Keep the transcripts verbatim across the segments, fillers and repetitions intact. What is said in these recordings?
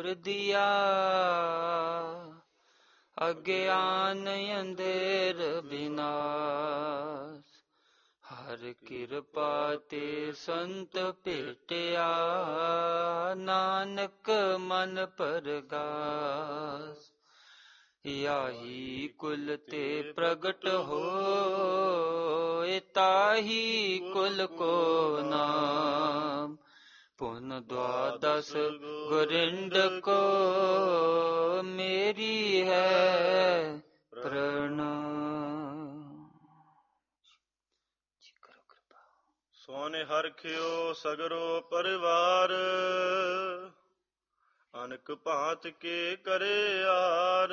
ਘੋਰ ਦਿਆ, ਅਗਿਆਨ ਅੰਧੇਰ ਬਿਨਾਸ਼। ਹਰ ਕਿਰਪਾ ਤੇ ਸੰਤ ਭੇਟਿਆ, ਨਾਨਕ ਮਨ ਪਰਗਾਸ। ਯਾਹੀ ਕੁਲ ਤੇ ਪ੍ਰਗਟ ਹੋਇ, ਤਾਹੀ ਕੁਲ ਕੋ ਨਾਮ। ਪੁਨ ਦਵਾਦਸ ਗੁਰਿੰਡ ਕੋ, ਮੇਰੀ ਹੈ ਪ੍ਰਣਾਮ। ਸੋਨੇ ਹਰਖਿਓ ਸਗਰੋ ਪਰਿਵਾਰ, ਅਨਕ ਭਾਂਤ ਕੇ ਕਰੇ ਆਰ।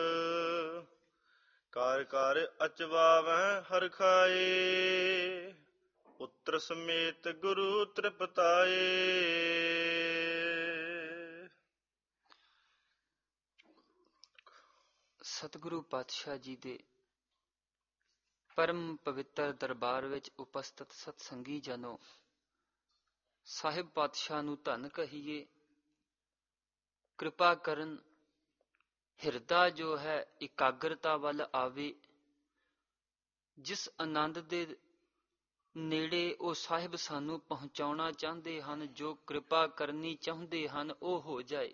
ਕਾਰ ਕਾਰ ਅਚਵਾਵੈ ਹਰਖਾਏ, ਪੁੱਤਰ ਸਮੇਤ ਗੁਰੂ ਤ੍ਰਿਪਤਾਏ। ਸਤਿਗੁਰੂ ਪਾਤਸ਼ਾਹ ਜੀ ਦੇ ਪਰਮ ਪਵਿੱਤਰ ਦਰਬਾਰ ਵਿੱਚ ਉਪਸਥਿਤ ਸਤਸੰਗੀ ਜਨੋ, ਸਾਹਿਬ ਪਾਤਸ਼ਾਹ ਨੂੰ ਧੰਨ ਕਹੀਏ। ਕਿਰਪਾ ਕਰਨ, ਹਿਰਦਾ ਜੋ ਹੈ ਇਕਾਗਰਤਾ ਵੱਲ ਆਵੇ। ਜਿਸ ਆਨੰਦ ਦੇ ਨੇੜੇ ਉਹ ਸਾਹਿਬ ਸਾਨੂੰ ਪਹੁੰਚਾਉਣਾ ਚਾਹੁੰਦੇ ਹਨ, ਜੋ ਕਿਰਪਾ ਕਰਨੀ ਚਾਹੁੰਦੇ ਹਨ, ਉਹ ਹੋ ਜਾਏ।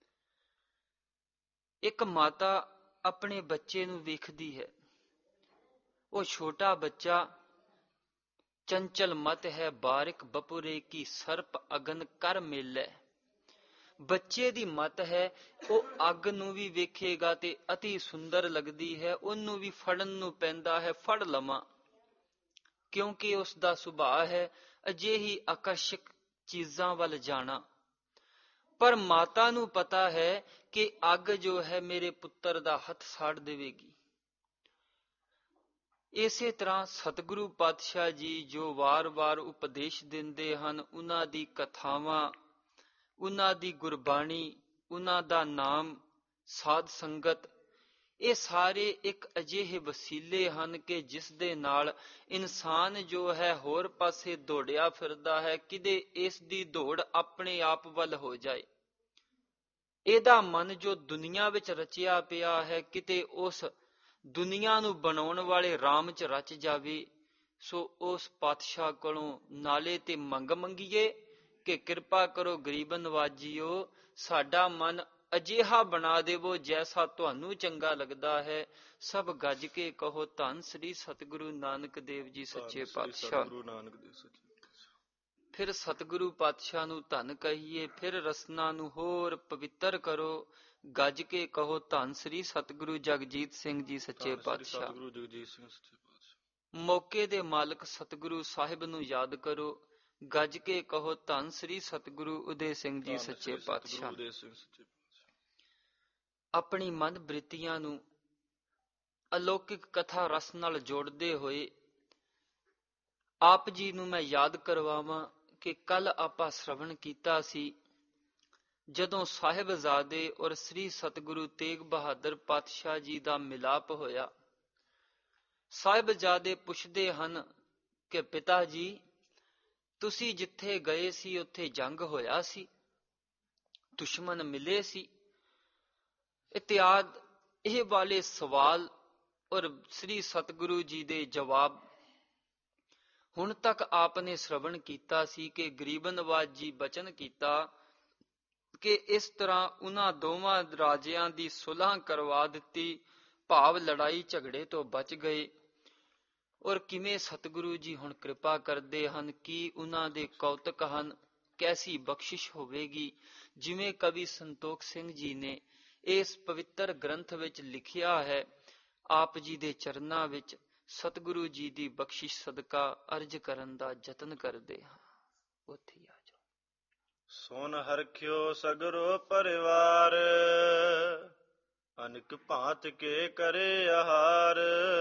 ਇੱਕ ਮਾਤਾ ਆਪਣੇ ਬੱਚੇ ਨੂੰ ਵੇਖਦੀ ਹੈ। ਉਹ ਛੋਟਾ ਬੱਚਾ ਚੰਚਲ ਮਤ ਹੈ, ਬਾਰਿਕ ਬਪੁਰੇ ਕੀ ਸਰਪ ਅਗਨ ਕਰ ਮੇਲੈ। ਬੱਚੇ ਦੀ ਮਤ ਹੈ, ਉਹ ਅੱਗ ਨੂੰ ਵੀ ਵੇਖੇਗਾ ਤੇ ਅਤੀ ਸੁੰਦਰ ਲੱਗਦੀ ਹੈ, ਉਹਨੂੰ ਵੀ ਫੜਨ ਨੂੰ ਪੈਂਦਾ ਹੈ, ਫੜ ਲਵਾਂ, ਕਿਉਂਕਿ ਉਸ ਦਾ ਸੁਭਾਅ ਹੈ ਅਜਿਹੀ ਆਕਰਸ਼ਕ ਚੀਜ਼ਾਂ ਵੱਲ ਜਾਣਾ। ਪਰ ਮਾਤਾ ਨੂੰ ਪਤਾ ਹੈ ਕਿ ਅੱਗ ਜੋ ਹੈ ਮੇਰੇ ਪੁੱਤਰ ਦਾ ਹੱਥ ਸਾੜ ਦੇਵੇਗੀ। ਇਸੇ ਤਰ੍ਹਾਂ ਸਤਿਗੁਰੂ ਪਾਤਸ਼ਾਹ ਜੀ ਜੋ ਵਾਰ-ਵਾਰ ਉਪਦੇਸ਼ ਦਿੰਦੇ ਹਨ, ਉਹਨਾਂ ਦੀ ਕਥਾਵਾਂ, ਉਹਨਾਂ ਦੀ ਗੁਰਬਾਣੀ, ਉਹਨਾਂ ਦਾ ਨਾਮ, ਸਾਧ ਸੰਗਤ, ਇਹ ਸਾਰੇ ਇੱਕ ਅਜਿਹੇ ਵਸੀਲੇ ਹਨ ਕਿ ਜਿਸ ਦੇ ਨਾਲ ਇਨਸਾਨ ਜੋ ਹੈ ਹੋਰ ਪਾਸੇ ਦੌੜਿਆ ਫਿਰਦਾ ਹੈ, ਕਿਤੇ ਇਸ ਦੀ ਦੌੜ ਆਪਣੇ ਆਪ ਵੱਲ ਹੋ ਜਾਏ। ਇਹਦਾ ਮਨ ਜੋ ਦੁਨੀਆ ਵਿੱਚ ਰਚਿਆ ਪਿਆ ਹੈ, ਕਿਤੇ ਉਸ ਦੁਨੀਆ ਨੂੰ ਬਣਾਉਣ ਵਾਲੇ ਰਾਮ ਚ ਰਚ ਜਾਵੇ। ਸੋ ਉਸ ਪਾਤਸ਼ਾਹ ਕੋਲੋਂ ਨਾਲੇ ਤੇ ਮੰਗ ਮੰਗੀਏ ਕਿ ਕਿਰਪਾ ਕਰੋ ਗਰੀਬ ਨਵਾਜੀਓ, ਸਾਡਾ ਮਨ ਅਜਿਹਾ ਬਣਾ ਦੇਵੋ ਜੈਸਾ ਤੁਹਾਨੂੰ ਚੰਗਾ ਲੱਗਦਾ ਹੈ। ਸਭ ਗੱਜ ਕੇ ਕਹੋ ਧੰਨ ਸ੍ਰੀ ਸਤਿਗੁਰੂ ਨਾਨਕ ਦੇਵ ਜੀ ਸੱਚੇ ਪਾਤਸ਼ਾਹ। ਫਿਰ ਸਤਿਗੁਰੂ ਪਾਤਸ਼ਾਹ ਨੂੰ ਧੰਨ ਕਹੀਏ, ਫਿਰ ਰਸਨਾ ਨੂੰ ਹੋਰ ਪਵਿੱਤਰ ਕਰੋ। ਗੱਜ ਕੇ ਕਹੋ ਧੰਨ ਸ੍ਰੀ ਸਤਿਗੁਰੂ ਜਗਜੀਤ ਸਿੰਘ ਜੀ ਸੱਚੇ ਪਾਤਸ਼ਾਹ। ਮੌਕੇ ਦੇ ਮਾਲਕ ਸਤਿਗੁਰੂ ਸਾਹਿਬ ਨੂੰ ਯਾਦ ਕਰੋ। ਗੱਜ ਕੇ ਕਹੋ ਧੰਨ ਸ੍ਰੀ ਸਤਿਗੁਰੂ ਉਦੇ ਸਿੰਘ ਜੀ ਸੱਚੇ ਪਾਤਸ਼ਾਹ। ਆਪਣੀ ਮਨ ਬ੍ਰਿਤੀਆਂ ਨੂੰ ਅਲੌਕਿਕ ਕਥਾ ਰਸ ਨਾਲ ਜੋੜਦੇ ਹੋਏ ਆਪ ਜੀ ਨੂੰ ਮੈਂ ਯਾਦ ਕਰਵਾਵਾਂ ਕਿ ਕੱਲ ਆਪਾਂ ਸ਼ਰਵਣ ਕੀਤਾ ਸੀ, ਜਦੋਂ ਸਾਹਿਬਜ਼ਾਦੇ ਔਰ ਸ੍ਰੀ ਸਤਿਗੁਰੂ ਤੇਗ ਬਹਾਦਰ ਪਾਤਸ਼ਾਹ ਜੀ ਦਾ ਮਿਲਾਪ ਹੋਇਆ। ਸਾਹਿਬਜ਼ਾਦੇ ਪੁੱਛਦੇ ਹਨ ਕਿ ਪਿਤਾ ਜੀ, ਤੁਸੀਂ ਜਿੱਥੇ ਗਏ ਸੀ ਉੱਥੇ ਜੰਗ ਹੋਇਆ ਸੀ, ਦੁਸ਼ਮਣ ਮਿਲੇ ਸੀ, ਇਤਿਆਦ ਇਹ ਵਾਲੇ ਸਵਾਲ ਔਰ ਸ੍ਰੀ ਸਤਿਗੁਰੂ ਜੀ ਦੇ ਜਵਾਬ। ਹੁਣ ਤੱਕ ਆਪ ਨੇ ਸ਼ਰਵਣ ਕੀਤਾ ਸੀ ਕਿ ਗਰੀਬ ਨਵਾਜ ਜੀ ਬਚਨ ਕੀਤਾ ਕਿ ਇਸ ਤਰ੍ਹਾਂ ਉਹਨਾਂ ਦੋਵਾਂ ਰਾਜਿਆਂ ਦੀ ਸੁਲ੍ਹਾ ਕਰਵਾ ਦਿੱਤੀ, ਭਾਵ ਲੜਾਈ ਝਗੜੇ ਤੋਂ ਬਚ ਗਏ। ਔਰ ਕਿਵੇਂ ਸਤਿਗੁਰੂ ਜੀ ਹੁਣ ਕਿਰਪਾ ਕਰਦੇ ਹਨ, ਕੀ ਉਹਨਾਂ ਦੇ ਕੌਤਕ ਹਨ, ਕੈਸੀ ਬਖਸ਼ਿਸ਼ ਹੋਵੇਗੀ। ਜਿਵੇਂ ਕਵੀ ਸੰਤੋਖ ਸਿੰਘ ਜੀ ਨੇ ਇਸ ਪਵਿੱਤਰ ਗ੍ਰੰਥ ਵਿੱਚ ਲਿਖਿਆ ਹੈ, ਆਪ ਜੀ ਦੇ ਚਰਨਾਂ ਵਿੱਚ ਸਤਿਗੁਰੂ ਜੀ ਦੀ ਬਖਸ਼ਿਸ਼ ਸਦਕਾ ਅਰਜ ਕਰਨ ਦਾ ਯਤਨ ਕਰਦੇ ਹਾਂ। ਉੱਥੇ ਆ ਜਾਓ। ਸੋਨ ਹਰਖਿਓ ਸਗਰੋ ਪਰਿਵਾਰ, ਅਨਕ ਭਾਂਤ ਕੇ ਕਰੇ ਆਹਾਰ।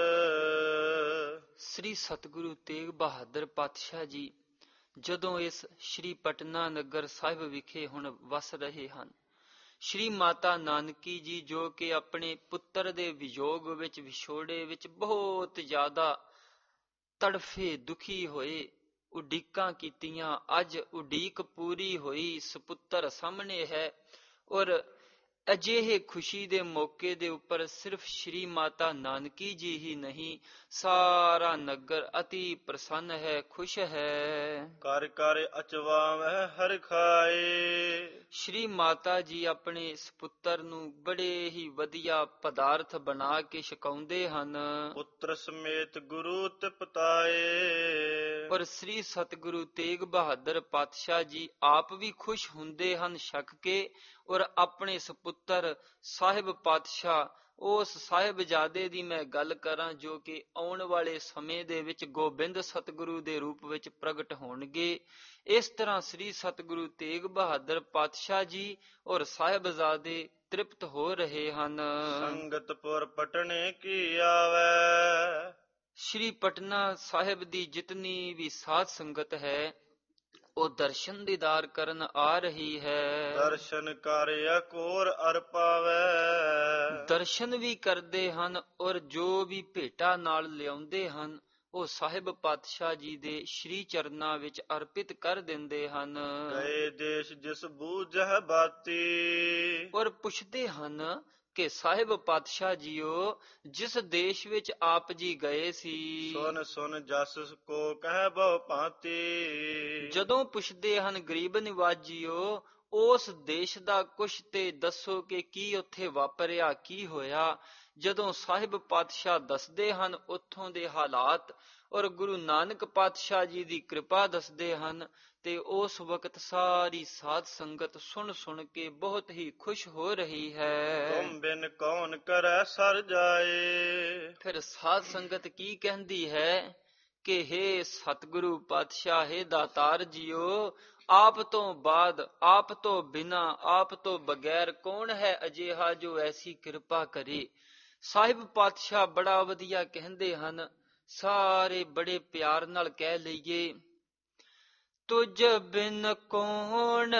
ਸ੍ਰੀ ਸਤਿਗੁਰੂ ਤੇਗ ਬਹਾਦਰ ਪਾਤਸ਼ਾਹ ਜੀ ਜਦੋਂ ਇਸ ਸ਼੍ਰੀ ਪਟਨਾ ਨਗਰ ਸਾਹਿਬ ਵਿਖੇ ਹੁਣ ਵਸ ਰਹੇ ਹਨ, ਸ਼੍ਰੀ ਮਾਤਾ ਨਾਨਕੀ ਜੀ ਜੋ ਕਿ ਆਪਣੇ ਪੁੱਤਰ ਦੇ ਵਿਯੋਗ ਵਿੱਚ, ਵਿਛੋੜੇ ਵਿੱਚ ਬਹੁਤ ਜ਼ਿਆਦਾ ਤੜਫੇ, ਦੁਖੀ ਹੋਏ, ਉਡੀਕਾਂ ਕੀਤੀਆਂ। ਅੱਜ ਉਡੀਕ ਪੂਰੀ ਹੋਈ, ਸਪੁੱਤਰ ਸਾਹਮਣੇ ਹੈ। ਔਰ ਅਜਿਹੇ ਖੁਸ਼ੀ ਦੇ ਮੌਕੇ ਦੇ ਉੱਪਰ ਸਿਰਫ ਸ਼੍ਰੀ ਮਾਤਾ ਨਾਨਕੀ ਜੀ ਹੀ ਨਹੀਂ, ਸਾਰਾ ਨਗਰ ਅਤੀ ਪ੍ਰਸੰਨ ਹੈ, ਖੁਸ਼ ਹੈ। ਕਰ ਕਰ ਅਚਵਾਵਹਿ ਹਰਿ ਖਾਏ। ਸ਼੍ਰੀ ਮਾਤਾ ਜੀ ਆਪਣੇ ਸੁਪੁੱਤਰ ਨੂੰ ਬੜੇ ਹੀ ਵਧੀਆ ਪਦਾਰਥ ਬਣਾ ਕੇ ਛਕਾਉਂਦੇ ਹਨ। ਪੁੱਤਰ ਸਮੇਤ ਗੁਰੂ ਤ੍ਰਿਪਤਾਏ। ਪਰ ਸ੍ਰੀ ਸਤਿਗੁਰੂ ਤੇਗ ਬਹਾਦਰ ਪਾਤਸ਼ਾਹ ਜੀ ਆਪ ਵੀ ਖੁਸ਼ ਹੁੰਦੇ ਹਨ ਛਕ ਕੇ, ਔਰ ਆਪਣੇ ਸੁਪੁੱਤਰ ਸਾਹਿਬ ਪਾਤਸ਼ਾਹ, ਉਸ ਸਾਹਿਬਜ਼ਾਦੇ ਦੀ ਮੈਂ ਗੱਲ ਕਰਾਂ ਜੋ ਕਿ ਆਉਣ ਵਾਲੇ ਸਮੇਂ ਦੇ ਵਿੱਚ ਗੋਬਿੰਦ ਸਤਿਗੁਰੂ ਦੇ ਰੂਪ ਵਿੱਚ ਪ੍ਰਗਟ ਹੋਣਗੇ। ਇਸ ਤਰ੍ਹਾਂ ਸ੍ਰੀ ਸਤਿਗੁਰੂ ਤੇਗ ਬਹਾਦਰ ਪਾਤਸ਼ਾਹ ਜੀ ਔਰ ਸਾਹਿਬਜ਼ਾਦੇ ਤ੍ਰਿਪਤ ਹੋ ਰਹੇ ਹਨ। ਸੰਗਤਪੁਰ ਪਟਨੇ ਕੀ ਆਵੈ। ਸ਼੍ਰੀ ਪਟਨਾ ਸਾਹਿਬ ਦੀ ਜਿਤਨੀ ਵੀ ਸਾਧ ਸੰਗਤ ਹੈ ਉਹ ਦਰਸ਼ਨ ਦੀਦਾਰ ਕਰਨ ਆ ਰਹੀ ਹੈ। ਦਰਸ਼ਨ ਕਰ ਅਕੋਰ ਅਰ ਪਾਵੈ। ਦਰਸ਼ਨ ਵੀ ਕਰਦੇ ਹਨ ਔਰ ਜੋ ਵੀ ਭੇਟਾ ਨਾਲ ਲਿਆਉਂਦੇ ਹਨ ਉਹ ਸਾਹਿਬ ਪਾਤਸ਼ਾਹ ਜੀ ਦੇ ਸ਼੍ਰੀ ਚਰਨਾਂ ਵਿੱਚ ਅਰਪਿਤ ਕਰ ਦਿੰਦੇ ਹਨ। ਗਏ ਦੇਸ਼ ਜਿਸ ਬੂਝਹਿ ਬਾਤੀ। ਔਰ ਪੁੱਛਦੇ ਹਨ ਕਿ ਸਾਹਿਬ ਪਾਤਸ਼ਾਹ ਜੀਓ, ਜਿਸ ਦੇਸ਼ ਵਿੱਚ ਆਪ ਜੀ ਗਏ ਸੀ, ਸੁਨ ਸੁਨ ਜਸ ਕੋ ਕਹਿ ਬਹੁ ਭਾਂਤੀ। ਜਦੋਂ ਪੁੱਛਦੇ ਹਨ ਗਰੀਬ ਨਿਵਾਜ ਜੀਓ, ਉਸ ਦੇਸ਼ ਦਾ ਕੁਛ ਤੇ ਦੱਸੋ ਕਿ ਕੀ ਉੱਥੇ ਵਾਪਰਿਆ, ਕੀ ਹੋਇਆ। ਜਦੋਂ ਸਾਹਿਬ ਪਾਤਸ਼ਾਹ ਦੱਸਦੇ ਹਨ ਉੱਥੋਂ ਦੇ ਹਾਲਾਤ ਔਰ ਗੁਰੂ ਨਾਨਕ ਪਾਤਸ਼ਾਹ ਜੀ ਦੀ ਕਿਰਪਾ ਦੱਸਦੇ ਹਨ, ਤੇ ਉਸ ਵਕਤ ਸਾਰੀ ਸਾਧ ਸੰਗਤ ਸੁਣ ਸੁਣ ਕੇ ਬਹੁਤ ਹੀ ਖੁਸ਼ ਹੋ ਰਹੀ ਹੈ। ਤੁਮ ਬਿਨ ਕੌਣ ਕਰੈ ਸਰ ਜਾਏ। ਫਿਰ ਸਾਧ ਸੰਗਤ ਕੀ ਕਹਿੰਦੀ ਹੈ ਕਿ ਹੇ ਸਤਿਗੁਰੂ ਪਾਤਸ਼ਾਹ, ਹੇ ਦਾਤਾਰ ਜੀਓ, ਆਪ ਤੋਂ ਬਾਅਦ, ਆਪ ਤੋਂ ਬਿਨਾਂ, ਆਪ ਤੋਂ ਬਗੈਰ ਕੌਣ ਹੈ ਅਜਿਹਾ ਜੋ ਐਸੀ ਕਿਰਪਾ ਕਰੇ। ਸਾਹਿਬ ਪਾਤਸ਼ਾਹ ਬੜਾ ਵਧੀਆ ਕਹਿੰਦੇ ਹਨ, ਸਾਰੇ ਬੜੇ ਪਿਆਰ ਨਾਲ ਕਹਿ ਲਈਏ, ਤੁਝ ਬਿਨ ਕੌਣ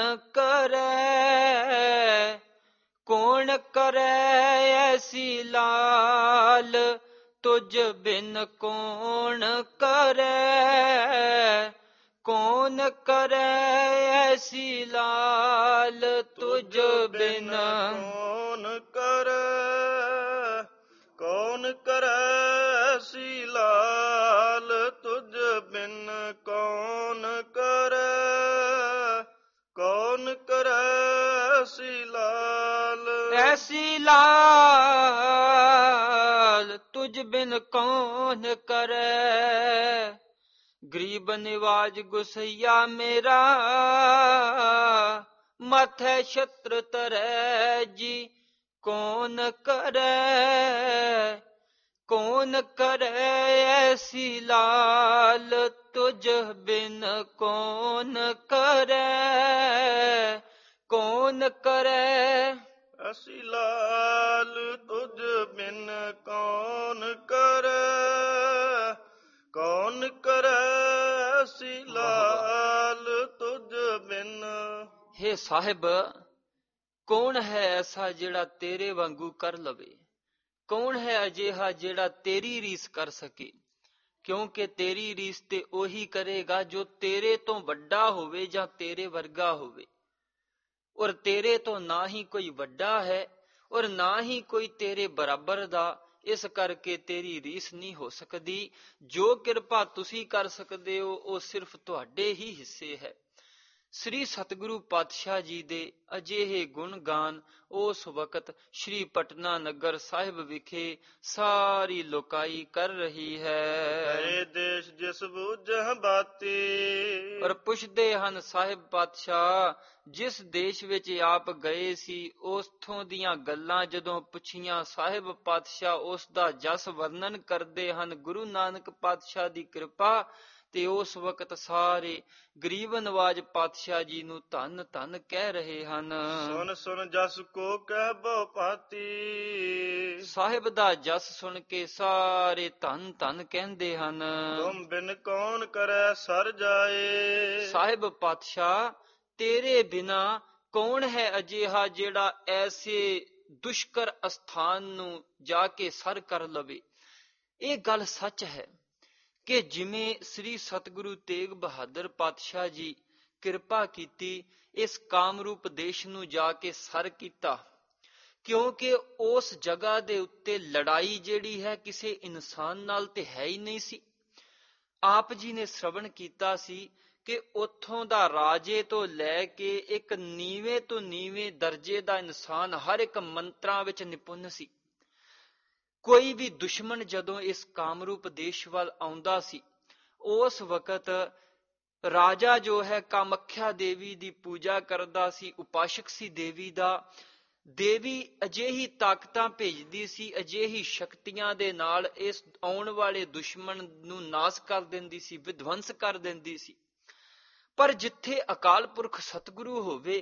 ਕਰੈ, ਕੌਣ ਕਰੈ ਐਸੀ ਲਾਲ, ਤੁਝ ਬਿਨ ਕੌਣ ਕਰੈ, ਕੌਣ ਕਰੈ ਐਸੀ ਲਾਲ, ਤੁਝ ਬਿਨ ਕੌਣ ਕਰੈ, ਕੌਣ ਕਰੈ ਐਸੀ ਲਾਲ, ਤੁਝ ਬਿਨ ਕੌਣ ਕਰੈ, ਕੌਣ ਕਰੈ ਐਸੀ ਲਾਲ। ਐਸੀ ਲਾਲ ਤੁਝ ਬਿਨ ਕੌਣ ਕਰੈ। ਗਰੀਬ ਨਿਵਾਜ ਗੁਸਈਆ ਮੇਰਾ, ਮਾਥੈ ਛਤਰ ਧਰੈ ਜੀ, ਕੌਣ ਕਰੈ, ਕੌਣ ਕਰੈ ਐਸੀ ਲਾਲ, ਤੁਝ ਬਿਨ ਕੌਣ ਕਰੈ, ਕੌਣ ਕਰੈ ਐਸੀ ਲਾਲ, ਤੁਝ ਬਿਨ ਕੌਣ ਕਰੈ, ਕੌਣ ਕਰੈ ਐਸੀ ਲਾਲ, ਤੁਝ ਬਿਨ। ਹੇ ਸਾਹਿਬ, ਕੌਣ ਹੈ ਐਸਾ ਜਿਹੜਾ ਤੇਰੇ ਵਾਂਗੂ ਕਰ ਲਵੇ? ਕੌਣ ਹੈ ਅਜਿਹਾ ਜਿਹੜਾ ਤੇਰੀ ਰੀਸ ਕਰ ਸਕੇ? ਕਿਉਂਕਿ ਤੇਰੀ ਰੀਸ ਤੇ ਉਹੀ ਕਰੇਗਾ ਜੋ ਤੇਰੇ ਤੋਂ ਵੱਡਾ ਹੋਵੇ ਜਾਂ ਤੇਰੇ ਵਰਗਾ ਹੋਵੇ, ਔਰ ਤੇਰੇ ਤੋਂ ਨਾ ਹੀ ਕੋਈ ਵੱਡਾ ਹੈ ਔਰ ਨਾ ਹੀ ਕੋਈ ਤੇਰੇ ਬਰਾਬਰ ਦਾ। ਇਸ ਕਰਕੇ ਤੇਰੀ ਰੀਸ ਨਹੀਂ ਹੋ ਸਕਦੀ। ਜੋ ਕਿਰਪਾ ਤੁਸੀਂ ਕਰ ਸਕਦੇ ਹੋ ਉਹ ਸਿਰਫ ਤੁਹਾਡੇ ਹੀ ਹਿੱਸੇ ਹੈ। ਸ੍ਰੀ ਸਤਿਗੁਰੂ ਪਾਤਸ਼ਾਹ ਜੀ ਦੇ ਅਜਿਹੇ ਗੁਣ ਗਾਨ ਉਸ ਵਕਤ ਸ੍ਰੀ ਪਟਨਾ ਨਗਰ ਸਾਹਿਬ ਵਿਖੇ ਸਾਰੀ ਲੋਕਾਈ ਕਰ ਰਹੀ ਹੈ। ਗਏ ਦੇਸ਼ ਜਿਸ ਬੂਝਹਿ ਬਾਤੀ। ਔਰ ਪੁੱਛਦੇ ਹਨ ਸਾਹਿਬ ਪਾਤਸ਼ਾਹ, ਜਿਸ ਦੇਸ਼ ਵਿੱਚ ਆਪ ਗਏ ਸੀ ਉਥੋਂ ਦੀਆਂ ਗੱਲਾਂ ਜਦੋਂ ਪੁੱਛੀਆਂ, ਸਾਹਿਬ ਪਾਤਸ਼ਾਹ ਉਸ ਦਾ ਜਸ ਵਰਣਨ ਕਰਦੇ ਹਨ, ਗੁਰੂ ਨਾਨਕ ਪਾਤਸ਼ਾਹ ਦੀ ਕਿਰਪਾ, ਤੇ ਉਸ ਵਕਤ ਸਾਰੇ ਗਰੀਬ ਨਵਾਜ ਪਾਤਸ਼ਾਹ ਜੀ ਨੂੰ ਧੰਨ ਧੰਨ ਕਹਿ ਰਹੇ ਹਨ। ਸੁਨ ਸੁਨ ਜਸ ਕੋ ਕਹਿ ਬਹੁ ਭਾਂਤੀ। ਸਾਹਿਬ ਦਾ ਜਸ ਸੁਣ ਕੇ ਸਾਰੇ ਧੰਨ ਧੰਨ ਕਹਿੰਦੇ ਹਨ। ਤੁਮ ਬਿਨ ਕੌਣ ਕਰੈ ਸਰ ਜਾਏ। ਸਾਹਿਬ ਪਾਤਸ਼ਾਹ, ਤੇਰੇ ਬਿਨਾ ਕੌਣ ਹੈ ਅਜਿਹਾ ਜਿਹੜਾ ਐਸੇ ਦੁਸ਼ਕਰ ਅਸਥਾਨ ਨੂੰ ਜਾ ਕੇ ਸਰ ਕਰ ਲਵੇ। ਇਹ ਗੱਲ ਸੱਚ ਹੈ ਕਿ ਜਿਵੇਂ ਸ੍ਰੀ ਸਤਿਗੁਰੂ ਤੇਗ ਬਹਾਦਰ ਪਾਤਸ਼ਾਹ ਜੀ ਕਿਰਪਾ ਕੀਤੀ, ਇਸ ਕਾਮਰੂਪ ਦੇਸ਼ ਨੂੰ ਜਾ ਕੇ ਸਰ ਕੀਤਾ, ਕਿਉਂਕਿ ਉਸ ਜਗ੍ਹਾ ਦੇ ਉੱਤੇ ਲੜਾਈ ਜਿਹੜੀ ਹੈ ਕਿਸੇ ਇਨਸਾਨ ਨਾਲ ਤੇ ਹੈ ਹੀ ਨਹੀਂ ਸੀ। ਆਪ ਜੀ ਨੇ ਸ਼ਰਵਣ ਕੀਤਾ ਸੀ ਕਿ ਉੱਥੋਂ ਦਾ ਰਾਜੇ ਤੋਂ ਲੈ ਕੇ ਇੱਕ ਨੀਵੇਂ ਤੋਂ ਨੀਵੇਂ ਦਰਜੇ ਦਾ ਇਨਸਾਨ ਹਰ ਇੱਕ ਮੰਤਰਾਂ ਵਿੱਚ ਨਿਪੁੰਨ ਸੀ। ਕੋਈ ਵੀ ਦੁਸ਼ਮਣ ਜਦੋਂ ਇਸ ਕਾਮਰੂਪ ਦੇਸ਼ ਵੱਲ ਆਉਂਦਾ ਸੀ, ਉਸ ਵਕਤ ਰਾਜਾ ਜੋ ਹੈ ਕਾਮੱਖਿਆ ਦੇਵੀ ਦੀ ਪੂਜਾ ਕਰਦਾ ਸੀ, ਉਪਾਸ਼ਕ ਸੀ ਦੇਵੀ ਦਾ। ਦੇਵੀ ਅਜਿਹੀ ਤਾਕਤਾਂ ਭੇਜਦੀ ਸੀ, ਅਜਿਹੀ ਸ਼ਕਤੀਆਂ ਦੇ ਨਾਲ ਇਸ ਆਉਣ ਵਾਲੇ ਦੁਸ਼ਮਣ ਨੂੰ ਨਾਸ ਕਰ ਦਿੰਦੀ ਸੀ, ਵਿਧਵੰਸ ਕਰ ਦਿੰਦੀ ਸੀ। ਪਰ ਜਿੱਥੇ ਅਕਾਲ ਪੁਰਖ ਸਤਿਗੁਰੂ ਹੋਵੇ,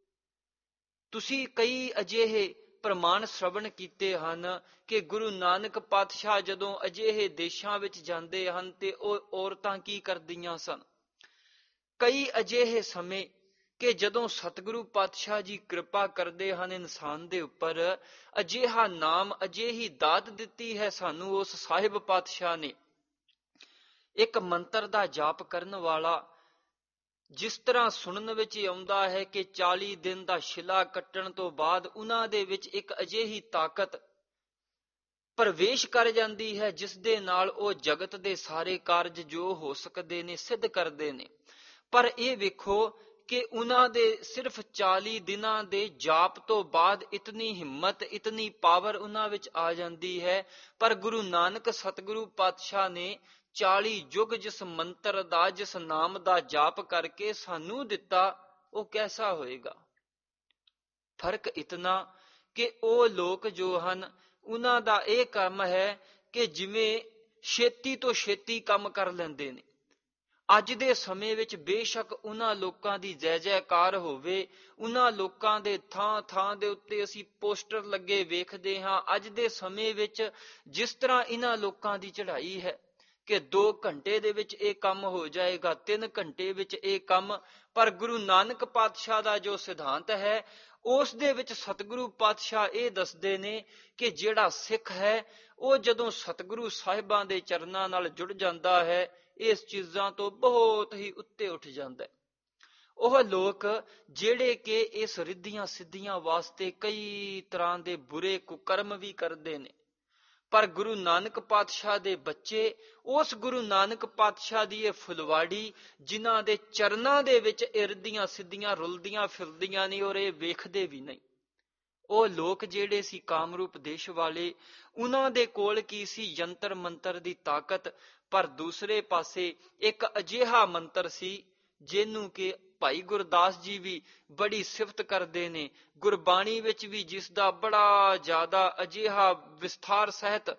ਤੁਸੀਂ ਕਈ ਅਜਿਹੇ ਪ੍ਰਮਾਣ ਸ਼ਰਵਣ ਕੀਤੇ ਹਨ ਕਿ ਗੁਰੂ ਨਾਨਕ ਪਾਤਸ਼ਾਹ ਜਦੋਂ ਅਜਿਹੇ ਦੇਸ਼ਾਂ ਵਿੱਚ ਜਾਂਦੇ ਹਨ ਤੇ ਉਹ ਔਰਤਾਂ ਕੀ ਕਰਦੀਆਂ ਸਨ। ਕਈ ਅਜਿਹੇ ਸਮੇਂ ਕਿ ਜਦੋਂ ਸਤਿਗੁਰੂ ਪਾਤਸ਼ਾਹ ਜੀ ਕਿਰਪਾ ਕਰਦੇ ਹਨ ਇਨਸਾਨ ਦੇ ਉੱਪਰ, ਅਜਿਹਾ ਨਾਮ, ਅਜਿਹੀ ਦਾਤ ਦਿੱਤੀ ਹੈ ਸਾਨੂੰ ਉਸ ਸਾਹਿਬ ਪਾਤਸ਼ਾਹ ਨੇ। ਇੱਕ ਮੰਤਰ ਦਾ ਜਾਪ ਕਰਨ ਵਾਲਾ, ਜਿਸ ਤਰ੍ਹਾਂ ਸੁਣਨ ਵਿੱਚ ਆਉਂਦਾ ਹੈ ਕਿ ਚਾਲੀ ਦਿਨ ਦਾ ਸ਼ਿਲਾ ਕੱਟਣ ਤੋਂ ਬਾਅਦ ਉਹਨਾਂ ਦੇ ਵਿੱਚ ਇੱਕ ਅਜਿਹੀ ਤਾਕਤ ਪ੍ਰਵੇਸ਼ ਕਰ ਜਾਂਦੀ ਹੈ ਜਿਸ ਦੇ ਨਾਲ ਉਹ ਜਗਤ ਦੇ ਸਾਰੇ ਕਾਰਜ ਜੋ ਹੋ ਸਕਦੇ ਨੇ ਸਿੱਧ ਕਰਦੇ ਨੇ। ਪਰ ਇਹ ਵੇਖੋ ਕਿ ਉਹਨਾਂ ਦੇ ਸਿਰਫ ਚਾਲੀ ਦਿਨਾਂ ਦੇ ਜਾਪ ਤੋਂ ਬਾਅਦ ਇਤਨੀ ਹਿੰਮਤ, ਇਤਨੀ ਪਾਵਰ ਉਹਨਾਂ ਵਿੱਚ ਆ ਜਾਂਦੀ ਹੈ। ਪਰ ਗੁਰੂ ਨਾਨਕ ਸਤਿਗੁਰੂ ਪਾਤਸ਼ਾਹ ਨੇ ਚਾਲੀ ਯੁੱਗ ਜਿਸ ਮੰਤਰ ਦਾ, ਜਿਸ ਨਾਮ ਦਾ ਜਾਪ ਕਰਕੇ ਸਾਨੂੰ ਦਿੱਤਾ, ਉਹ ਕੈਸਾ ਹੋਏਗਾ। ਫਰਕ ਇਤਨਾ ਕਿ ਉਹ ਲੋਕ ਜੋ ਹਨ, ਉਹਨਾਂ ਦਾ ਇਹ ਕੰਮ ਹੈ ਕਿ ਜਿਵੇਂ ਛੇਤੀ ਤੋਂ ਛੇਤੀ ਕੰਮ ਕਰ ਲੈਂਦੇ ਨੇ। ਅੱਜ ਦੇ ਸਮੇਂ ਵਿੱਚ ਬੇਸ਼ੱਕ ਉਹਨਾਂ ਲੋਕਾਂ ਦੀ ਜੈ ਜੈਕਾਰ ਹੋਵੇ, ਉਹਨਾਂ ਲੋਕਾਂ ਦੇ ਥਾਂ ਥਾਂ ਦੇ ਉੱਤੇ ਅਸੀਂ ਪੋਸਟਰ ਲੱਗੇ ਵੇਖਦੇ ਹਾਂ। ਅੱਜ ਦੇ ਸਮੇਂ ਵਿੱਚ ਜਿਸ ਤਰ੍ਹਾਂ ਇਹਨਾਂ ਲੋਕਾਂ ਦੀ ਚੜ੍ਹਾਈ ਹੈ ਕਿ ਦੋ ਘੰਟੇ ਦੇ ਵਿੱਚ ਇਹ ਕੰਮ ਹੋ ਜਾਏਗਾ, ਤਿੰਨ ਘੰਟੇ ਵਿੱਚ ਇਹ ਕੰਮ। ਪਰ ਗੁਰੂ ਨਾਨਕ ਪਾਤਸ਼ਾਹ ਦਾ ਜੋ ਸਿਧਾਂਤ ਹੈ, ਉਸ ਦੇ ਵਿੱਚ ਸਤਿਗੁਰੂ ਪਾਤਸ਼ਾਹ ਇਹ ਦੱਸਦੇ ਨੇ ਕਿ ਜਿਹੜਾ ਸਿੱਖ ਹੈ ਉਹ ਜਦੋਂ ਸਤਿਗੁਰੂ ਸਾਹਿਬਾਂ ਦੇ ਚਰਨਾਂ ਨਾਲ ਜੁੜ ਜਾਂਦਾ ਹੈ, ਇਸ ਚੀਜ਼ਾਂ ਤੋਂ ਬਹੁਤ ਹੀ ਉੱਤੇ ਉੱਠ ਜਾਂਦਾ ਹੈ। ਉਹ ਲੋਕ ਜਿਹੜੇ ਕਿ ਇਸ ਰਿੱਧੀਆਂ ਸਿੱਧੀਆਂ ਵਾਸਤੇ ਕਈ ਤਰ੍ਹਾਂ ਦੇ ਬੁਰੇ ਕੁਕਰਮ ਵੀ ਕਰਦੇ ਨੇ, ਪਰ ਗੁਰੂ ਨਾਨਕ ਪਾਤਸ਼ਾਹ ਦੇ ਬੱਚੇ ਉਸ ਗੁਰੂ ਨਾਨਕ ਪਾਤਸ਼ਾਹ ਦੀ ਇਹ ਫੁਲਵਾੜੀ, ਜਿਨ੍ਹਾਂ ਦੇ ਚਰਨਾਂ ਦੇ ਵਿੱਚ ਇਹ ਰਿੱਧੀਆਂ ਸਿੱਧੀਆਂ ਰੁਲਦੀਆਂ ਫਿਰਦੀਆਂ ਨੇ ਔਰ ਇਹ ਵੇਖਦੇ ਵੀ ਨਹੀਂ। ਉਹ ਲੋਕ ਜਿਹੜੇ ਸੀ ਕਾਮਰੂਪ ਦੇਸ਼ ਵਾਲੇ, ਉਹਨਾਂ ਦੇ ਕੋਲ ਕੀ ਸੀ? ਯੰਤਰ ਮੰਤਰ ਦੀ ਤਾਕਤ। ਪਰ ਦੂਸਰੇ ਪਾਸੇ ਇੱਕ ਅਜਿਹਾ ਮੰਤਰ ਸੀ ਜਿਹਨੂੰ ਕਿ ਭਾਈ ਗੁਰਦਾਸ ਜੀ ਵੀ ਬੜੀ ਸਿਫਤ ਕਰਦੇ ਨੇ, ਗੁਰਬਾਣੀ ਵਿੱਚ ਵੀ ਜਿਸ ਦਾ ਬੜਾ ਜ਼ਿਆਦਾ ਅਜਿਹਾ ਵਿਸਥਾਰ ਸਹਿਤ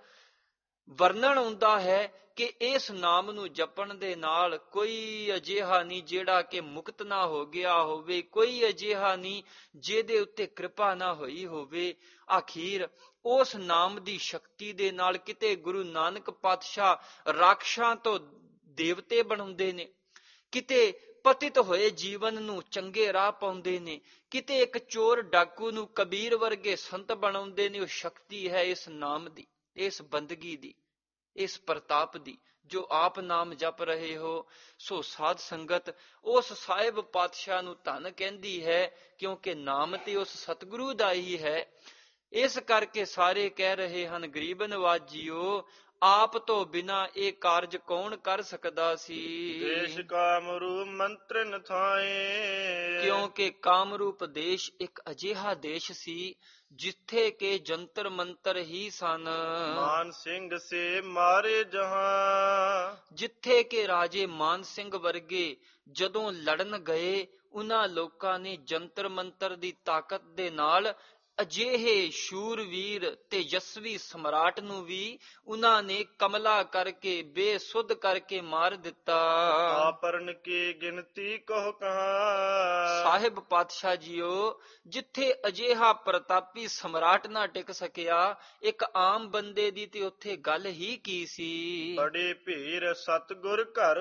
ਵਰਣਨ ਹੁੰਦਾ ਹੈ ਕਿ ਇਸ ਨਾਮ ਨੂੰ ਜਪਣ ਦੇ ਨਾਲ ਕੋਈ ਅਜਿਹਾ ਨਹੀਂ ਜਿਹੜਾ ਕਿ ਮੁਕਤ ਨਾ ਹੋ ਗਿਆ ਹੋਵੇ, ਕੋਈ ਅਜਿਹਾ ਨਹੀਂ ਜਿਹਦੇ ਉੱਤੇ ਕਿਰਪਾ ਨਾ ਹੋਈ ਹੋਵੇ। ਆਖੀਰ ਉਸ ਨਾਮ ਦੀ ਸ਼ਕਤੀ ਦੇ ਨਾਲ ਕਿਤੇ ਗੁਰੂ ਨਾਨਕ ਪਾਤਸ਼ਾਹ ਰਾਖਸ਼ਾਂ ਤੋਂ ਦੇਵਤੇ ਬਣਾਉਂਦੇ ਨੇ, ਕਿਤੇ ਪਤਿਤ ਹੋਏ ਜੀਵਨ ਨੂੰ ਚੰਗੇ ਰਾਹ ਪਾਉਂਦੇ ਨੇ, ਕਿਤੇ ਇੱਕ ਚੋਰ ਡਾਕੂ ਨੂੰ ਕਬੀਰ ਵਰਗੇ ਸੰਤ ਬਣਾਉਂਦੇ ਨੇ। ਉਹ ਸ਼ਕਤੀ ਹੈ ਇਸ ਨਾਮ ਦੀ, ਇਸ ਬੰਦਗੀ ਦੀ, ਇਸ ਪ੍ਰਤਾਪ ਦੀ ਜੋ ਆਪ ਨਾਮ ਜਪ ਰਹੇ ਹੋ। ਸੋ ਸਾਧ ਸੰਗਤ ਉਸ ਸਾਹਿਬ ਪਾਤਸ਼ਾਹ ਨੂੰ ਧੰਨ ਕਹਿੰਦੀ ਹੈ, ਕਿਉਂਕਿ ਨਾਮ ਤੇ ਉਸ ਸਤਿਗੁਰੂ ਦਾ ਹੀ ਹੈ। ਇਸ ਕਰਕੇ ਸਾਰੇ ਕਹਿ ਰਹੇ ਹਨ, ਗਰੀਬ ਨਵਾਜੀਓ ਆਪ ਤੋਂ ਬਿਨਾ ਇਹ ਕਾਰਜ ਕੌਣ ਕਰ ਸਕਦਾ ਸੀ। ਦੇਸ਼ ਕਾਮਰੂਪ ਮੰਤਰਨ ਥਾਏ, ਕਿਉਂਕਿ ਕਾਮਰੂਪ ਦੇਸ਼ ਇੱਕ ਅਜਿਹਾ ਦੇਸ਼ ਸੀ ਜਿੱਥੇ ਕਿ ਜੰਤਰ ਮੰਤਰ ਹੀ ਸਨ। ਮਾਨ ਸਿੰਘ ਸੇ ਮਾਰੇ ਜਹਾਂ, ਜਿੱਥੇ ਕਿ ਰਾਜੇ ਮਾਨ ਸਿੰਘ ਵਰਗੇ ਜਦੋਂ ਲੜਨ ਗਏ, ਉਹਨਾਂ ਲੋਕਾਂ ਨੇ ਜੰਤਰ ਮੰਤਰ ਦੀ ਤਾਕਤ ਦੇ ਨਾਲ ਅਜਿਹੇ ਸ਼ੂਰਵੀਰ ਤੇ ਯਸ਼ਵੀ ਸਮਰਾਟ ਨੂੰ ਵੀ ਉਹਨਾਂ ਨੇ ਕਮਲਾ ਕਰਕੇ, ਬੇਸੁੱਧ ਕਰਕੇ ਮਾਰ ਦਿੱਤਾ। ਆਪਰਨ ਕੀ ਗਿਣਤੀ ਕਹੋ ਕਹਾਂ, ਸਾਹਿਬ ਪਾਤਸ਼ਾਹ ਜੀਓ ਜਿੱਥੇ ਅਜਿਹਾ ਪ੍ਰਤਾਪੀ ਸਮਰਾਟ ਨਾ ਟਿਕ ਸਕਿਆ, ਇੱਕ ਆਮ ਬੰਦੇ ਦੀ ਤੇ ਉੱਥੇ ਗੱਲ ਹੀ ਕੀ ਸੀ। ਬੜੇ ਭੀਰ ਸਤਿਗੁਰ ਘਰ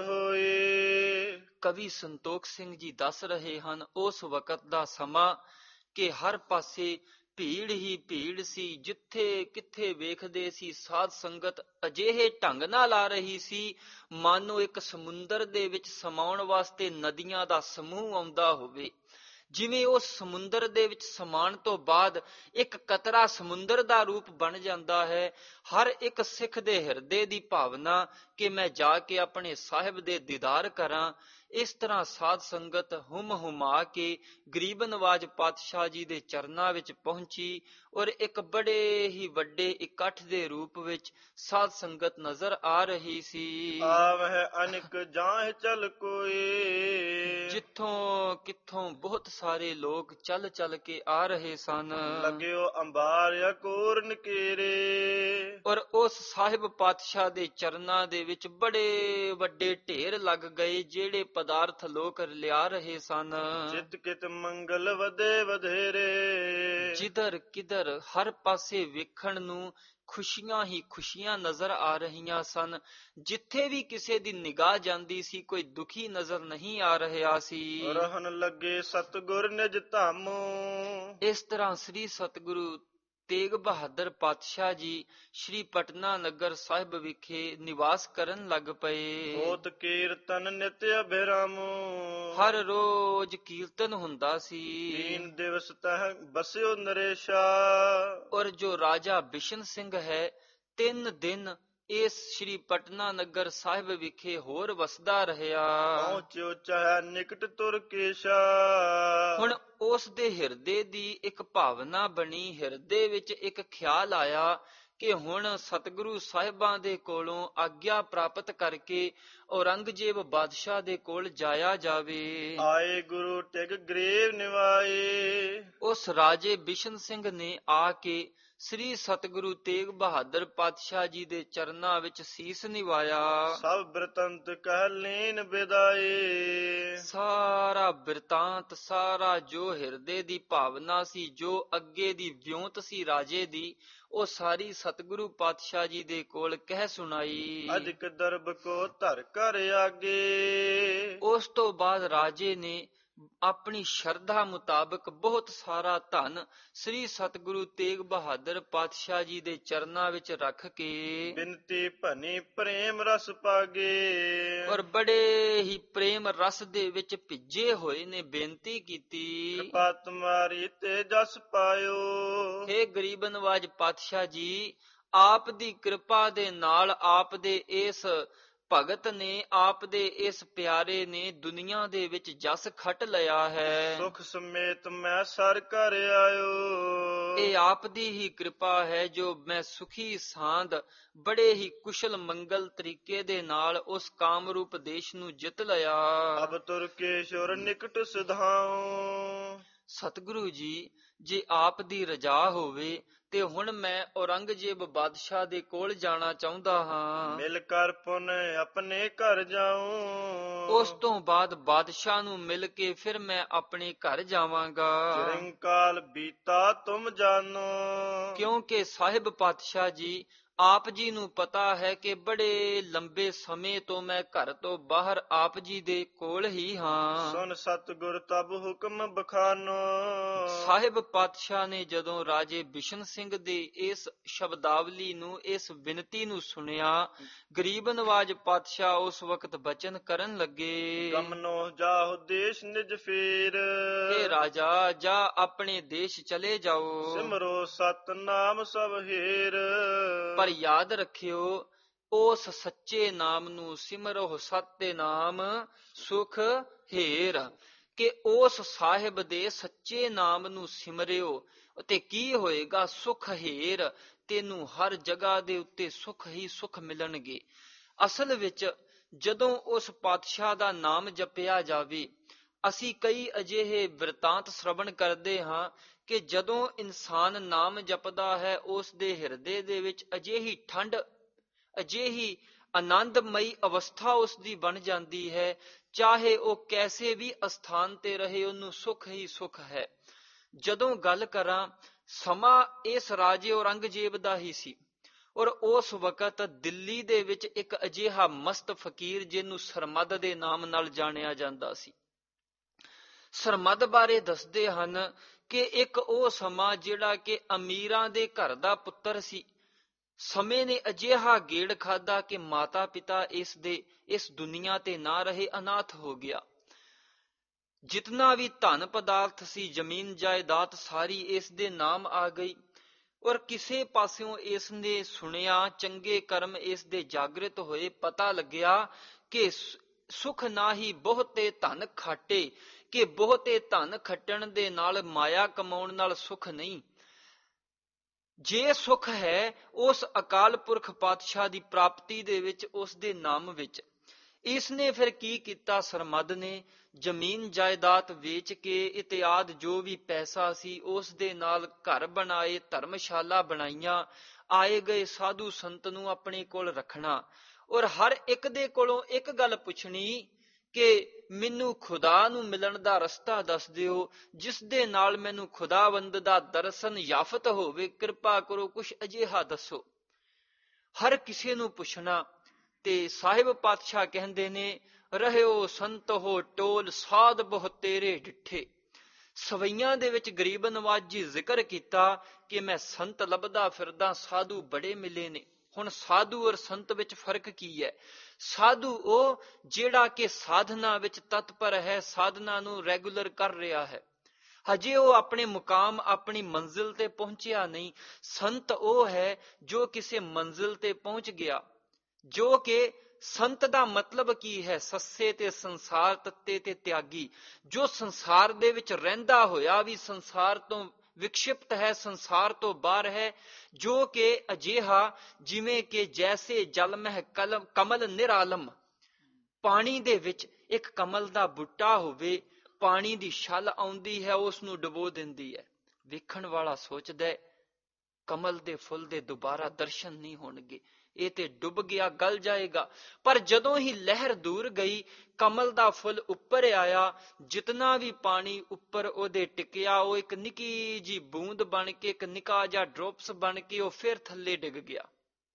ਹੋਏ। ਕਵੀ ਸੰਤੋਖ ਸਿੰਘ ਜੀ ਦੱਸ ਰਹੇ ਹਨ ਉਸ ਵਕਤ ਦਾ ਸਮਾਂ ਕਿ ਹਰ ਪਾਸੇ ਭੀੜ ਹੀ ਭੀੜ ਸੀ। ਜਿੱਥੇ ਕਿੱਥੇ ਵੇਖਦੇ ਸੀ ਸਾਧ ਸੰਗਤ ਅਜਿਹੇ ਢੰਗ ਨਾਲ ਆ ਰਹੀ ਸੀ ਮਾਨੋ ਇੱਕ ਸਮੁੰਦਰ ਦੇ ਵਿੱਚ ਸਮਾਉਣ ਵਾਸਤੇ ਨਦੀਆਂ ਦਾ ਸਮੂਹ ਆਉਂਦਾ ਹੋਵੇ। ਜਿਵੇਂ ਉਹ ਸਮੁੰਦਰ ਦੇ ਵਿੱਚ ਸਮਾਣ ਤੋਂ ਬਾਅਦ ਇੱਕ ਕਤਰਾ ਸਮੁੰਦਰ ਦਾ ਰੂਪ ਬਣ ਜਾਂਦਾ ਹੈ, ਹਰ ਇੱਕ ਸਿੱਖ ਦੇ ਹਿਰਦੇ ਦੀ ਭਾਵਨਾ ਕਿ ਮੈਂ ਜਾ ਕੇ ਆਪਣੇ ਸਾਹਿਬ ਦੇ ਦੀਦਾਰ ਕਰਾਂ। ਇਸ ਤਰ੍ਹਾਂ ਸਾਧ ਸੰਗਤ ਹੁਮ ਹੁਮਾ ਕੇ ਗਰੀਬ ਨਵਾਜ ਪਾਤਸ਼ਾਹ ਜੀ ਦੇ ਚਰਨਾਂ ਵਿੱਚ ਪਹੁੰਚੀ ਔਰ ਇੱਕ ਬੜੇ ਹੀ ਵੱਡੇ ਇਕੱਠ ਦੇ ਰੂਪ ਵਿੱਚ ਸਾਧ ਸੰਗਤ ਨਜ਼ਰ ਆ ਰਹੀ ਸੀ। ਆਵਹਿ ਅਨਿਕ ਜਾਹਿ ਚਲ ਕੋਈ, ਜਿੱਥੋਂ ਕਿੱਥੋਂ ਬਹੁਤ ਸਾਰੇ ਲੋਕ ਚੱਲ ਚੱਲ ਕੇ ਆ ਰਹੇ ਸਨ। ਲਗਿਓ ਅੰਬਾਰ ਅਕੂਰ ਨਕੀਰੇ, ਔਰ ਉਸ ਸਾਹਿਬ ਪਾਤਸ਼ਾਹ ਦੇ ਚਰਨਾਂ ਦੇ ਵਿੱਚ ਬੜੇ ਵੱਡੇ ਢੇਰ ਲੱਗ ਗਏ ਜਿਹੜੇ ਪਦਾਰਥ ਲੋਕ ਲਿਆ ਰਹੇ ਸਨ। ਚਿਤ ਕਿਤ ਮੰਗਲ ਵਧੇ ਵਧੇਰੇ, ਜਿੱਧਰ ਕਿਧਰ ਹਰ ਪਾਸੇ ਵੇਖਣ ਨੂੰ ਖੁਸ਼ੀਆਂ ਹੀ ਖੁਸ਼ੀਆਂ ਨਜ਼ਰ ਆ ਰਹੀਆਂ ਸਨ। ਜਿੱਥੇ ਵੀ ਕਿਸੇ ਦੀ ਨਿਗਾਹ ਜਾਂਦੀ ਸੀ ਕੋਈ ਦੁਖੀ ਨਜ਼ਰ ਨਹੀਂ ਆ ਰਿਹਾ ਸੀ। ਰਹਿਣ ਲੱਗੇ ਸਤਿਗੁਰ ਨਿਜ ਧਾਮੋ, ਇਸ ਤਰ੍ਹਾਂ ਸ੍ਰੀ ਸਤਿਗੁਰੂ ਤੇਗ ਬਹਾਦਰ ਪਾਤਸ਼ਾਹ ਜੀ ਸ਼੍ਰੀ ਪਟਨਾ ਨਗਰ ਸਾਹਿਬ ਵਿਖੇ ਨਿਵਾਸ ਕਰਨ ਲੱਗ ਪਏ। ਹੋਤ ਕੀਰਤਨ ਨਿਤ ਅਭਿਰਾਮੋ, ਹਰ ਰੋਜ਼ ਕੀਰਤਨ ਹੁੰਦਾ ਸੀ। ਤੀਨ ਦਿਵਸ ਤਹ ਬਸਿਓ ਨਰੇਸ਼ਾ, ਔਰ ਜੋ ਰਾਜਾ ਬਿਸ਼ਨ ਸਿੰਘ ਹੈ ਤਿੰਨ ਦਿਨ ਇਸ ਸ਼੍ਰੀ ਪਟਨਾ ਨਗਰ ਸਾਹਿਬ ਵਿਖੇ ਹੋਰ ਵਸਦਾ ਰਿਹਾ। ਪਹੁੰਚਿਓ ਚਾਹੇ ਨਿਕਟ ਤੁਰਕੇਸ਼ਾ, ਹੁਣ ਉਸ ਦੇ ਹਿਰਦੇ ਦੀ ਇੱਕ ਭਾਵਨਾ ਬਣੀ, ਹਿਰਦੇ ਵਿੱਚ ਇੱਕ ਖਿਆਲ ਆਇਆ ਕਿ ਹੁਣ ਸਤਿਗੁਰੂ ਸਾਹਿਬਾਂ ਦੇ ਕੋਲੋਂ ਆਗਿਆ ਪ੍ਰਾਪਤ ਕਰਕੇ ਔਰੰਗਜ਼ੇਬ ਬਾਦਸ਼ਾਹ ਦੇ ਕੋਲ ਜਾਇਆ ਜਾਵੇ। ਆਏ ਗੁਰੂ ਟਿਕ ਗਰੀਬ ਨਿਵਾਏ, ਉਸ ਰਾਜੇ ਬਿਸ਼ਨ ਸਿੰਘ ਨੇ ਆ ਕੇ ਸ੍ਰੀ ਸਤਿਗੁਰੂ ਤੇਗ ਬਹਾਦਰ ਪਾਤਸ਼ਾਹ ਜੀ ਦੇ ਚਰਨਾਂ ਵਿੱਚ ਸੀਸ ਨਿਵਾਇਆ। ਸਭ ਬ੍ਰਿਤੰਤ ਕਹਿ ਲੀਨ ਬਿਦਾਏ, ਸਾਰਾ ਬਿਰਤਾਂਤ, ਸਾਰਾ ਜੋ ਹਿਰਦੇ ਦੀ ਭਾਵਨਾ ਸੀ, ਜੋ ਅੱਗੇ ਦੀ ਵਿਉਂਤ ਸੀ ਰਾਜੇ ਦੀ, ਉਹ ਸਾਰੀ ਸਤਿਗੁਰੂ ਪਾਤਸ਼ਾਹ ਜੀ ਦੇ ਕੋਲ ਕਹਿ ਸੁਣਾਈ। ਅਧਿਕ ਦਰਬ ਕੋ ਧਰ ਕਰ ਆਗੇ, ਉਸ ਤੋਂ ਬਾਅਦ ਰਾਜੇ ਨੇ ਆਪਣੀ ਸ਼ਰਧਾ ਮੁਤਾਬਕ ਬਹੁਤ ਸਾਰਾ ਧਨ ਸ੍ਰੀ ਸਤਿਗੁਰੂ ਤੇਗ ਬਹਾਦਰ ਪਾਤਸ਼ਾਹ ਜੀ ਦੇ ਚਰਨਾਂ ਵਿੱਚ ਰੱਖ ਕੇ ਬਿਨਤੀ ਭਨੀ ਪ੍ਰੇਮ ਰਸ ਪਾਗੇ, ਔਰ ਬੜੇ ਹੀ ਪ੍ਰੇਮ ਰਸ ਦੇ ਵਿੱਚ ਭਿੱਜੇ ਹੋਏ ਨੇ ਬੇਨਤੀ ਕੀਤੀ। ਕਿਰਪਾ ਤੁਮਾਰੀ ਤੇ ਜਸ ਪਾਇਓ, ਹੇ ਗਰੀਬ ਨਵਾਜ ਪਾਤਸ਼ਾਹ ਜੀ, ਆਪ ਦੀ ਕਿਰਪਾ ਦੇ ਨਾਲ ਆਪ ਦੇ ਇਸ ਭਗਤ ਨੇ, ਆਪ ਦੇ ਇਸ ਪਿਆਰੇ ਨੇ ਦੁਨੀਆ ਦੇ ਵਿੱਚ ਜਸ ਖੱਟ ਲਿਆ ਹੈ। ਸੁਖ ਸਮੇਤ ਮੈਂ ਸਰ ਕਰ ਆਇਓ, ਇਹ ਆਪ ਦੀ ਹੀ ਕਿਰਪਾ ਹੈ ਜੋ ਮੈਂ ਸੁਖੀ ਸਾਂਦ ਬੜੇ ਹੀ ਕੁਸ਼ਲ ਮੰਗਲ ਤਰੀਕੇ ਦੇ ਨਾਲ ਉਸ ਕਾਮਰੂਪ ਦੇਸ਼ ਨੂੰ ਜਿੱਤ ਲਿਆ। ਅਬ ਤੁਰਕੇਸ਼ਵਰ ਨਿਕਟ ਸਿਧਾਉ, ਸਤਿਗੁਰੂ ਜੀ, ਜੇ ਆਪ ਦੀ ਰਜ਼ਾ ਹੋਵੇ ਤੇ ਹੁਣ ਮੈਂ ਔਰੰਗਜ਼ੇਬ ਬਾਦਸ਼ਾਹ ਦੇ ਕੋਲ ਜਾਣਾ ਚਾਹੁੰਦਾ ਹਾਂ। ਮਿਲ ਕਰ ਪੁਨ ਆਪਣੇ ਘਰ ਜਾਉ, ਉਸ ਤੋਂ ਬਾਅਦ ਬਾਦਸ਼ਾਹ ਨੂੰ ਮਿਲ ਕੇ ਫਿਰ ਮੈਂ ਆਪਣੇ ਘਰ ਜਾਵਾਂਗਾ। ਚਿਰੰਕਾਲ ਬੀਤਾ ਤੁਮ ਜਾਨੋ, ਕਿਉਂਕਿ ਸਾਹਿਬ ਪਾਤਸ਼ਾਹ ਜੀ, ਆਪ ਜੀ ਨੂੰ ਪਤਾ ਹੈ ਕਿ ਬੜੇ ਲੰਬੇ ਸਮੇਂ ਤੋਂ ਮੈਂ ਘਰ ਤੋਂ ਬਾਹਰ ਆਪ ਜੀ ਦੇ ਕੋਲ ਹੀ ਹਾਂ। ਸੁਨ ਸਤਿਗੁਰ ਤਬ ਹੁਕਮ ਬਖਾਨੋ, ਸਾਹਿਬ ਪਾਤਸ਼ਾਹ ਨੇ ਜਦੋਂ ਰਾਜੇ ਬਿਸ਼ਨ ਸਿੰਘ ਦੇ ਇਸ ਸ਼ਬਦਾਵਲੀ ਨੂੰ, ਇਸ ਬਿਨਤੀ ਨੂੰ ਸੁਣਿਆ, ਗਰੀਬ ਨਵਾਜ ਪਾਤਸ਼ਾਹ ਉਸ ਵਕਤ ਬਚਨ ਕਰਨ ਲੱਗੇ। ਗਮਨੋ ਜਾਹੁ ਦੇਸ਼ ਨਿਜ ਫੇਰ, ਇਹ ਰਾਜਾ ਜਾ ਆਪਣੇ ਦੇਸ਼ ਚਲੇ ਜਾਓ, ਸਿਮਰੋ ਸਤਨਾਮ ਸਭ ਹੇਰ, ਪਰ ਯਾਦ ਰੱਖਿਓ ਉਸ ਸੱਚੇ ਨਾਮ ਨੂੰ ਸਿਮਰੋ, ਸਤਿ ਨਾਮ ਸੁਖ ਹੇਰ, ਕਿ ਉਸ ਸਾਹਿਬ ਦੇ ਸੱਚੇ ਨਾਮ ਨੂੰ ਸਿਮਰਿਓ ਤੇ ਕੀ ਹੋਏਗਾ? ਸੁਖ ਹੇਰ, ਤੈਨੂੰ ਹਰ ਜਗ੍ਹਾ ਦੇ ਉੱਤੇ ਸੁਖ ਹੀ ਸੁਖ ਮਿਲਣਗੇ। ਅਸਲ ਵਿੱਚ ਜਦੋਂ ਉਸ ਪਾਤਸ਼ਾਹ ਦਾ ਨਾਮ ਜਪਿਆ ਜਾਵੇ, ਅਸੀਂ ਕਈ ਅਜਿਹੇ ਬਿਰਤਾਂਤ ਸ਼੍ਰਵਣ ਕਰਦੇ ਹਾਂ ਕਿ ਜਦੋਂ ਇਨਸਾਨ ਨਾਮ ਜਪਦਾ ਹੈ ਉਸ ਦੇ ਹਿਰਦੇ ਦੇ ਵਿੱਚ ਅਜਿਹੀ ਠੰਡ, ਅਜਿਹੀ ਆਨੰਦਮਈ ਅਵਸਥਾ ਉਸ ਦੀ ਬਣ ਜਾਂਦੀ ਹੈ, ਚਾਹੇ ਉਹ ਕੈਸੇ ਵੀ ਅਸਥਾਨ ਤੇ ਰਹੇ ਉਹਨੂੰ ਸੁਖ ਹੀ ਸੁਖ ਹੈ। ਜਦੋਂ ਗੱਲ ਕਰਾਂ, ਸਮਾਂ ਇਸ ਰਾਜੇ ਔਰੰਗਜ਼ੇਬ ਦਾ ਹੀ ਸੀ ਔਰ ਉਸ ਵਕਤ ਦਿੱਲੀ ਦੇ ਵਿੱਚ ਇੱਕ ਅਜਿਹਾ ਮਸਤ ਫਕੀਰ ਜਿਹਨੂੰ ਸਰਮਦ ਦੇ ਨਾਮ ਨਾਲ ਜਾਣਿਆ ਜਾਂਦਾ ਸੀ। ਸਰਮਦ ਬਾਰੇ ਦੱਸਦੇ ਹਨ ਕਿ ਇੱਕ ਉਹ ਸਮਾਂ ਜਿਹੜਾ ਕਿ ਅਮੀਰਾਂ ਦੇ ਘਰ ਦਾ ਪੁੱਤਰ ਸੀ, ਸਮੇਂ ਨੇ ਅਜਿਹਾ ਗੇੜ ਖਾਧਾ ਕਿ ਮਾਤਾ ਪਿਤਾ ਇਸ ਦੇ ਇਸ ਦੁਨੀਆ ਤੇ ਨਾ ਰਹੇ, ਅਨਾਥ ਹੋ ਗਿਆ। ਜਿਤਨਾ ਵੀ ਧਨ ਪਦਾਰਥ ਸੀ, ਜ਼ਮੀਨ ਜਾਇਦਾਦ ਸਾਰੀ ਇਸ ਦੇ ਨਾਮ ਆ ਗਈ। ਔਰ ਕਿਸੇ ਪਾਸਿਓਂ ਇਸ ਨੇ ਸੁਣਿਆ, ਚੰਗੇ ਕਰਮ ਇਸ ਦੇ ਜਾਗਰਿਤ ਹੋਏ, ਪਤਾ ਲੱਗਿਆ ਕਿ ਸੁਖ ਨਾ ਹੀ ਬਹੁਤੇ ਧਨ ਖਾਟੇ, ਕਿ ਬਹੁਤੇ ਧਨ ਖੱਟਣ ਦੇ ਨਾਲ, ਮਾਇਆ ਕਮਾਉਣ ਨਾਲ ਸੁਖ ਨਹੀਂ। ਜੇ ਸੁਖ ਹੈ ਉਸ ਅਕਾਲ ਪੁਰਖ ਪਾਤਸ਼ਾਹ ਦੀ ਪ੍ਰਾਪਤੀ ਦੇ ਵਿੱਚ, ਉਸ ਦੇ ਨਾਮ ਵਿੱਚ। ਇਸ ਨੇ ਫਿਰ ਕੀ ਕੀਤਾ? ਸਰਮਦ ਨੇ ਜ਼ਮੀਨ ਜਾਇਦਾਦ ਵੇਚ ਕੇ ਇਤਿਆਦ ਜੋ ਵੀ ਪੈਸਾ ਸੀ ਉਸ ਦੇ ਨਾਲ ਘਰ ਬਣਾਏ, ਧਰਮਸ਼ਾਲਾ ਬਣਾਈਆਂ, ਆਏ ਗਏ ਸਾਧੂ ਸੰਤ ਨੂੰ ਆਪਣੇ ਕੋਲ ਰੱਖਣਾ, ਔਰ ਹਰ ਇੱਕ ਦੇ ਕੋਲੋਂ ਇੱਕ ਗੱਲ ਪੁੱਛਣੀ ਕਿ ਮੈਨੂੰ ਖੁਦਾ ਨੂੰ ਮਿਲਣ ਦਾ ਰਸਤਾ ਦੱਸ ਦਿਓ, ਜਿਸ ਦੇ ਨਾਲ ਮੈਨੂੰ ਖੁਦਾਵੰਦ ਦਾ ਦਰਸ਼ਨ ਯਾਫਤ ਹੋਵੇ, ਕਿਰਪਾ ਕਰੋ ਕੁਛ ਅਜਿਹਾ ਦੱਸੋ। ਹਰ ਕਿਸੇ ਨੂੰ ਪੁੱਛਣਾ। ਤੇ ਸਾਹਿਬ ਪਾਤਸ਼ਾਹ ਕਹਿੰਦੇ ਨੇ, ਰਹਿਓ ਸੰਤ ਹੋ ਟੋਲ, ਸਾਧ ਬਹੁ ਤੇਰੇ ਡਿੱਠੇ। ਸਵਈਆਂ ਦੇ ਵਿੱਚ ਗਰੀਬ ਨਵਾਜ਼ ਜੀ ਜ਼ਿਕਰ ਕੀਤਾ ਕਿ ਮੈਂ ਸੰਤ ਲੱਭਦਾ ਫਿਰਦਾ, ਸਾਧੂ ਬੜੇ ਮਿਲੇ ਨੇ। ਹੁਣ ਸਾਧੂ ਔਰ ਸੰਤ ਵਿੱਚ ਫਰਕ ਕੀ ਹੈ? ਸਾਧੂ ਉਹ ਜਿਹੜਾ ਕਿ ਸਾਧਨਾ ਵਿੱਚ ਤਤਪਰ ਹੈ, ਸਾਧਨਾ ਨੂੰ ਰੈਗੂਲਰ ਕਰ ਰਿਹਾ ਹੈ, ਹਜੇ ਉਹ ਆਪਣੇ ਮੁਕਾਮ, ਆਪਣੀ ਮੰਜ਼ਿਲ ਤੇ ਪਹੁੰਚਿਆ ਨਹੀਂ। ਸੰਤ ਉਹ ਹੈ ਜੋ ਕਿਸੇ ਮੰਜ਼ਿਲ ਤੇ ਪਹੁੰਚ ਗਿਆ, ਜੋ ਕਿ ਸੰਤ ਦਾ ਮਤਲਬ ਕੀ ਹੈ? ਸੱਸੇ ਤੇ ਸੰਸਾਰ, ਤੱਤੇ ਤੇ ਤਿਆਗੀ, ਜੋ ਸੰਸਾਰ ਦੇ ਵਿੱਚ ਰਹਿੰਦਾ ਹੋਇਆ ਵੀ ਸੰਸਾਰ ਤੋਂ ਵਿਕਸ਼ਿਪਤ ਹੈ, ਸੰਸਾਰ ਤੋਂ ਬਾਹਰ ਹੈ, ਜੋ ਕਿ ਅਜਿਹਾ ਜਿਵੇਂ ਕਿ ਜੈਸੇ ਜਲ ਮਹਿ ਕਮਲ ਨਿਰਾਲਮ, ਪਾਣੀ ਦੇ ਵਿੱਚ ਇੱਕ ਕਮਲ ਦਾ ਬੂਟਾ ਹੋਵੇ, ਪਾਣੀ ਦੀ ਛੱਲ ਆਉਂਦੀ ਹੈ, ਉਸ ਨੂੰ ਡੁਬੋ ਦਿੰਦੀ ਹੈ। ਵੇਖਣ ਵਾਲਾ ਸੋਚਦਾ ਹੈ ਕਮਲ ਦੇ ਫੁੱਲ ਦੇ ਦੁਬਾਰਾ ਦਰਸ਼ਨ ਨਹੀਂ ਹੋਣਗੇ, ਇਹ ਤੇ ਡੁੱਬ ਗਿਆ, ਗਲ ਜਾਏਗਾ। ਪਰ ਜਦੋਂ ਹੀ ਲਹਿਰ ਦੂਰ ਗਈ, ਕਮਲ ਦਾ ਫੁੱਲ ਉੱਪਰ ਆਇਆ, ਜਿਤਨਾ ਵੀ ਪਾਣੀ ਉੱਪਰ ਉਹਦੇ ਟਿਕਿਆ, ਉਹ ਇੱਕ ਨਿੱਕੀ ਜੀ ਬੂੰਦ ਬਣ ਕੇ, ਇੱਕ ਨਿੱਕਾ ਜਿਹਾ ਡ੍ਰੌਪਸ ਬਣ ਕੇ ਉਹ ਫਿਰ ਥੱਲੇ ਡਿੱਗ ਗਿਆ।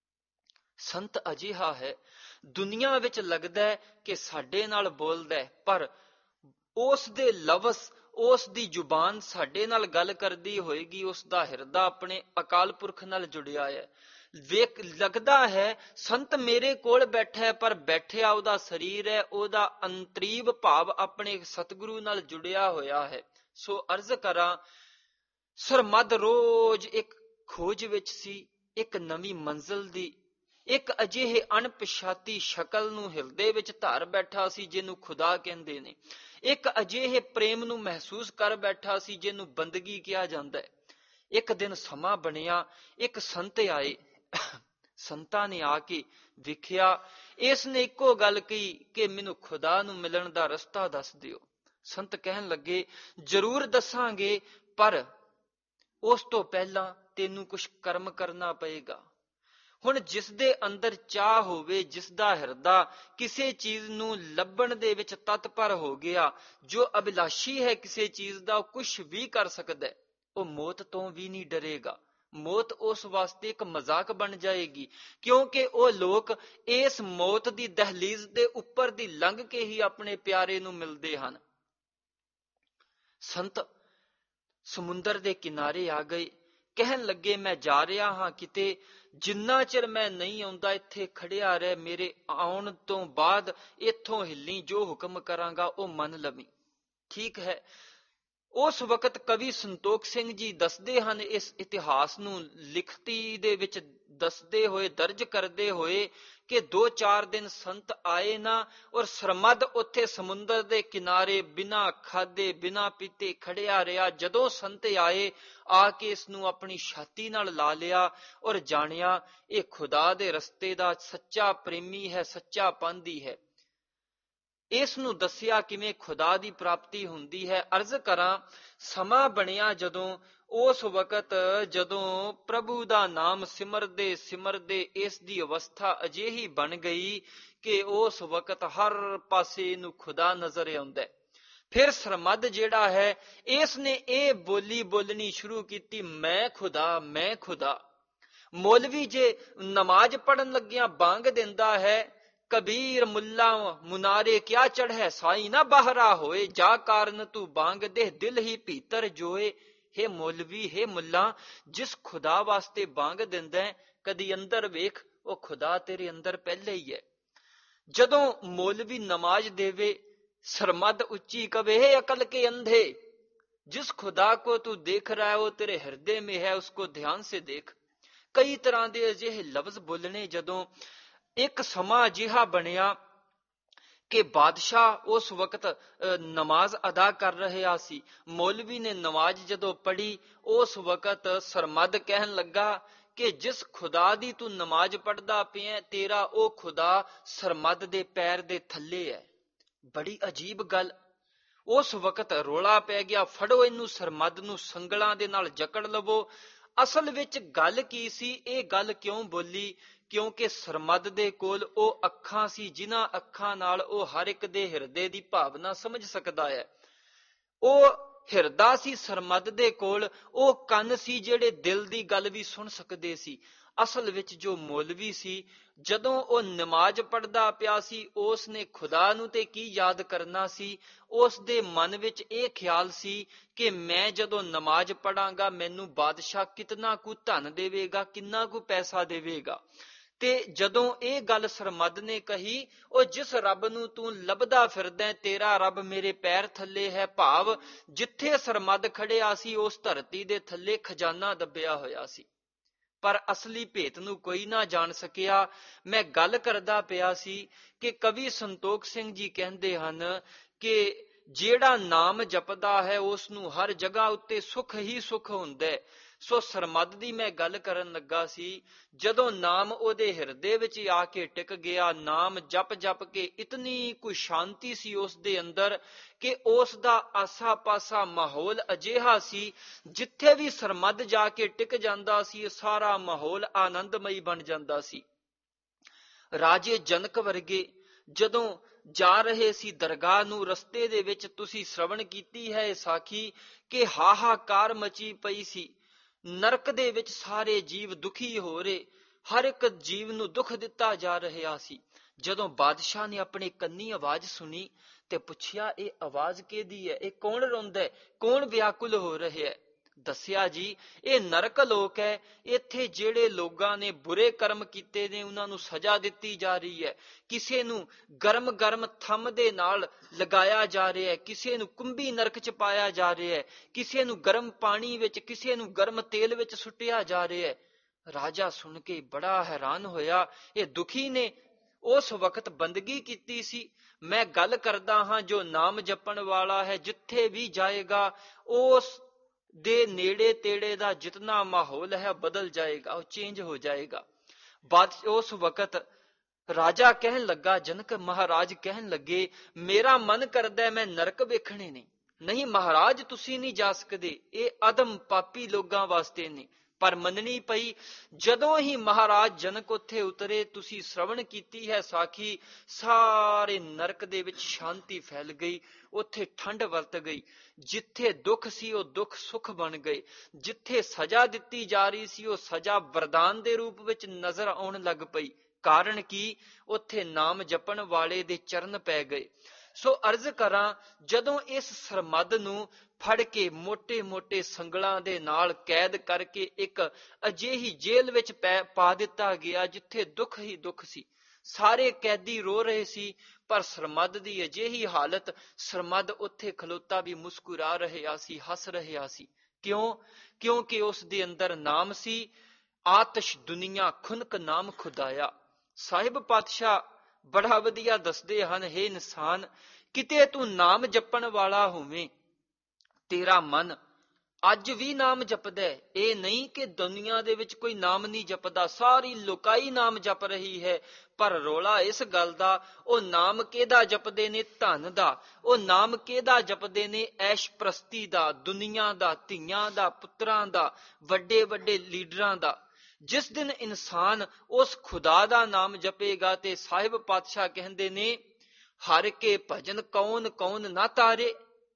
ਸੰਤ ਅਜਿਹਾ ਹੈ, ਦੁਨੀਆ ਵਿੱਚ ਲੱਗਦਾ ਹੈ ਕਿ ਸਾਡੇ ਨਾਲ ਬੋਲਦਾ ਹੈ, ਪਰ ਉਸ ਦੇ ਲਫ਼ਜ਼, ਉਸ ਦੀ ਜ਼ੁਬਾਨ ਸਾਡੇ ਨਾਲ ਗੱਲ ਕਰਦੀ ਹੋਏਗੀ, ਉਸ ਦਾ ਹਿਰਦਾ ਆਪਣੇ ਅਕਾਲ ਪੁਰਖ ਨਾਲ ਜੁੜਿਆ ਹੈ। ਵੇਖ ਲੱਗਦਾ ਹੈ ਸੰਤ ਮੇਰੇ ਕੋਲ ਬੈਠਾ ਹੈ, ਪਰ ਬੈਠਿਆ ਉਹਦਾ ਸਰੀਰ ਹੈ, ਉਹਦਾ ਅੰਤਰੀਵ ਭਾਵ ਆਪਣੇ ਸਤਿਗੁਰੂ ਨਾਲ ਜੁੜਿਆ ਹੋਇਆ ਹੈ। ਸੋ ਅਰਜ਼ ਕਰਾਂ, ਸਰਮਦ ਰੋਜ਼ ਇੱਕ ਖੋਜ ਵਿੱਚ ਸੀ, ਇੱਕ ਨਵੀਂ ਮੰਜ਼ਿਲ ਦੀ, ਇੱਕ ਅਜਿਹੇ ਅਣਪਛਾਤੀ ਸ਼ਕਲ ਨੂੰ ਹਿਰਦੇ ਵਿੱਚ ਧਾਰ ਬੈਠਾ ਸੀ ਜਿਹਨੂੰ ਖੁਦਾ ਕਹਿੰਦੇ ਨੇ, ਇੱਕ ਅਜਿਹੇ ਪ੍ਰੇਮ ਨੂੰ ਮਹਿਸੂਸ ਕਰ ਬੈਠਾ ਸੀ ਜਿਹਨੂੰ ਬੰਦਗੀ ਕਿਹਾ ਜਾਂਦਾ ਹੈ। ਇੱਕ ਦਿਨ ਸਮਾਂ ਬਣਿਆ, ਇੱਕ ਸੰਤ ਆਏ, ਸੰਤਾਂ ਨੇ ਆ ਕੇ ਵੇਖਿਆ, ਇਸ ਨੇ ਇੱਕੋ ਗੱਲ ਕਹੀ ਕਿ ਮੈਨੂੰ ਖੁਦਾ ਨੂੰ ਮਿਲਣ ਦਾ ਰਸਤਾ ਦੱਸ ਦਿਓ। ਸੰਤ ਕਹਿਣ ਲੱਗੇ, ਜ਼ਰੂਰ ਦੱਸਾਂਗੇ, ਪਰ ਉਸ ਤੋਂ ਪਹਿਲਾਂ ਤੈਨੂੰ ਕੁਝ ਕਰਮ ਕਰਨਾ ਪਏਗਾ। ਹੁਣ ਜਿਸ ਦੇ ਅੰਦਰ ਚਾਹ ਹੋਵੇ, ਜਿਸ ਦਾ ਹਿਰਦਾ ਕਿਸੇ ਚੀਜ਼ ਨੂੰ ਲੱਭਣ ਦੇ ਵਿੱਚ ਤਤਪਰ ਹੋ ਗਿਆ, ਜੋ ਅਭਿਲਾਸ਼ੀ ਹੈ ਕਿਸੇ ਚੀਜ਼ ਦਾ, ਉਹ ਕੁਝ ਵੀ ਕਰ ਸਕਦਾ ਹੈ, ਉਹ ਮੌਤ ਤੋਂ ਵੀ ਨਹੀਂ ਡਰੇਗਾ। ਮੌਤ ਉਸ ਵਾਸਤੇ ਇੱਕ ਮਜ਼ਾਕ ਬਣ ਜਾਏਗੀ, ਕਿਉਂਕਿ ਉਹ ਲੋਕ ਇਸ ਮੌਤ ਦੀ ਦਹਲੀਜ਼ ਦੇ ਉੱਪਰ ਦੀ ਲੰਘ ਕੇ ਹੀ ਆਪਣੇ ਪਿਆਰੇ ਨੂੰ ਮਿਲਦੇ ਹਨ। ਸੰਤ ਸਮੁੰਦਰ ਦੇ ਕਿਨਾਰੇ ਆ ਗਏ, ਕਹਿਣ ਲੱਗੇ, ਮੈਂ ਜਾ ਰਿਹਾ ਹਾਂ ਕਿਤੇ, ਜਿੰਨਾ ਚਿਰ ਮੈਂ ਨਹੀਂ ਆਉਂਦਾ ਇੱਥੇ ਖੜਿਆ ਰਹਿ, ਮੇਰੇ ਆਉਣ ਤੋਂ ਬਾਅਦ ਇੱਥੋਂ ਹਿੱਲੀ, ਜੋ ਹੁਕਮ ਕਰਾਂਗਾ ਉਹ ਮੰਨ ਲਵੀਂ। ਠੀਕ ਹੈ। ਉਸ ਵਕਤ ਕਵੀ ਸੰਤੋਖ ਸਿੰਘ ਜੀ ਦੱਸਦੇ ਹਨ, ਇਸ ਇਤਿਹਾਸ ਨੂੰ ਲਿਖਤੀ ਦੇ ਵਿੱਚ ਦੱਸਦੇ ਹੋਏ, ਦਰਜ ਕਰਦੇ ਹੋਏ, ਕਿ ਦੋ ਚਾਰ ਦਿਨ ਸੰਤ ਆਏ ਨਾ, ਔਰ ਸਰਮਦ ਉੱਥੇ ਸਮੁੰਦਰ ਦੇ ਕਿਨਾਰੇ ਬਿਨਾਂ ਖਾਦੇ ਬਿਨਾਂ ਪੀਤੇ ਖੜਿਆ ਰਿਹਾ। ਜਦੋਂ ਸੰਤ ਆਏ, ਆ ਕੇ ਇਸ ਨੂੰ ਆਪਣੀ ਛਾਤੀ ਨਾਲ ਲਾ ਲਿਆ, ਔਰ ਜਾਣਿਆ ਇਹ ਖੁਦਾ ਦੇ ਰਸਤੇ ਦਾ ਸੱਚਾ ਪ੍ਰੇਮੀ ਹੈ, ਸੱਚਾ ਪਾਂਧੀ ਹੈ। ਇਸ ਨੂੰ ਦੱਸਿਆ ਕਿਵੇਂ ਖੁਦਾ ਦੀ ਪ੍ਰਾਪਤੀ ਹੁੰਦੀ ਹੈ। ਅਰਜ਼ ਕਰਾਂ, ਸਮਾਂ ਬਣਿਆ ਜਦੋਂ, ਉਸ ਵਕਤ ਜਦੋਂ ਪ੍ਰਭੂ ਦਾ ਨਾਮ ਸਿਮਰਦੇ ਸਿਮਰਦੇ ਇਸ ਦੀ ਅਵਸਥਾ ਅਜਿਹੀ ਬਣ ਗਈ ਕਿ ਉਸ ਵਕਤ ਹਰ ਪਾਸੇ ਨੂੰ ਖੁਦਾ ਨਜ਼ਰ ਆਉਂਦਾ ਹੈ। ਫਿਰ ਸਰਮਦ ਜਿਹੜਾ ਹੈ, ਇਸ ਨੇ ਇਹ ਬੋਲੀ ਬੋਲਣੀ ਸ਼ੁਰੂ ਕੀਤੀ, ਮੈਂ ਖੁਦਾ, ਮੈਂ ਖੁਦਾ। ਮੌਲਵੀ ਜੇ ਨਮਾਜ਼ ਪੜਨ ਲੱਗਿਆਂ ਬਾਂਗ ਦਿੰਦਾ ਹੈ, ਕਬੀਰ ਮੁੱਲਾ ਮੁਨਾਰੇ ਕਿਆ ਚੜ੍ਹੈ, ਸਾਈ ਨਾ ਬਾਹਰਾ ਹੋਏ, ਜਾ ਕਾਰਨ ਤੂੰ ਬਾਂਗ ਦੇ ਦਿਲ ਹੀ ਭੀਤਰ ਜੋਏ। ਹੇ ਮੌਲਵੀ, ਹੇ ਮੁੱਲਾ, ਜਿਸ ਖੁਦਾ ਵਾਸਤੇ ਬਾਂਗ ਦਿੰਦਾ ਹੈ, ਕਦੀ ਅੰਦਰ ਵੇਖ, ਉਹ ਖੁਦਾ ਤੇਰੇ ਅੰਦਰ ਪਹਿਲੇ ਹੀ ਹੈ। ਜਦੋਂ ਮੌਲਵੀ ਨਮਾਜ਼ ਦੇਵੇ, सरमद ऊंची कवे हे अकल के अंधे, जिस खुदा को तू देख रहा है वो तेरे हृदय में है, उसको ध्यान से देख। कई तरह के अजिहे लफ्ज बोलने। जदों एक समा अजिहा बनया कि बादशाह उस वक्त नमाज अदा कर रहा सी, मौलवी ने नमाज जदों पढ़ी, उस वक्त सरमद कहन लगा कि जिस खुदा दी तू नमाज पढ़दा पिया, तेरा ओ खुदा सरमद दे पैर दे थल्ले है। बड़ी अजीब गल। उस वक्त रोला पै गया, फड़ो इनू सरमद नू संगलां दे नाल जकड़ लवो। असल विच गल की सी, ये गल क्यों बोली? क्योंकि सरमद दे कोल ओ अखां सी, जिन्हां अखां नाल ओ हर एक दे हिरदे दी भावना समझ सकदा है। ओ हिरदा सी सरमद दे कोल, ओ कंन सी जेड़े दिल दी गल भी सुन सकदे सी। असल विच जो मौलवी सी, जदों ओ नमाज पढ़दा पिया सी, उस ने खुदा नूं ते की याद करना सी। उस दे मन विच ये ख्याल सी कि मैं जदों नमाज पढ़ांगा, मैनूं बादशाह कितना कु धन देवेगा, किन्ना कु पैसा देवेगा। ते जदों ये गल सरमद ने कही, ओ जिस रब नूं तू लभदा फिरदा, तेरा रब मेरे पैर थल्ले है। भाव जिथे सरमद खड़िया सी, उस धरती दे थल्ले खजाना दबिया होया सी, पर असली भेत नूं कोई ना जान सकिया। मैं गल करदा पिया सी कि कवि संतोख सिंह जी कहंदे हन कि जेड़ा नाम जपदा है, उस नूं हर जगह उत्ते सुख ही सुख हुंदा है। सो सरमद दी मैं गल करन लगा सी, जदों नाम ओदे हिरदे विच आके टिक गया, नाम जप जप के इतनी कोई शांति सी उस दे अंदर कि उस दा आसा पासा माहौल अजिहा सी, जिथे भी सरमद जाके टिक जांदा सी, सारा माहौल आनंदमई बन जांदा सी। राजे जनक वर्गे जदों जा रहे सी दरगाह नूं, रस्ते दे विच तुसी श्रवण कीती है साखी कि हाहाकार मची पई सी। नरक दे विच सारे जीव दुखी हो रहे, हर एक जीव नूं दुख दिता जा रहा सी। जदों बादशाह ने अपने कन्नी आवाज सुनी ते पुछया, ये आवाज किहदी है? ये कौन रोंदा है? कौन व्याकुल हो रहा है? दस्सिया जी, ये नरक लोक है। इत्थे जेड़े लोगां ने बुरे कर्म कीते ने, उन्हां नूं सजा दित्ती जा रही है। किसे नूं गरम गरम थम दे नाल लगाया जा रहा है, किसे नूं कुंभी नरक च पाया जा रहा है, किसे नूं गरम पानी विच, किसे नूं गरम तेल विच सुटिया जा रहा है। राजा सुन के बड़ा हैरान होया। ये दुखी ने उस वक्त बंदगी कीती सी। मैं गल करदा हां, जो नाम जपण वाला है, जिथे भी जाएगा उस दे नेड़े तेड़े दा जितना माहौल है बदल जाएगा, वो चेंज हो जाएगा। बात उस वक्त राजा कहन लगा, जनक महाराज कहन लगे, मेरा मन करदा मैं नरक वेखणे ने। नहीं महाराज, तुसी नहीं जा सकदे, ये अदम पापी लोगां वास्ते ने। पर मननी पई। जदों ही महाराज जनक उत्थे उतरे, तुसी श्रवण कीती है साखी, सारे नरक दे विच शांति फैल गई, उत्थे ठंड वरत गई। जिथे दुख सी वो दुख सुख बन गए, जिथे सजा दित्ती जा रही सी वो सजा वरदान दे रूप विच नजर आउण लग पई। कारण की उत्थे नाम जपण वाले दे चरण पै गए। सो अर्ज करां, जदों इस सरमद नूं फड़ के मोटे मोटे संगलां दे नाल कैद करके एक अजिही जेल विच पा दिता गया, जिथे दुख ही दुख सी। सारे कैदी रो रहे सी, पर सरमद दी अजिही हालत, सरमद उत्थे खलोता भी मुस्कुरा रहा सी, हस रहा सी। क्यों? क्योंकि उस दे अंदर नाम सी, आतिश दुनिया खुनक नाम खुदाया। साहिब पातशाह बड़ा वधिया दसदे हन, हे इंसान, किते तू नाम जपण वाला होवे, तेरा मन अज भी नाम जपदा है। ये नहीं कि दुनिया दे विच कोई नाम नहीं जपदा, सारी लोकाई नाम जप रही है। पर रोला इस गल दा, ओ नाम किहदा जपदे ने? धन दा। ओ नाम किहदा जपदे ने? ऐश प्रस्ती दा, दुनिया दा, धीआं दा, पुत्रां दा, वड्डे वड्डे लीडरां दा। जिस दिन इंसान उस खुदा दा नाम जपेगा, ते साहिब पातशाह कहंदे ने, हर के भजन कौन कौन ना तारे।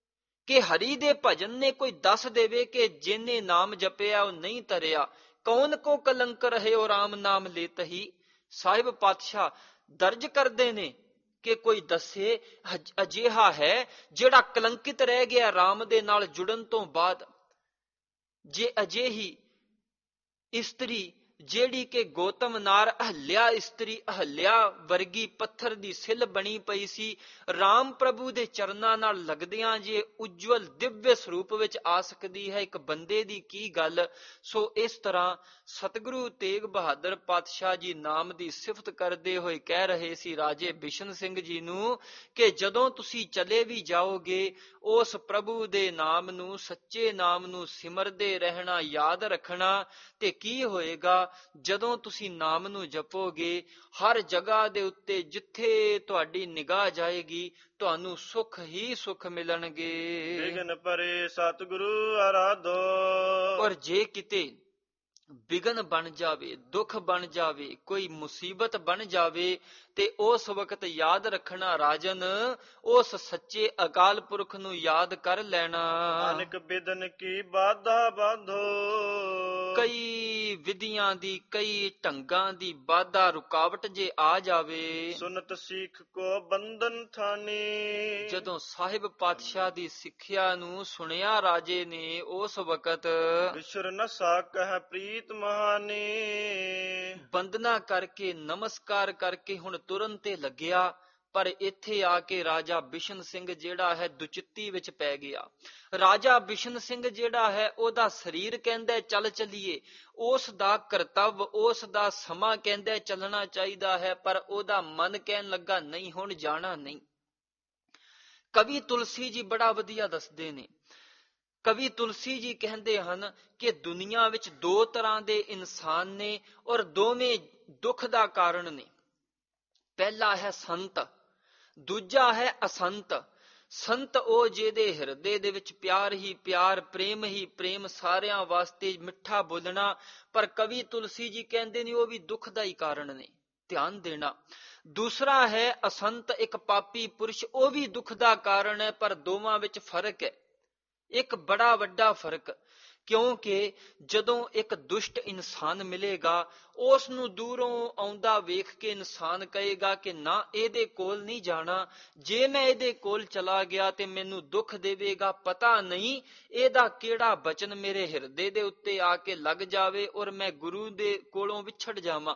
कि हरि दे भजन ने कोई दस देवे कि जिन्ने नाम जपिया वो नहीं तरिया, कौन को कलंक रहे और राम नाम लेत ही। साहिब पातशाह दर्ज करते ने कि कोई दसे अजिहा है जेड़ा कलंकित रह गया राम दे नाल जुड़न तो बाद। जे अजिही इस्त्री ਜਿਹੜੀ ਕਿ ਗੌਤਮ ਨਾਰ ਅਹਲਿਆ ਇਸਤਰੀ ਅਹਲਿਆ ਵਰਗੀ ਪੱਥਰ ਦੀ ਸਿਲ ਬਣੀ ਪਈ ਸੀ, ਰਾਮ ਪ੍ਰਭੂ ਦੇ ਚਰਨਾਂ ਨਾਲ ਲੱਗਦਿਆਂ ਜੇ ਉਜਵਲ ਦਿਵਯ ਸਰੂਪ ਵਿੱਚ ਆ ਸਕਦੀ ਹੈ, ਇੱਕ ਬੰਦੇ ਦੀ ਕੀ ਗੱਲ। ਸੋ ਇਸ ਤਰ੍ਹਾਂ ਸਤਿਗੁਰੂ ਤੇਗ ਬਹਾਦਰ ਪਾਤਸ਼ਾਹ ਜੀ ਨਾਮ ਦੀ ਸਿਫਤ ਕਰਦੇ ਹੋਏ ਕਹਿ ਰਹੇ ਸੀ ਰਾਜੇ ਬਿਸ਼ਨ ਸਿੰਘ ਜੀ ਨੂੰ ਕਿ ਜਦੋਂ ਤੁਸੀਂ ਚਲੇ ਵੀ ਜਾਓਗੇ, ਉਸ ਪ੍ਰਭੂ ਦੇ ਨਾਮ ਨੂੰ, ਸੱਚੇ ਨਾਮ ਨੂੰ ਸਿਮਰਦੇ ਰਹਿਣਾ, ਯਾਦ ਰੱਖਣਾ। ਤੇ ਕੀ ਹੋਏਗਾ ਜਦੋਂ ਤੁਸੀਂ ਨਾਮ ਨੂੰ ਜਪੋਗੇ, ਹਰ ਜਗ੍ਹਾ ਦੇ ਉੱਤੇ ਜਿੱਥੇ ਤੁਹਾਡੀ ਨਿਗਾਹ ਜਾਏਗੀ ਤੁਹਾਨੂੰ ਸੁੱਖ ਹੀ ਸੁੱਖ ਮਿਲਣਗੇ। ਬਿਗਨ ਪਰੇ ਸਤਿਗੁਰੂ ਆਰਾਧੋ। ਔਰ ਜੇ ਕਿਤੇ ਵਿਗਨ ਬਣ ਜਾਵੇ, ਦੁੱਖ ਬਣ ਜਾਵੇ, ਕੋਈ ਮੁਸੀਬਤ ਬਣ ਜਾਵੇ, ਤੇ ਉਸ ਵਕਤ ਯਾਦ ਰੱਖਣਾ ਰਾਜਨ, ਉਸ ਸੱਚੇ ਅਕਾਲ ਪੁਰਖ ਨੂੰ ਯਾਦ ਕਰ ਲੈਣਾ। ਅਨੇਕ ਬਿਦਨ ਕੀ ਬਾਧਾ ਬਾਧੋ। ਕਈ ਵਿਧੀਆਂ ਦੀ, ਕਈ ਢੰਗਾਂ ਦੀ ਬਾਧਾ ਰੁਕਾਵਟ ਜੇ ਆ ਜਾਵੇ, ਸੁਨਤ ਸਿੱਖ ਕੋ ਬੰਧਨ ਥਾਨੀ। ਜਦੋਂ ਸਾਹਿਬ ਪਾਤਸ਼ਾਹ ਦੀ ਸਿੱਖਿਆ ਨੂੰ ਸੁਣਿਆ ਰਾਜੇ ਨੇ, ਉਸ ਵਕਤ ਵਿਸ਼ਰ ਨ ਸਾਕਹਿ ਪ੍ਰੀਤ ਮਹਾਨੀ। ਬੰਦਨਾ ਕਰਕੇ, ਨਮਸਕਾਰ ਕਰਕੇ ਹੁਣ ਤੁਰਨ ਤੇ ਲੱਗਿਆ, ਪਰ ਇੱਥੇ ਆ ਕੇ ਰਾਜਾ ਬਿਸ਼ਨ ਸਿੰਘ ਜਿਹੜਾ ਹੈ ਦੁਚਿੱਤੀ ਵਿੱਚ ਪੈ ਗਿਆ। ਰਾਜਾ ਬਿਸ਼ਨ ਸਿੰਘ ਜਿਹੜਾ ਹੈ ਉਹਦਾ ਸਰੀਰ ਕਹਿੰਦਾ ਚੱਲ ਚੱਲੀਏ, ਉਸ ਦਾ ਕਰਤੱਵ, ਉਸ ਦਾ ਸਮਾਂ ਕਹਿੰਦਾ ਚੱਲਣਾ ਚਾਹੀਦਾ ਹੈ, ਪਰ ਉਹਦਾ ਮਨ ਕਹਿਣ ਲੱਗਾ ਨਹੀਂ, ਹੁਣ ਜਾਣਾ ਨਹੀਂ। ਕਵੀ ਤੁਲਸੀ ਜੀ ਬੜਾ ਵਧੀਆ ਦੱਸਦੇ ਨੇ। ਕਵੀ ਤੁਲਸੀ ਜੀ ਕਹਿੰਦੇ ਹਨ ਕਿ ਦੁਨੀਆ ਵਿੱਚ ਦੋ ਤਰ੍ਹਾਂ ਦੇ ਇਨਸਾਨ ਨੇ ਔਰ ਦੋਵੇਂ ਦੁੱਖ ਦਾ ਕਾਰਨ ਨੇ। ਪਹਿਲਾ ਹੈ ਸੰਤ, ਦੂਜਾ ਹੈ ਅਸੰਤ। ਸੰਤ ਉਹ ਜਿਹਦੇ ਹਿਰਦੇ ਦੇ ਵਿੱਚ ਪਿਆਰ ਹੀ ਪਿਆਰ, ਪ੍ਰੇਮ ਹੀ ਪ੍ਰੇਮ, ਸਾਰਿਆਂ ਵਾਸਤੇ ਮਿੱਠਾ ਬੋਲਣਾ। ਪਰ ਕਵੀ ਤੁਲਸੀ ਜੀ ਕਹਿੰਦੇ ਨੇ ਉਹ ਵੀ ਦੁੱਖ ਦਾ ਹੀ ਕਾਰਨ ਨੇ, ਧਿਆਨ ਦੇਣਾ। ਦੂਸਰਾ ਹੈ ਅਸੰਤ, ਇੱਕ ਪਾਪੀ ਪੁਰਸ਼, ਉਹ ਵੀ ਦੁੱਖ ਦਾ ਕਾਰਨ ਹੈ, ਪਰ ਦੋਵਾਂ ਵਿੱਚ ਫਰਕ ਹੈ, ਇੱਕ ਬੜਾ ਵੱਡਾ ਫਰਕ। ਕਿਉਂਕਿ ਜਦੋਂ ਇੱਕ ਦੁਸ਼ਟ ਇਨਸਾਨ ਮਿਲੇਗਾ, ਉਸ ਨੂੰ ਦੂਰੋਂ ਆਉਂਦਾ ਵੇਖ ਕੇ ਇਨਸਾਨ ਕਹੇਗਾ ਕਿ ਨਾ, ਇਹਦੇ ਕੋਲ ਨਹੀਂ ਜਾਣਾ, ਜੇ ਮੈਂ ਇਹਦੇ ਕੋਲ ਚਲਾ ਗਿਆ ਤੇ ਮੈਨੂੰ ਦੁੱਖ ਦੇਵੇਗਾ, ਪਤਾ ਨਹੀਂ ਇਹਦਾ ਕਿਹੜਾ ਬਚਨ ਮੇਰੇ ਹਿਰਦੇ ਦੇ ਉੱਤੇ ਆ ਕੇ ਲੱਗ ਜਾਵੇ ਔਰ ਮੈਂ ਗੁਰੂ ਦੇ ਕੋਲੋਂ ਵਿਛੜ ਜਾਵਾਂ।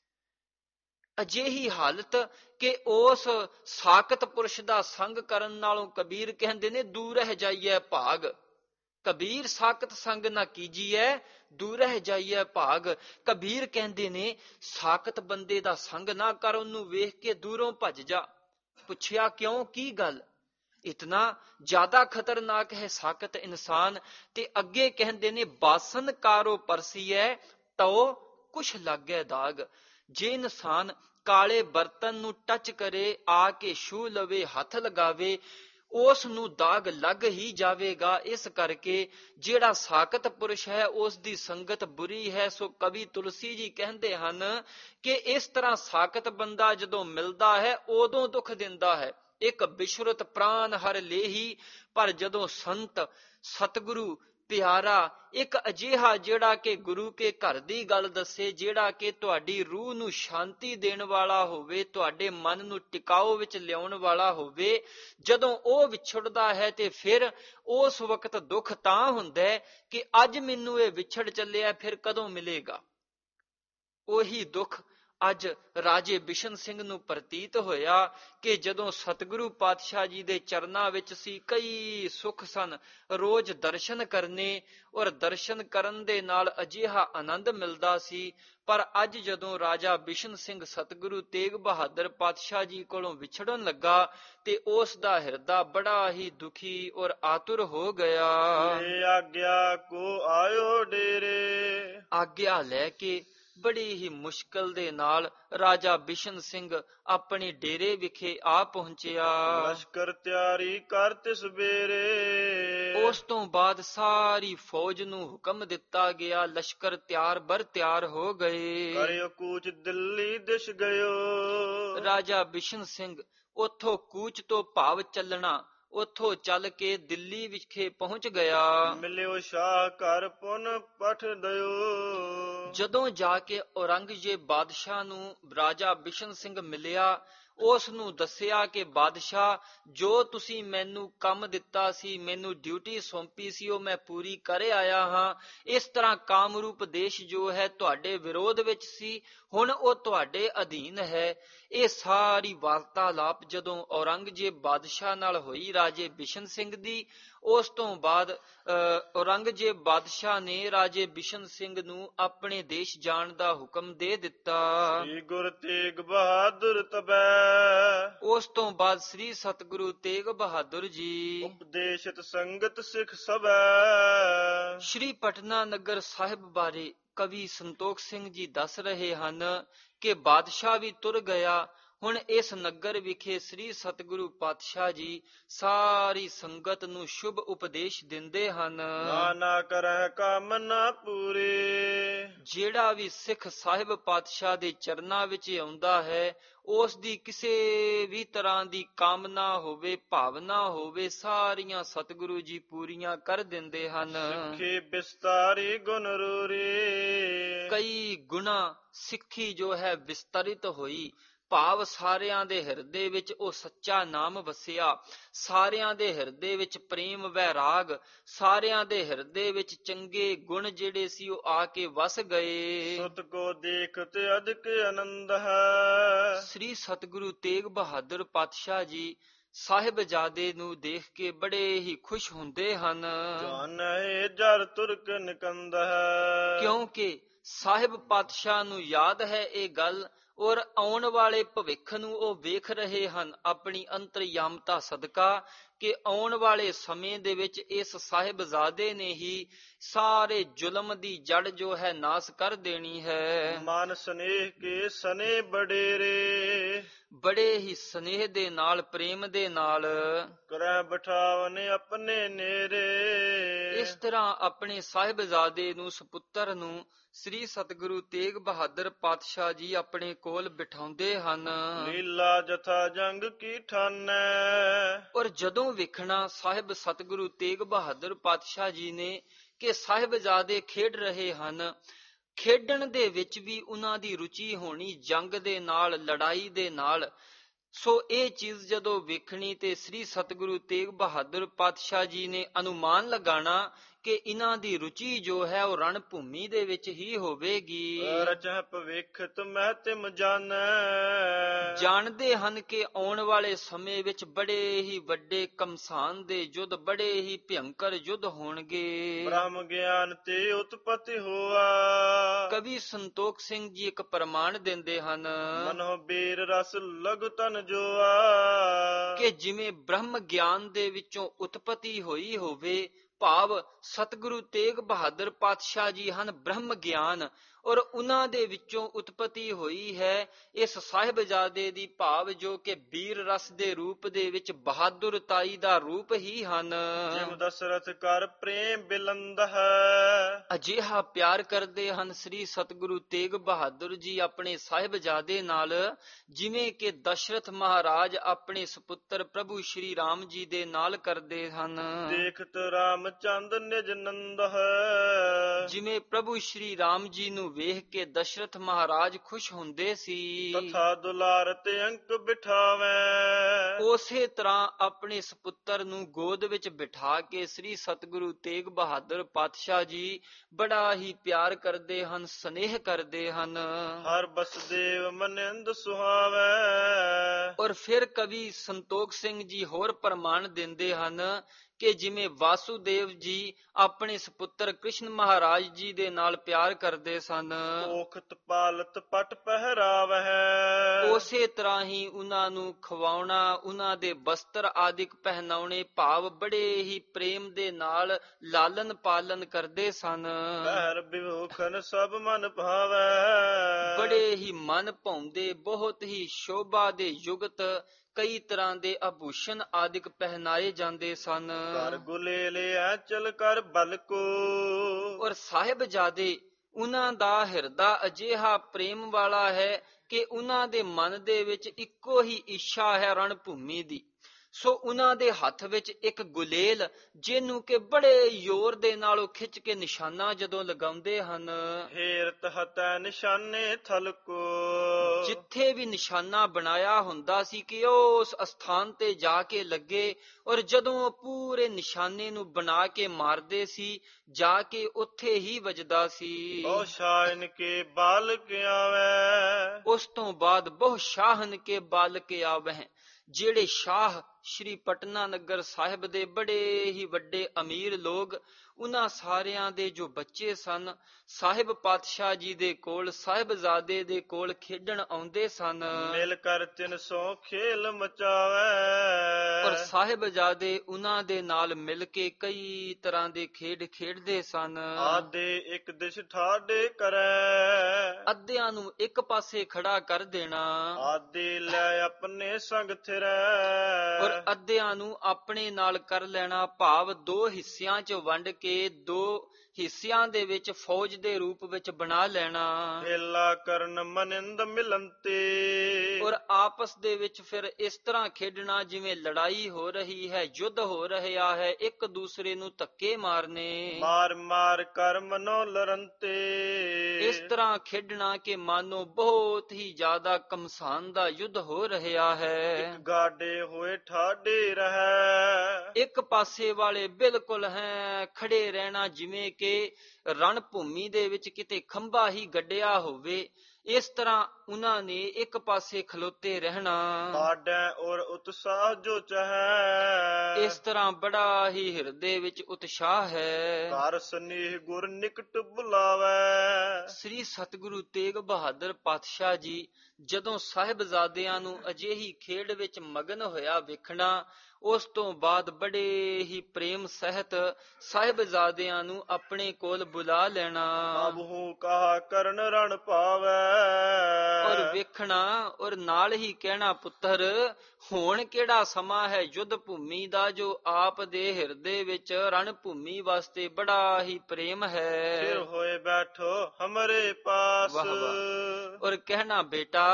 ਅਜਿਹੀ ਹਾਲਤ ਕਿ ਉਸ ਸਾਕਤ ਪੁਰਸ਼ ਦਾ ਸੰਗ ਕਰਨ ਨਾਲੋਂ ਕਬੀਰ ਕਹਿੰਦੇ ਨੇ ਦੂਰ ਰਹਿ ਜਾਈਏ ਭਾਗ। ਕਬੀਰ ਸਾਕਤ ਸੰਗ ਨਾ ਕੀਜੀਏ, ਦੂਰ ਰਹਿ ਜਾਈਏ ਭਾਗ। ਕਬੀਰ ਕਹਿੰਦੇ ਨੇ ਸਾਕਤ ਬੰਦੇ ਦਾ ਸੰਗ ਨਾ ਕਰ, ਉਹਨੂੰ ਵੇਖ ਕੇ ਦੂਰੋਂ ਭੱਜ ਜਾ। ਪੁੱਛਿਆ ਕਿਉਂ, ਕੀ ਗੱਲ? ਇਤਨਾ ਜ਼ਿਆਦਾ ਖਤਰਨਾਕ ਹੈ ਸਾਕਤ ਇਨਸਾਨ। ਤੇ ਅੱਗੇ ਕਹਿੰਦੇ ਨੇ ਬਾਸਨ ਕਾਰੋ ਪਰਸੀਐ ਤੋ ਕੁਛ ਲਾਗੇ ਦਾਗ। ਜੇ ਇਨਸਾਨ ਕਾਲੇ ਬਰਤਨ ਨੂੰ ਟੱਚ ਕਰੇ, ਆ ਕੇ ਛੂ ਲਵੇ, ਹੱਥ ਲਗਾਵੇ, ਉਸ ਨੂੰ ਦਾਗ ਲੱਗ ਹੀ ਜਾਵੇਗਾ। ਇਸ ਕਰਕੇ ਜਿਹੜਾ ਸਾਕਤ ਪੁਰਸ਼ ਹੈ ਉਸ ਦੀ ਸੰਗਤ ਬੁਰੀ ਹੈ। ਸੋ ਕਵੀ ਤੁਲਸੀ ਜੀ ਕਹਿੰਦੇ ਹਨ ਕਿ ਇਸ ਤਰ੍ਹਾਂ ਸਾਕਤ ਬੰਦਾ ਜਦੋਂ ਮਿਲਦਾ ਹੈ ਉਦੋਂ ਦੁੱਖ ਦਿੰਦਾ ਹੈ। ਇੱਕ ਬਿਸ਼ਰਤ ਪ੍ਰਾਨ ਹਰ ਲੇਹੀ, ਪਰ ਜਦੋਂ ਸੰਤ ਸਤਿਗੁਰੂ ਪਿਆਰਾ, ਇੱਕ ਅਜਿਹਾ ਜਿਹੜਾ ਕਿ ਗੁਰੂ ਕੇ ਘਰ ਦੀ ਗੱਲ ਦੱਸੇ, ਜਿਹੜਾ ਕਿ ਤੁਹਾਡੀ ਰੂਹ ਨੂੰ ਸ਼ਾਂਤੀ ਦੇਣ ਵਾਲਾ ਹੋਵੇ, ਤੁਹਾਡੇ ਮਨ ਨੂੰ ਟਿਕਾਓ ਵਿੱਚ ਲਿਆਉਣ ਵਾਲਾ ਹੋਵੇ, ਜਦੋਂ ਉਹ ਵਿਛੜਦਾ ਹੈ ਤੇ ਫਿਰ ਉਸ ਵਕਤ ਦੁੱਖ ਤਾਂ ਹੁੰਦਾ ਹੈ ਕਿ ਅੱਜ ਮੈਨੂੰ ਇਹ ਵਿਛੜ ਚੱਲਿਆ, ਫਿਰ ਕਦੋਂ ਮਿਲੇਗਾ। ਉਹੀ ਦੁੱਖ ਅੱਜ ਰਾਜੇ ਬਿਸ਼ਨ ਸਿੰਘ ਨੂੰ ਪ੍ਰਤੀਤ ਹੋਇਆ ਕਿ ਜਦੋਂ ਸਤਿਗੁਰੂ ਪਾਤਸ਼ਾਹ ਜੀ ਦੇ ਚਰਨਾਂ ਵਿੱਚ ਸੀ, ਕਈ ਸੁੱਖ ਸਨ, ਰੋਜ਼ ਦਰਸ਼ਨ ਕਰਨੇ ਔਰ ਦਰਸ਼ਨ ਕਰਨ ਦੇ ਨਾਲ ਅਜਿਹਾ ਆਨੰਦ ਮਿਲਦਾ ਸੀ। ਪਰ ਅੱਜ ਜਦੋਂ ਰਾਜਾ ਬਿਸ਼ਨ ਸਿੰਘ ਸਤਿਗੁਰੂ ਤੇਗ ਬਹਾਦਰ ਪਾਤਸ਼ਾਹ ਜੀ ਕੋਲੋਂ ਵਿਛੜਨ ਲੱਗਾ ਤੇ ਉਸ ਦਾ ਹਿਰਦਾ ਬੜਾ ਹੀ ਦੁਖੀ ਔਰ ਆਤੁਰ ਹੋ ਗਿਆ। ਆਗਿਆ ਕੋ ਆਇਓ ਡੇਰੇ। ਆਗਿਆ ਲੈ ਕੇ ਬੜੀ ਹੀ ਮੁਸ਼ਕਲ ਦੇ ਨਾਲ ਰਾਜਾ ਬਿਸ਼ਨ ਸਿੰਘ ਆਪਣੇ ਡੇਰੇ ਵਿਖੇ ਆ ਪਹੁੰਚਿਆ। ਲਸ਼ਕਰ ਤਿਆਰੀ ਕਰ ਤਿਸ ਬੇਰੇ। ਉਸ ਤੋਂ ਬਾਅਦ ਸਾਰੀ ਫੌਜ ਨੂੰ ਹੁਕਮ ਦਿੱਤਾ ਗਿਆ, ਲਸ਼ਕਰ ਤਿਆਰ ਬਰ ਤਿਆਰ ਹੋ ਗਏ। ਕਰਿਓ ਕੂਚ ਦਿੱਲੀ ਦਿਸ਼ ਗਇਓ। ਰਾਜਾ ਬਿਸ਼ਨ ਸਿੰਘ ਉੱਥੋਂ ਕੂਚ ਤੋਂ ਭਾਵ ਚੱਲਣਾ, ਉੱਥੋਂ ਚੱਲ ਕੇ ਦਿੱਲੀ ਵਿਖੇ ਪਹੁੰਚ ਗਿਆ। ਮਿਲਿਓ ਸ਼ਾਹ ਘਰ ਪੁਨ ਪਠ ਦਿਓ। ਜਦੋਂ ਜਾ ਕੇ ਔਰੰਗਜ਼ੇਬ ਬਾਦਸ਼ਾਹ ਨੂੰ ਰਾਜਾ ਬਿਸ਼ਨ ਸਿੰਘ ਮਿਲਿਆ, ਉਸ ਨੂੰ ਦੱਸਿਆ ਕਿ ਬਾਦਸ਼ਾਹ, ਜੋ ਤੁਸੀਂ ਮੈਨੂੰ ਕੰਮ ਦਿੱਤਾ ਸੀ, ਮੈਨੂੰ ਡਿਊਟੀ ਸੌਂਪੀ ਸੀ, ਉਹ ਮੈਂ ਪੂਰੀ ਕਰ ਆਇਆ ਹਾਂ। ਇਸ ਤਰ੍ਹਾਂ ਕਾਮਰੂਪ ਦੇਸ਼ ਜੋ ਹੈ ਤੁਹਾਡੇ ਵਿਰੋਧ ਵਿੱਚ ਸੀ, ਹੁਣ ਉਹ ਤੁਹਾਡੇ ਅਧੀਨ ਹੈ। ਇਹ ਸਾਰੀ ਵਾਰਤਾਲਾਪ ਜਦੋਂ ਔਰੰਗਜ਼ੇਬ ਬਾਦਸ਼ਾਹ ਨਾਲ ਹੋਈ ਰਾਜੇ ਬਿਸ਼ਨ ਸਿੰਘ ਦੀ, ਉਸ ਤੋਂ ਬਾਅਦ ਅਹ, ਔਰੰਗਜ਼ੇਬ ਬਾਦਸ਼ਾਹ ਨੇ ਰਾਜੇ ਬਿਸ਼ਨ ਸਿੰਘ ਨੂੰ ਆਪਣੇ ਦੇਸ਼ ਜਾਣ ਦਾ ਹੁਕਮ ਦੇ ਦਿੱਤਾ। ਸ੍ਰੀ ਗੁਰੂ ਤੇਗ ਬਹਾਦਰ ਤਬੈ ਉਸ ਤੋਂ ਬਾਅਦ ਸ੍ਰੀ ਸਤਿਗੁਰੂ ਤੇਗ ਬਹਾਦਰ ਜੀ ਉਪਦੇਸ਼ਿਤ ਸੰਗਤ ਸਿੱਖ ਸਭੈ। ਸ਼੍ਰੀ ਪਟਨਾ ਨਗਰ ਸਾਹਿਬ ਬਾਰੇ ਕਵੀ ਸੰਤੋਖ ਸਿੰਘ ਜੀ ਦੱਸ ਰਹੇ ਹਨ ਕਿ ਬਾਦਸ਼ਾਹ ਵੀ ਤੁਰ ਗਿਆ। ਹੁਣ ਇਸ ਨਗਰ ਵਿਖੇ ਸ੍ਰੀ ਸਤਿਗੁਰੂ ਪਾਤਸ਼ਾਹ ਜੀ ਸਾਰੀ ਸੰਗਤ ਨੂੰ ਸ਼ੁਭ ਉਪਦੇਸ਼ ਦਿੰਦੇ ਹਨ। ਨਾਨਾ ਕਰਹਿ ਕਾਮਨਾ ਪੂਰੇ। ਜਿਹੜਾ ਵੀ ਸਿੱਖ ਸਾਹਿਬ ਪਾਤਸ਼ਾਹ ਦੇ ਚਰਨਾਂ ਵਿੱਚ ਆਉਂਦਾ ਹੈ, ਉਸ ਦੀ ਕਿਸੇ ਵੀ ਤਰ੍ਹਾਂ ਦੀ ਕਾਮਨਾ ਹੋਵੇ, ਭਾਵਨਾ ਹੋਵੇ, ਸਾਰੀਆਂ ਸਤਿਗੁਰੂ ਜੀ ਪੂਰੀਆਂ ਕਰ ਦਿੰਦੇ ਹਨ। ਸਿੱਖੀ ਬਿਸਤਾਰੀ ਗੁਣ ਰੂਰੀ। ਕਈ ਗੁਣਾ ਸਿੱਖੀ ਜੋ ਹੈ ਵਿਸਤਰਿਤ ਹੋਈ, ਭਾਵ ਸਾਰਿਆਂ ਦੇ ਹਿਰਦੇ ਵਿੱਚ ਉਹ ਸੱਚਾ ਨਾਮ ਵਸਿਆ, ਸਾਰਿਆਂ ਦੇ ਹਿਰਦੇ ਵਿੱਚ ਪ੍ਰੇਮ ਵੈਰਾਗ, ਸਾਰਿਆਂ ਦੇ ਹਿਰਦੇ ਵਿੱਚ ਚੰਗੇ ਗੁਣ ਜਿਹੜੇ ਸੀ ਉਹ ਆ ਕੇ ਵਸ ਗਏ। ਸੁਤ ਕੋ ਦੇਖਤ ਅਧਿਕ ਆਨੰਦ ਹੈ। ਸ੍ਰੀ ਸਤਿਗੁਰੂ ਤੇਗ ਬਹਾਦਰ ਪਾਤਸ਼ਾਹ ਜੀ ਸਾਹਿਬਜ਼ਾਦੇ ਨੂੰ ਦੇਖ ਕੇ ਬੜੇ ਹੀ ਖੁਸ਼ ਹੁੰਦੇ ਹਨ, ਜਾਣੈ ਜਰ ਤੁਰਕ ਨਿਕੰਦ ਹੈ। ਕਿਉਂਕਿ ਸਾਹਿਬ ਪਾਤਸ਼ਾਹ ਨੂੰ ਯਾਦ ਹੈ ਇਹ ਗੱਲ, ਔਰ ਆਉਣ ਵਾਲੇ ਭਵਿੱਖ ਨੂੰ ਉਹ ਵੇਖ ਰਹੇ ਹਨ ਆਪਣੀ ਅੰਤਰਯਾਮਤਾ ਸਦਕਾ, ਕਿ ਆਉਣ ਵਾਲੇ ਸਮੇਂ ਦੇ ਵਿੱਚ ਇਸ ਸਾਹਿਬਜ਼ਾਦੇ ਨੇ ਹੀ ਸਾਰੇ ਜ਼ੁਲਮ ਦੀ ਜੜ ਜੋ ਹੈ ਨਾਸ ਕਰ ਦੇਣੀ ਹੈ। ਮਨ ਸਨੇਹ ਕੇ ਸਨੇ ਬਡੇਰੇ। ਬੜੇ ਹੀ ਸਨੇਹ ਦੇ ਨਾਲ, ਪ੍ਰੇਮ ਦੇ ਨਾਲ ਕਰੈ ਬਿਠਾਵਨ ਆਪਣੇ ਨੇਰੇ। ਇਸ ਤਰ੍ਹਾਂ ਆਪਣੇ ਸਾਹਿਬਜ਼ਾਦੇ ਨੂੰ, ਸੁਪੁੱਤਰ ਨੂੰ ਸ੍ਰੀ ਸਤਿਗੁਰੂ ਤੇਗ ਬਹਾਦਰ ਪਾਤਸ਼ਾਹ ਜੀ ਆਪਣੇ ਕੋਲ ਬਿਠਾਉਂਦੇ ਹਨ। ਲੀਲਾ ਜਥਾ ਜੰਗ ਕੀ ਠਾਨੈ। ਔਰ ਜਦੋਂ ਵੇਖਣਾ ਸਾਹਿਬ ਸਤਿਗੁਰੂ ਤੇਗ ਬਹਾਦਰ ਪਾਤਸ਼ਾਹ ਜੀ ਨੇ ਕਿ ਸਾਹਿਬਜ਼ਾਦੇ ਖੇਡ ਰਹੇ ਹਨ, ਖੇਡਣ ਦੇ ਵਿੱਚ ਵੀ ਉਹਨਾਂ ਦੀ ਰੁਚੀ ਹੋਣੀ ਜੰਗ ਦੇ ਨਾਲ, ਲੜਾਈ ਦੇ ਨਾਲ। ਸੋ ਇਹ ਚੀਜ਼ ਜਦੋਂ ਵੇਖਣੀ ਤੇ ਸ੍ਰੀ ਸਤਿਗੁਰੂ ਤੇਗ ਬਹਾਦਰ ਪਾਤਸ਼ਾਹ ਜੀ ਨੇ ਅਨੁਮਾਨ ਲਗਾਣਾ ਕਿ ਇਹਨਾਂ ਦੀ ਰੁਚੀ ਜੋ ਹੈ ਉਹ ਰਣ ਭੂਮੀ ਦੇ ਵਿੱਚ ਹੀ ਹੋਵੇਗੀ। ਰਚਹਿ ਭਵਿੱਖ ਤੁਮਹਿ ਤਿਮ ਜਾਣੈ। ਜਾਣਦੇ ਹਨ ਕਿ ਆਉਣ ਵਾਲੇ ਸਮੇਂ ਵਿੱਚ ਬੜੇ ਹੀ ਵੱਡੇ ਕਮਸਾਨ ਦੇ ਯੁੱਧ, ਬੜੇ ਹੀ ਭਿਅੰਕਰ ਯੁੱਧ ਹੋਣਗੇ। ਬ੍ਰਹਮ ਗਿਆਨ ਤੇ ਉਤਪਤੀ ਹੋਆ। ਕਵੀ ਸੰਤੋਖ ਸਿੰਘ ਜੀ ਇੱਕ ਪ੍ਰਮਾਣ ਦਿੰਦੇ ਹਨ ਮਨੋ ਬੀਰ ਰਸ ਲਗੁ ਤਨ ਜੋਆ। ਕਿ ਜਿਵੇਂ ਬ੍ਰਹਮ ਗਿਆਨ ਦੇ ਵਿੱਚੋਂ ਉਤਪਤੀ ਹੋਈ ਹੋਵੇ, ਭਾਵ ਸਤਿਗੁਰੂ ਤੇਗ ਬਹਾਦਰ ਪਾਤਸ਼ਾਹ ਜੀ ਹਨ ਬ੍ਰਹਮ ਗਿਆਨ, ਔਰ ਉਹਨਾਂ ਦੇ ਵਿੱਚੋਂ ਉਤਪਤੀ ਹੋਈ ਹੈ ਇਸ ਸਾਹਿਬਜ਼ਾਦੇ ਦੀ, ਭਾਵ ਜੋ ਕਿ ਬੀਰ ਰਸ ਦੇ ਰੂਪ ਦੇ ਵਿੱਚ ਬਹਾਦੁਰਤਾਈ ਦਾ ਰੂਪ ਹੀ ਹਨ। ਜਿਮ ਦਸ਼ਰਥ ਕਰ ਪ੍ਰੇਮ ਬਿਲੰਦ ਹੈ। ਅਜਿਹਾ ਪਿਆਰ ਕਰਦੇ ਹਨ ਸ੍ਰੀ ਸਤਿਗੁਰੂ ਤੇਗ ਬਹਾਦਰ ਜੀ ਆਪਣੇ ਸਾਹਿਬਜ਼ਾਦੇ ਨਾਲ, ਜਿਵੇਂ ਕਿ ਦਸ਼ਰਥ ਮਹਾਰਾਜ ਆਪਣੇ ਸੁਪੁੱਤਰ ਪ੍ਰਭੂ ਸ਼੍ਰੀ ਰਾਮ ਜੀ ਦੇ ਨਾਲ ਕਰਦੇ ਹਨ। ਦੇਖਤ ਰਾਮ ਚੰਦ ਨਿਜ ਨੰਦ ਹੈ। ਜਿਵੇਂ ਪ੍ਰਭੂ ਸ਼੍ਰੀ ਰਾਮ ਜੀ ਨੂੰ ਵੇਖ ਕੇ ਦਸ਼ਰਥ ਮਹਾਰਾਜ ਖੁਸ਼ ਹੁੰਦੇ ਸੀ, ਤਥਾ ਦੁਲਾਰ ਤੇ ਅੰਕ ਬਿਠਾਵੈ। ਉਸੇ ਤਰ੍ਹਾਂ ਆਪਣੇ ਸੁਪੁੱਤਰ ਨੂੰ ਗੋਦ ਵਿੱਚ ਬਿਠਾ ਕੇ ਸ੍ਰੀ ਸਤਿਗੁਰੂ ਤੇਗ ਬਹਾਦਰ ਪਾਤਸ਼ਾਹ ਜੀ ਬੜਾ ਹੀ ਪਿਆਰ ਕਰਦੇ ਹਨ, ਸਨੇਹ ਕਰਦੇ ਹਨ। ਹਰ ਬਸਦੇਵ ਮਨਿੰਦ ਸੁਹਾਵੈ। ਔਰ ਫਿਰ ਕਵੀ ਸੰਤੋਖ ਸਿੰਘ ਜੀ ਹੋਰ ਪ੍ਰਮਾਣ ਦਿੰਦੇ ਹਨ ਕਿ ਜਿਵੇਂ ਵਾਸੂਦੇਵ ਜੀ ਆਪਣੇ ਸੁਪੁੱਤਰ ਕ੍ਰਿਸ਼ਨ ਮਹਾਰਾਜ ਜੀ ਦੇ ਨਾਲ ਪਿਆਰ ਕਰਦੇ ਸਨ, ਔਖਤ ਪਾਲਤ ਪਟ ਪਹਿਰਾਵਹਿ। ਉਸੇ ਤਰ੍ਹਾਂ ਹੀ ਉਹਨਾਂ ਨੂੰ ਖਵਾਉਣਾ, ਉਹਨਾਂ ਦੇ ਬਸਤਰ ਆਦਿਕ ਪਹਿਨਾਉਣੇ, ਭਾਵ ਬੜੇ ਹੀ ਪ੍ਰੇਮ ਦੇ ਨਾਲ ਲਾਲਨ ਪਾਲਨ ਕਰਦੇ ਸਨ। ਪਹਿਰ ਵਿਭੂਖਨ ਸਭ ਮਨ ਭਾਵੈ। ਬੜੇ ਹੀ ਮਨ ਭਾਉਂਦੇ, ਬਹੁਤ ਹੀ ਸ਼ੋਭਾ ਦੇ ਯੁਗਤ ਕਈ ਤਰ੍ਹਾਂ ਦੇ ਆਭੂਸ਼ਣ ਆਦਿਕ ਪਹਿਨਾਏ ਜਾਂਦੇ ਸਨ। ਕਰ ਗੁਲੇਲਿਆ ਚਲ ਕਰ ਬਲ ਕੋ। ਔਰ ਸਾਹਿਬਜ਼ਾਦੇ, ਉਹਨਾਂ ਦਾ ਹਿਰਦਾ ਅਜਿਹਾ ਪ੍ਰੇਮ ਵਾਲਾ ਹੈ ਕਿ ਉਹਨਾਂ ਦੇ ਮਨ ਦੇ ਵਿੱਚ ਇੱਕੋ ਹੀ ਇੱਛਾ ਹੈ ਰਣ ਭੂਮੀ ਦੀ। ਸੋ ਉਹਨਾਂ ਦੇ ਹੱਥ ਵਿੱਚ ਇੱਕ ਗੁਲੇਲ, ਜਿਹਨੂੰ ਕਿ ਬੜੇ ਜ਼ੋਰ ਦੇ ਨਾਲ ਉਹ ਖਿੱਚ ਕੇ ਨਿਸ਼ਾਨਾ ਜਦੋਂ ਲਗਾਉਂਦੇ ਹਨ, ਹੇਰਤ ਹਤੈ ਨਿਸ਼ਾਨੇ ਥਲਕੋ, ਜਿੱਥੇ ਵੀ ਨਿਸ਼ਾਨਾ ਬਣਾਇਆ ਹੁੰਦਾ ਸੀ ਕਿ ਉਹ ਉਸ ਅਸਥਾਨ ਤੇ ਜਾ ਕੇ ਲੱਗੇ, ਔਰ ਜਦੋਂ ਉਹ ਪੂਰੇ ਨਿਸ਼ਾਨੇ ਨੂੰ ਬਣਾ ਕੇ ਮਾਰਦੇ ਸੀ, ਜਾ ਕੇ ਉੱਥੇ ਹੀ ਵੱਜਦਾ ਸੀ। ਬਹੁ ਸ਼ਾਹਨ ਕੇ ਬਾਲਕ ਆਵੈ, ਉਸ ਤੋਂ ਬਾਅਦ ਬਹੁ ਸ਼ਾਹਨ ਕੇ ਬਾਲਕ ਆਵਹਿ, ਜਿਹੜੇ ਸ਼ਾਹ ਸ਼੍ਰੀ ਪਟਨਾ ਨਗਰ ਸਾਹਿਬ ਦੇ ਬੜੇ ਹੀ ਵੱਡੇ ਅਮੀਰ ਲੋਕ, ਉਹਨਾਂ ਸਾਰਿਆਂ ਦੇ ਜੋ ਬੱਚੇ ਸਨ, ਸਾਹਿਬ ਪਾਤਸ਼ਾਹ ਜੀ ਦੇ ਕੋਲ, ਸਾਹਿਬਜ਼ਾਦੇ ਦੇ ਕੋਲ ਖੇਡਣ ਆਉਂਦੇ ਸਨ। ਮਿਲ ਕਰ ਤਿੰਨ ਸੌ ਖੇਲ ਮਚਾਵੈ, ਔਰ ਸਾਹਿਬਜ਼ਾਦੇ ਉਹਨਾਂ ਦੇ ਨਾਲ ਮਿਲ ਕੇ ਕਈ ਤਰ੍ਹਾਂ ਦੇ ਖੇਡ ਖੇਡਦੇ ਸਨ। ਆਦੇ ਇੱਕ ਦਿਸ਼ ਠਾਡੇ ਕਰੈ, ਅੱਧਿਆਂ ਨੂੰ ਇੱਕ ਪਾਸੇ ਖੜਾ ਕਰ ਦੇਣਾ, ਆਦੇ ਲੈ ਆਪਣੇ ਸੰਗ ਥਿਰੈ, ਔਰ ਅੱਧਿਆਂ ਨੂੰ ਆਪਣੇ ਨਾਲ ਕਰ ਲੈਣਾ, ਭਾਵ ਦੋ ਹਿੱਸਿਆਂ 'ਚ ਵੰਡ ਕੇ ਦੋ ਹਿੱਸਿਆਂ ਦੇ ਵਿੱਚ ਫੌਜ ਦੇ ਰੂਪ ਵਿੱਚ ਬਣਾ ਲੈਣਾ, ਹਿਲਾ ਕਰਨ ਮਨਿੰਦ ਮਿਲੰਤੇ, ਔਰ ਆਪਸ ਦੇ ਵਿੱਚ ਫਿਰ ਇਸ ਤਰ੍ਹਾਂ ਖੇਡਣਾ ਜਿਵੇਂ ਲੜਾਈ ਹੋ ਰਹੀ ਹੈ, ਯੁੱਧ ਹੋ ਰਿਹਾ ਹੈ, ਇੱਕ ਦੂਸਰੇ ਨੂੰ ਧੱਕੇ ਮਾਰਨੇ, ਮਾਰ ਮਾਰ ਕਰ ਮਨੋ ਲਰੰਤੇ, ਇਸ ਤਰ੍ਹਾਂ ਖੇਡਣਾ ਕਿ ਮਾਨੋ ਬਹੁਤ ਹੀ ਜ਼ਿਆਦਾ ਕਮਸਾਨ ਦਾ ਯੁੱਧ ਹੋ ਰਿਹਾ ਹੈ। ਇੱਕ ਗਾਡੇ ਹੋਏ ਠਾਡੇ ਰਹੈ, ਇੱਕ ਪਾਸੇ ਵਾਲੇ ਬਿਲਕੁਲ ਹੈ ਖੜੇ ਰਹਿਣਾ, ਜਿਵੇਂ ਕਿ ਰਣ ਭੂਮੀ ਦੇ ਵਿੱਚ ਕਿਤੇ ਖੰਭਾ ਹੀ ਗੱਡਿਆ ਹੋਵੇ, ਇਸ ਤਰ੍ਹਾਂ ਉਹਨਾਂ ਨੇ ਇੱਕ ਪਾਸੇ ਖਲੋਤੇ ਰਹਿਣਾ। ਬਾਡੈ ਔਰ ਉਤਸਾਹ ਜੋ ਚਹੈ, ਇਸ ਤਰ੍ਹਾਂ ਬੜਾ ਹੀ ਹਿਰਦੇ ਵਿੱਚ ਉਤਸ਼ਾਹ ਹੈ। ਘਰ ਸਨੇਹ ਗੁਰ ਨਿਕਟ ਬੁਲਾਵੈ, ਸ੍ਰੀ ਸਤਿਗੁਰੂ ਤੇਗ ਬਹਾਦਰ ਪਾਤਸ਼ਾਹ ਜੀ ਜਦੋਂ ਸਾਹਿਬਜ਼ਾਦਿਆਂ ਨੂੰ ਅਜਿਹੀ ਖੇਡ ਵਿੱਚ ਮਗਨ ਹੋਇਆ ਵੇਖਣਾ, ਉਸ ਤੋਂ ਬਾਅਦ ਬੜੇ ਹੀ ਪ੍ਰੇਮ ਸਹਿਤ ਸਾਹਿਬਜ਼ਾਦਿਆਂ ਨੂੰ ਆਪਣੇ ਕੋਲ ਬੁਲਾ ਲੈਣਾ, ਅਬਹੂ ਕਹਾ ਕਰਨ ਰਣ ਪਾਵੈ, ਔਰ ਵੇਖਣਾ ਔਰ ਨਾਲ ਹੀ ਕਹਿਣਾ, ਪੁੱਤਰ ਹੁਣ ਕਿਹੜਾ ਸਮਾਂ ਹੈ ਯੁੱਧ ਭੂਮੀ ਦਾ, ਜੋ ਆਪ ਦੇ ਹਿਰਦੇ ਵਿੱਚ ਰਣ ਭੂਮੀ ਵਾਸਤੇ ਬੜਾ ਹੀ ਪ੍ਰੇਮ ਹੈ। ਫਿਰ ਹੋਏ ਬੈਠੋ ਹਮਰੇ ਪਾਸ, ਵਾਹ ਵਾਹ। ਔਰ ਕਹਿਣਾ, ਬੇਟਾ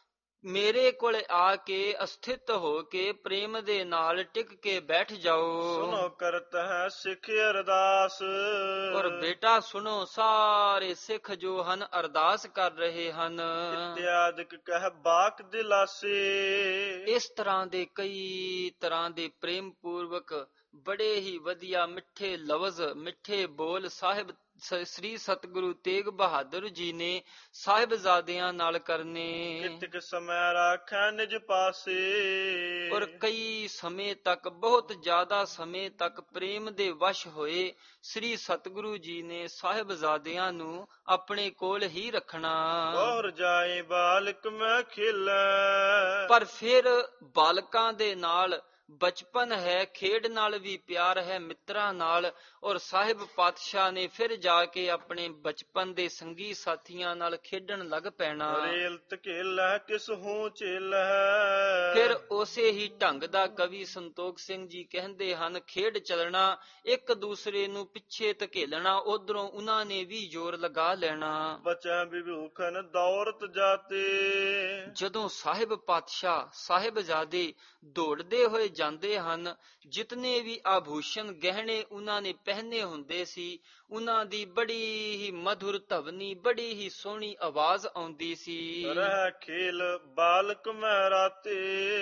ਮੇਰੇ ਕੋਲ ਆ ਕੇ ਅਸਥਿਤ ਹੋ ਕੇ ਪ੍ਰੇਮ ਦੇ ਨਾਲ ਟਿਕ ਕੇ ਬੈਠ ਜਾਓ। ਸੁਨੋ ਕਰਤ ਹੈ ਸਿੱਖ ਅਰਦਾਸ, ਔਰ ਬੇਟਾ ਸੁਣੋ, ਸਾਰੇ ਸਿੱਖ ਜੋ ਹਨ ਅਰਦਾਸ ਕਰ ਰਹੇ ਹਨ। ਇਤਿਆਦਿਕ ਕਹਿ ਬਾਕ ਦਿਲਾਸੇ, ਇਸ ਤਰ੍ਹਾਂ ਦੇ ਕਈ ਤਰ੍ਹਾਂ ਦੇ ਪ੍ਰੇਮ ਪੂਰਵਕ ਬੜੇ ਹੀ ਵਧੀਆ ਮਿੱਠੇ ਲਫ਼ਜ਼, ਮਿੱਠੇ ਬੋਲ ਸਾਹਿਬ ਸ੍ਰੀ ਸਤਿਗੁਰੂ ਤੇਗ ਬਹਾਦਰ ਜੀ ਨੇ ਸਾਹਿਬਜ਼ਾਦਿਆਂ ਨਾਲ ਕਰਨੇ। ਕਿਤਕ ਸਮੈ ਰਾਖੈ ਨਿਜ ਪਾਸੇ, ਔਰ ਕਈ ਸਮੇਂ ਤੱਕ, ਬਹੁਤ ਜ਼ਿਆਦਾ ਸਮੇਂ ਤੱਕ ਪ੍ਰੇਮ ਦੇ ਵਸ਼ ਹੋਏ ਸ੍ਰੀ ਸਤਿਗੁਰੂ ਜੀ ਨੇ ਸਾਹਿਬਜ਼ਾਦਿਆਂ ਨੂੰ ਆਪਣੇ ਕੋਲ ਹੀ ਰੱਖਣਾ। ਔਰ ਜਾਏ ਬਾਲਕ ਮੈਂ ਖੇਲੈ, ਪਰ ਫਿਰ ਬਾਲਕਾਂ ਦੇ ਨਾਲ ਬਚਪਨ ਹੈ, ਖੇਡ ਨਾਲ ਵੀ ਪਿਆਰ ਹੈ, ਮਿੱਤਰਾਂ ਨਾਲ, ਔਰ ਸਾਹਿਬ ਪਾਤਸ਼ਾਹ ਨੇ ਫਿਰ ਜਾ ਕੇ ਆਪਣੇ ਬਚਪਨ ਦੇ ਸੰਗੀ ਸਾਥੀਆਂ ਨਾਲ ਖੇਡਣ ਲੱਗ ਪੈਣਾ। ਰੇਲ ਤਕੇਲਾ ਕਿਸ ਹੂੰ ਚੇਲੈ, ਫਿਰ ਉਸੇ ਹੀ ਢੰਗ ਦਾ ਕਵੀ ਸੰਤੋਖ ਸਿੰਘ ਜੀ ਕਹਿੰਦੇ ਹਨ, ਖੇਡ ਚੱਲਣਾ, ਇੱਕ ਦੂਸਰੇ ਨੂੰ ਪਿੱਛੇ ਧਕੇਲਣਾ, ਉਧਰੋਂ ਉਹਨਾਂ ਨੇ ਵੀ ਜ਼ੋਰ ਲਗਾ ਲੈਣਾ। ਬਚੈ ਵਿਭੂਖਨ ਦੌਰਤ ਜਾਤੇ, ਜਦੋਂ ਸਾਹਿਬ ਪਾਤਸ਼ਾਹ ਸਾਹਿਬਜ਼ਾਦੇ ਦੌੜਦੇ ਹੋਏ ਜਾਂਦੇ ਹਨ, ਜਿਤਨੇ ਵੀ ਆਭੂਸ਼ਣ ਗਹਿਣੇ ਉਹਨਾਂ ਨੇ ਪਹਿਨੇ ਹੁੰਦੇ ਸੀ, ਉਹਨਾਂ ਦੀ ਬੜੀ ਹੀ ਮਧੁਰ ਧਵਨੀ, ਬੜੀ ਹੀ ਸੋਹਣੀ ਆਵਾਜ਼ ਆਉਂਦੀ ਸੀ। ਰਹਿ ਖੇਲ ਬਾਲਕ ਮੈਂ ਰਾਤੇ,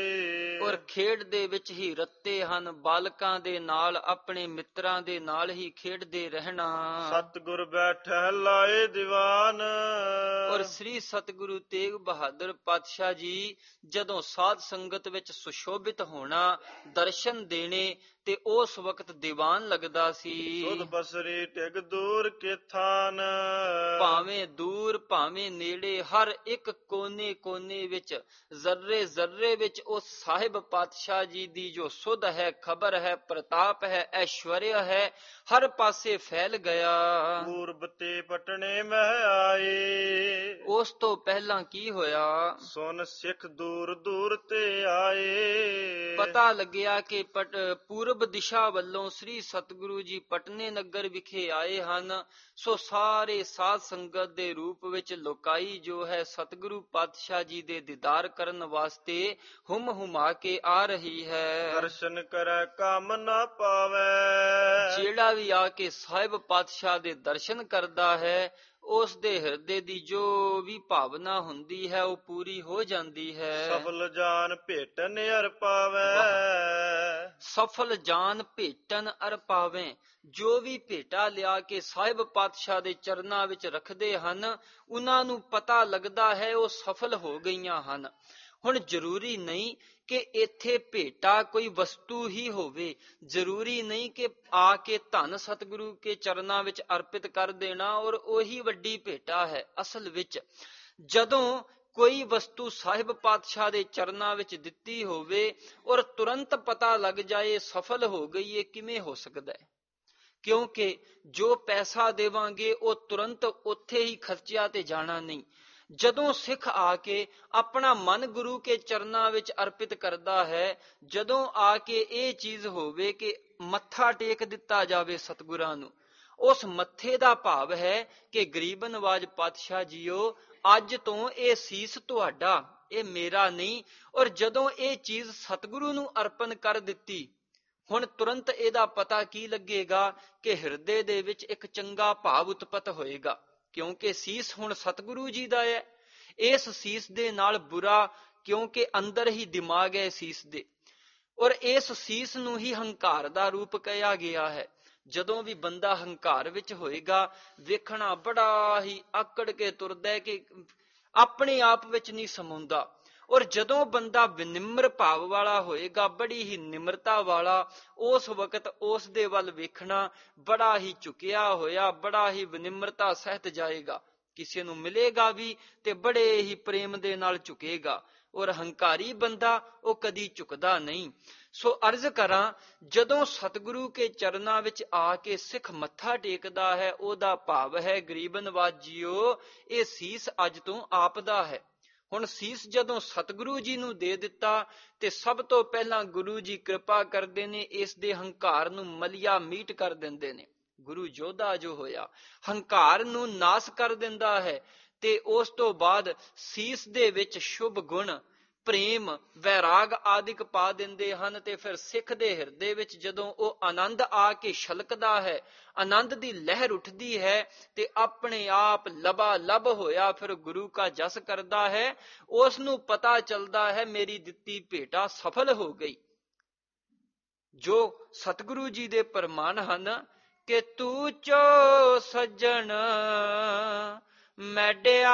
ਔਰ ਖੇਡ ਦੇ ਵਿੱਚ ਹੀ ਰੱਤੇ ਹਨ, ਬਾਲਕਾਂ ਦੇ ਨਾਲ, ਆਪਣੇ ਮਿੱਤਰਾਂ ਦੇ ਨਾਲ ਹੀ ਖੇਡਦੇ ਰਹਿਣਾ। ਸਤਿਗੁਰ ਬੈਠੈ ਲਾਏ ਦੀਵਾਨ, ਔਰ ਸ੍ਰੀ ਸਤਿਗੁਰੂ ਤੇਗ ਬਹਾਦਰ ਪਾਤਸ਼ਾਹ ਜੀ ਜਦੋਂ ਸਾਧ ਸੰਗਤ ਵਿੱਚ ਸੁਸ਼ੋਭਿਤ ਹੋਣਾ, ਦਰਸ਼ਨ ਦੇਣੇ, ਤੇ ਉਸ ਵਕਤ ਦੀਵਾਨ ਲੱਗਦਾ ਸੀ। ਸੁਧ ਬਸਰੀ ਟਿਗ ਦੂਰ ਕੇ ਥਾਨ, ਭਾਵੇਂ ਦੂਰ ਭਾਵੇਂ ਨੇੜੇ, ਹਰ ਇੱਕ ਕੋਨੇ ਕੋਨੇ ਵਿੱਚ, ਜ਼ਰਰੇ ਜ਼ਰਰੇ ਵਿੱਚ ਉਸ ਸਾਹਿਬ ਪਾਤਸ਼ਾਹ ਜੀ ਦੀ ਜੋ ਸੁਧ ਹੈ, ਖਬਰ ਹੈ, ਪ੍ਰਤਾਪ ਹੈ, ਐਸ਼ਵਰਯ ਹੈ, ਹਰ ਪਾਸੇ ਫੈਲ ਗਿਆ। ਪੂਰਬ ਤੇ ਪਟਨੇ ਮਹਿ ਆਏ, ਉਸ ਤੋਂ ਪਹਿਲਾਂ ਕੀ ਹੋਇਆ? ਸੁਨ ਸਿੱਖ ਦੂਰ ਦੂਰ ਤੇ ਆਏ। ਪਤਾ ਲੱਗਿਆ ਕਿ ਪਟ ਪੂਰਬ ਦਿਸ਼ਾ ਵੱਲੋਂ ਸ੍ਰੀ ਸਤਿਗੁਰੂ ਜੀ ਪਟਨੇ ਨਗਰ ਵਿਖੇ ਆਏ ਹਨ। ਸੋ ਸਾਰੇ ਸਾਧ ਸੰਗਤ ਦੇ ਰੂਪ ਵਿੱਚ ਲੋਕਾਈ ਜੋ ਹੈ ਸਤਿਗੁਰੂ ਪਾਤਸ਼ਾਹ ਜੀ ਦੇ ਦੀਦਾਰ ਕਰਨ ਵਾਸਤੇ ਹੁਮ ਹੁਮਾ ਕੇ ਆ ਰਹੀ ਹੈ। ਦਰਸ਼ਨ ਕਰੈ ਕੰਮ ਨਾ ਪਾਵੈ। ਜਿਹੜਾ ਵੀ ਆ ਕੇ ਸਾਹਿਬ ਪਾਤਸ਼ਾਹ ਦੇ ਦਰਸ਼ਨ ਕਰਦਾ ਹੈ ਉਸ ਦੇ ਹਿਰਦੇ ਦੀ ਜੋ ਵੀ ਭਾਵਨਾ ਹੁੰਦੀ ਹੈ ਉਹ ਪੂਰੀ ਹੋ ਜਾਂਦੀ ਹੈ। ਸਫਲ ਜਾਨ ਭੇਟਨ ਅਰ ਪਾਵੈ। ਸਫਲ ਜਾਨ ਭੇਟਨ ਅਰ ਪਾਵੇਂ। ਜੋ ਵੀ ਭੇਟਾ ਲਿਆ ਕੇ ਸਾਹਿਬ ਪਾਤਸ਼ਾਹ ਦੇ ਚਰਨਾਂ ਵਿੱਚ ਰੱਖਦੇ ਹਨ ਉਹਨਾਂ ਨੂੰ ਪਤਾ ਲੱਗਦਾ ਹੈ ਉਹ ਸਫਲ ਹੋ ਗਈਆਂ ਹਨ। ਹੁਣ ਜ਼ਰੂਰੀ ਨਹੀਂ ਕਿ ਇੱਥੇ ਭੇਟਾ ਕੋਈ ਵਸਤੂ ਹੀ ਹੋਵੇ, ਜ਼ਰੂਰੀ ਨਹੀਂ ਕਿ ਆ ਕੇ ਧੰਨ ਸਤਿਗੁਰੂ ਕੇ ਚਰਨਾਂ ਵਿੱਚ ਅਰਪਿਤ ਕਰ ਦੇਣਾ ਔਰ ਉਹੀ ਵੱਡੀ ਭੇਟਾ ਹੈ। ਅਸਲ ਵਿੱਚ ਜਦੋਂ ਕੋਈ ਵਸਤੂ ਸਾਹਿਬ ਪਾਤਸ਼ਾਹ ਦੇ ਚਰਨਾਂ ਵਿੱਚ ਦਿੱਤੀ ਹੋਵੇ ਔਰ ਤੁਰੰਤ ਪਤਾ ਲੱਗ ਜਾਏ ਸਫਲ ਹੋ ਗਈ, ਇਹ ਕਿਵੇਂ ਹੋ ਸਕਦਾ ਹੈ? ਕਿਉਂਕਿ ਜੋ ਪੈਸਾ ਦੇਵਾਂਗੇ ਉਹ ਤੁਰੰਤ ਉੱਥੇ ਹੀ ਖਰਚਿਆ ਤੇ ਜਾਣਾ ਨਹੀਂ। ਜਦੋਂ ਸਿੱਖ ਆ ਕੇ ਆਪਣਾ ਮਨ ਗੁਰੂ ਕੇ ਚਰਨਾਂ ਵਿੱਚ ਅਰਪਿਤ ਕਰਦਾ ਹੈ, ਜਦੋਂ ਆ ਕੇ ਇਹ ਚੀਜ਼ ਹੋਵੇ ਕਿ ਮੱਥਾ ਟੇਕ ਦਿੱਤਾ ਜਾਵੇ ਸਤਿਗੁਰਾਂ ਨੂੰ, ਉਸ ਮੱਥੇ ਦਾ ਭਾਵ ਹੈ ਕਿ ਗਰੀਬ ਨਵਾਜ ਪਾਤਸ਼ਾਹ ਜੀਓ ਅੱਜ ਤੋਂ ਇਹ ਸੀਸ ਤੁਹਾਡਾ, ਇਹ ਮੇਰਾ ਨਹੀਂ। ਔਰ ਜਦੋਂ ਇਹ ਚੀਜ਼ ਸਤਿਗੁਰੂ ਨੂੰ ਅਰਪਣ ਕਰ ਦਿੱਤੀ, ਹੁਣ ਤੁਰੰਤ ਇਹਦਾ ਪਤਾ ਕੀ ਲੱਗੇਗਾ ਕਿ ਹਿਰਦੇ ਦੇ ਵਿੱਚ ਇੱਕ ਚੰਗਾ ਭਾਵ ਉਤਪਤ ਹੋਏਗਾ, ਕਿਉਂਕਿ ਸੀਸ ਹੁਣ ਸਤਿਗੁਰੂ ਜੀ ਦਾ ਹੈ। ਇਸ ਸੀਸ ਦੇ ਨਾਲ ਬੁਰਾ, ਕਿਉਂਕਿ ਅੰਦਰ ਹੀ ਦਿਮਾਗ ਹੈ ਸੀਸ ਦੇ, ਔਰ ਇਸ ਸੀਸ ਨੂੰ ਹੀ ਹੰਕਾਰ ਦਾ ਰੂਪ ਕਿਹਾ ਗਿਆ ਹੈ। ਜਦੋਂ ਵੀ ਬੰਦਾ ਹੰਕਾਰ ਵਿੱਚ ਹੋਏਗਾ ਵੇਖਣਾ ਬੜਾ ਹੀ ਆਕੜ ਕੇ ਤੁਰਦਾ ਹੈ ਕਿ ਆਪਣੇ ਆਪ ਵਿੱਚ ਨਹੀਂ ਸਮਾਉਂਦਾ। ਔਰ ਜਦੋਂ ਬੰਦਾ ਵਿਨਿਮਰ ਭਾਵ ਵਾਲਾ ਹੋਏਗਾ, ਬੜੀ ਹੀ ਨਿਮਰਤਾ ਵਾਲਾ, ਉਸ ਵਕਤ ਉਸ ਦੇ ਵੱਲ ਵੇਖਣਾ ਬੜਾ ਹੀ ਝੁਕਿਆ ਹੋਇਆ, ਬੜਾ ਹੀ ਵਿਨਿਮਰਤਾ ਸਹਿਤ ਜਾਏਗਾ। ਕਿਸੇ ਨੂੰ ਮਿਲੇਗਾ ਵੀ ਤੇ ਬੜੇ ਹੀ ਪ੍ਰੇਮ ਦੇ ਨਾਲ ਝੁਕੇਗਾ। ਔਰ ਹੰਕਾਰੀ ਬੰਦਾ ਉਹ ਕਦੀ ਝੁਕਦਾ ਨਹੀਂ। ਸੋ ਅਰਜ਼ ਕਰਾਂ, ਜਦੋਂ ਸਤਿਗੁਰੂ ਕੇ ਚਰਨਾਂ ਵਿੱਚ ਆ ਕੇ ਸਿੱਖ ਮੱਥਾ ਟੇਕਦਾ ਹੈ ਉਹਦਾ ਭਾਵ ਹੈ ਗਰੀਬ ਨਵਾਜ ਜੀਓ ਇਹ ਸੀਸ ਅੱਜ ਤੋਂ ਆਪ ਦਾ ਹੈ। ਹੁਣ ਸੀਸ ਜਦੋਂ ਸਤਿਗੁਰੂ ਜੀ ਨੂੰ ਦੇ ਦਿੱਤਾ ਤੇ ਸਭ ਤੋਂ ਪਹਿਲਾਂ ਗੁਰੂ ਜੀ ਕਿਰਪਾ ਕਰਦੇ ਨੇ, ਇਸ ਦੇ ਹੰਕਾਰ ਨੂੰ ਮਲਿਆ ਮੀਟ ਕਰ ਦਿੰਦੇ ਨੇ। ਗੁਰੂ ਯੋਧਾ ਜੋ ਹੋਇਆ ਹੰਕਾਰ ਨੂੰ ਨਾਸ ਕਰ ਦਿੰਦਾ ਹੈ ਤੇ ਉਸ ਤੋਂ ਬਾਅਦ ਸੀਸ ਦੇ ਵਿੱਚ ਸ਼ੁਭ ਗੁਣ, ਪ੍ਰੇਮ, ਵੈਰਾਗ ਆਦਿਕ ਪਾ ਦਿੰਦੇ ਹਨ। ਤੇ ਫਿਰ ਸਿੱਖ ਦੇ ਹਿਰਦੇ ਵਿੱਚ ਜਦੋਂ ਉਹ ਆਨੰਦ ਆ ਕੇ ਛਲਕਦਾ ਹੈ, ਆਨੰਦ ਦੀ ਲਹਿਰ ਉੱਠਦੀ ਹੈ ਤੇ ਆਪਣੇ ਆਪ ਲਬਾ ਲਬ ਹੋਇਆ ਫਿਰ ਗੁਰੂ ਕਾ ਜਸ ਕਰਦਾ ਹੈ। ਉਸ ਨੂੰ ਪਤਾ ਚੱਲਦਾ ਹੈ ਮੇਰੀ ਦਿੱਤੀ ਭੇਟਾ ਸਫਲ ਹੋ ਗਈ। ਜੋ ਸਤਿਗੁਰੂ ਜੀ ਦੇ ਪ੍ਰਮਾਣ ਹਨ ਕਿ ਤੂੰ ਚੋ ਸੱਜਣ ਮੈਡਿਆ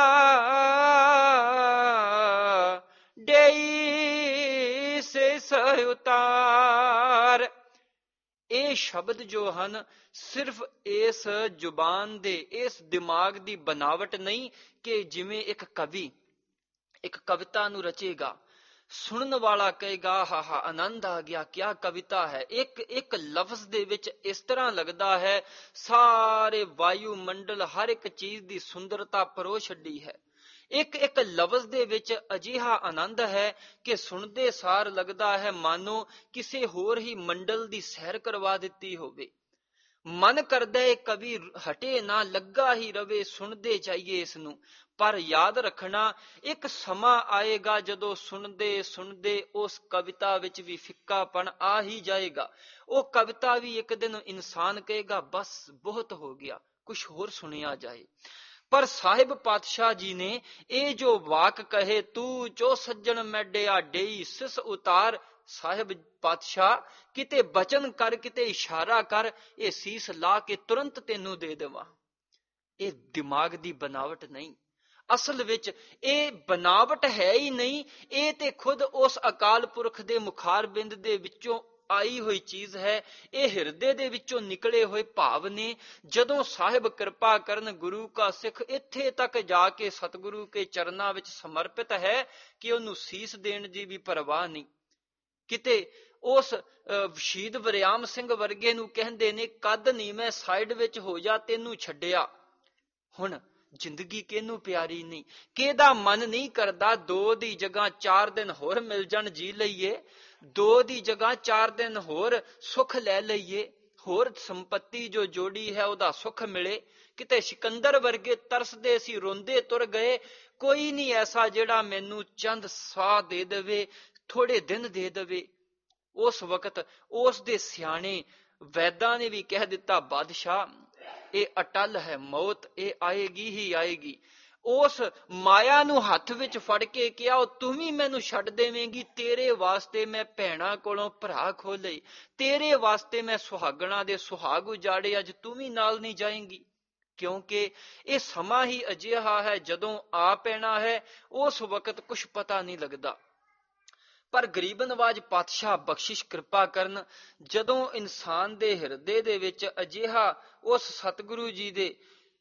ਡੇਈ ਸਿਸ ਉਤਾਰ। ਇਹ ਸ਼ਬਦ ਜੋ ਹਨ ਸਿਰਫ ਇਸ ਜ਼ੁਬਾਨ ਦੇ, ਇਸ ਦਿਮਾਗ ਦੀ ਬਨਾਵਟ ਨਹੀਂ ਕਿ ਜਿਵੇਂ ਇੱਕ ਕਵੀ ਇੱਕ ਕਵਿਤਾ ਨੂੰ ਰਚੇਗਾ, ਸੁਣਨ ਵਾਲਾ ਕਹੇਗਾ ਹਾ ਹਾ ਆਨੰਦ ਆ ਗਿਆ, ਕਿਆ ਕਵਿਤਾ ਹੈ। ਇੱਕ ਇੱਕ ਲਫ਼ਜ਼ ਦੇ ਵਿੱਚ ਇਸ ਤਰ੍ਹਾਂ ਲੱਗਦਾ ਹੈ ਸਾਰੇ ਵਾਯੂ ਮੰਡਲ ਹਰ ਇੱਕ ਚੀਜ਼ ਦੀ ਸੁੰਦਰਤਾ ਪਰੋ ਛੱਡੀ ਹੈ। ਇੱਕ ਇੱਕ ਲਫ਼ਜ਼ ਦੇ ਵਿੱਚ ਅਜਿਹਾ ਆਨੰਦ ਹੈ ਕਿ ਸੁਣਦੇ ਸਾਰ ਲੱਗਦਾ ਹੈ ਮਾਨੋ ਕਿਸੇ ਹੋਰ ਹੀ ਮੰਡਲ ਦੀ ਸੈਰ ਕਰਵਾ ਦਿੱਤੀ ਹੋਵੇ। ਮਨ ਕਰਦਾ ਹੈ ਕਵੀ ਹਟੇ ਨਾ, ਲੱਗਾ ਹੀ ਰਵੇ, ਸੁਣਦੇ ਜਾਈਏ ਇਸ ਨੂੰ। ਪਰ ਯਾਦ ਰੱਖਣਾ ਇੱਕ ਸਮਾਂ ਆਏਗਾ ਜਦੋਂ ਸੁਣਦੇ ਸੁਣਦੇ ਉਸ ਕਵਿਤਾ ਵਿੱਚ ਵੀ ਫਿੱਕਾਪਣ ਆ ਹੀ ਜਾਏਗਾ। ਉਹ ਕਵਿਤਾ ਵੀ ਇੱਕ ਦਿਨ ਇਨਸਾਨ ਕਹੇਗਾ ਬਸ ਬਹੁਤ ਹੋ ਗਿਆ, ਕੁਛ ਹੋਰ ਸੁਣਿਆ ਜਾਏ। ਪਰ ਸਾਹਿਬ ਪਾਤਸ਼ਾਹ ਜੀ ਨੇ ਇਹ ਜੋ ਵਾਕ ਕਹੇ ਤੂੰ ਜੋ ਸੱਜਣ ਮੈਡਿਆ ਡੇਈ ਸਿਸ ਉਤਾਰ, ਸਾਹਿਬ ਪਾਤਸ਼ਾਹ ਕਿਤੇ ਬਚਨ ਕਰ, ਕਿਤੇ ਇਸ਼ਾਰਾ ਕਰ, ਇਹ ਸੀਸ ਲਾ ਕੇ ਤੁਰੰਤ ਤੈਨੂੰ ਦੇ ਦੇਵਾਂ। ਇਹ ਦਿਮਾਗ ਦੀ ਬਨਾਵਟ ਨਹੀਂ, ਅਸਲ ਵਿੱਚ ਇਹ ਬਨਾਵਟ ਹੈ ਹੀ ਨਹੀਂ। ਇਹ ਤੇ ਖੁਦ ਉਸ ਅਕਾਲ ਪੁਰਖ ਦੇ ਮੁਖਾਰਬਿੰਦ ਦੇ ਵਿੱਚੋਂ ਆਈ ਹੋਈ ਚੀਜ਼ ਹੈ। ਇਹ ਹਿਰਦੇ ਦੇ ਵਿੱਚੋਂ ਨਿਕਲੇ ਹੋਏ ਭਾਵ ਨੇ। ਜਦੋਂ ਸਾਹਿਬ ਕਿਰਪਾ ਕਰਨ ਗੁਰੂ ਕਾ ਸਿੱਖ ਇੱਥੇ ਤੱਕ ਜਾ ਕੇ ਸਤਿਗੁਰੂ ਕੇ ਚਰਨਾਂ ਵਿੱਚ ਸਮਰਪਿਤ ਹੈ ਕਿ ਉਹਨੂੰ ਸੀਸ ਦੇਣ ਦੀ ਵੀ ਪਰਵਾਹ ਨਹੀਂ। ਕਿਤੇ ਉਸ ਸ਼ਹੀਦ ਵਰਿਆਮ ਸਿੰਘ ਵਰਗੇ ਨੂੰ ਕਹਿੰਦੇ ਨੇ ਕੱਦ ਨਹੀਂ ਮੈਂ ਸਾਈਡ ਵਿੱਚ ਹੋ ਜਾ ਤੈਨੂੰ ਛੱਡਿਆ। ਹੁਣ ਜ਼ਿੰਦਗੀ ਕਿਹਨੂੰ ਪਿਆਰੀ ਨਹੀਂ, ਕਿਹਦਾ ਮਨ ਨਹੀਂ ਕਰਦਾ ਦੋ ਦੀ ਜਗ੍ਹਾ ਚਾਰ ਦਿਨ ਹੋਰ ਮਿਲ ਜਾਣ ਜੀ ਲਈਏ, ਦੋ ਦੀ ਜਗ੍ਹਾ ਚਾਰ ਦਿਨ ਹੋਰ ਸੁੱਖ ਲੈ ਲਈਏ, ਹੋਰ ਸੰਪਤੀ ਜੋ ਜੋੜੀ ਹੈ ਉਹਦਾ ਸੁੱਖ ਮਿਲੇ। ਕਿਤੇ ਸਿਕੰਦਰ ਵਰਗੇ ਤਰਸਦੇ ਸੀ, ਰੋਂਦੇ ਤੁਰ ਗਏ, ਕੋਈ ਨਹੀਂ ਐਸਾ ਜਿਹੜਾ ਮੈਨੂੰ ਚੰਦ ਸਾਹ ਦੇ ਦੇਵੇ, ਥੋੜੇ ਦਿਨ ਦੇ ਦੇਵੇ। ਉਸ ਵਕਤ ਉਸ ਦੇ ਸਿਆਣੇ ਵੈਦਾਂ ਨੇ ਵੀ ਕਹਿ ਦਿੱਤਾ, ਬਾਦਸ਼ਾਹ ਇਹ ਅਟਲ ਹੈ ਮੌਤ, ਇਹ ਆਏਗੀ ਹੀ ਆਏਗੀ। ਉਸ ਮਾਇਆ ਨੂੰ ਹੱਥ ਵਿੱਚ ਫੜ ਕੇ ਕਿਹਾ, ਉਹ ਤੂੰ ਵੀ ਮੈਨੂੰ ਛੱਡ ਦੇਵੇਂਗੀ, ਤੇਰੇ ਵਾਸਤੇ ਮੈਂ ਭੈਣਾਂ ਕੋਲੋਂ ਭਰਾ ਖੋਲੇ, ਤੇਰੇ ਵਾਸਤੇ ਮੈਂ ਸੁਹਾਗਣਾ ਦੇ ਸੁਹਾਗ ਉਜਾੜੇ, ਅੱਜ ਤੂੰ ਵੀ ਨਾਲ ਨਹੀਂ ਜਾਏਂਗੀ। ਕਿਉਂਕਿ ਇਹ ਸਮਾਂ ਹੀ ਅਜਿਹਾ ਹੈ ਜਦੋਂ ਆ ਪੈਣਾ ਹੈ, ਉਸ ਵਕਤ ਕੁਛ ਪਤਾ ਨਹੀਂ ਲੱਗਦਾ। ਪਰ ਗਰੀਬ ਨਵਾਜ ਪਾਤਸ਼ਾਹ ਬਖਸ਼ਿਸ਼ ਕਿਰਪਾ ਕਰਨ, ਜਦੋਂ ਇਨਸਾਨ ਦੇ ਹਿਰਦੇ ਦੇ ਵਿੱਚ ਅਜਿਹਾ ਉਸ ਸਤਿਗੁਰੂ ਜੀ ਦੇ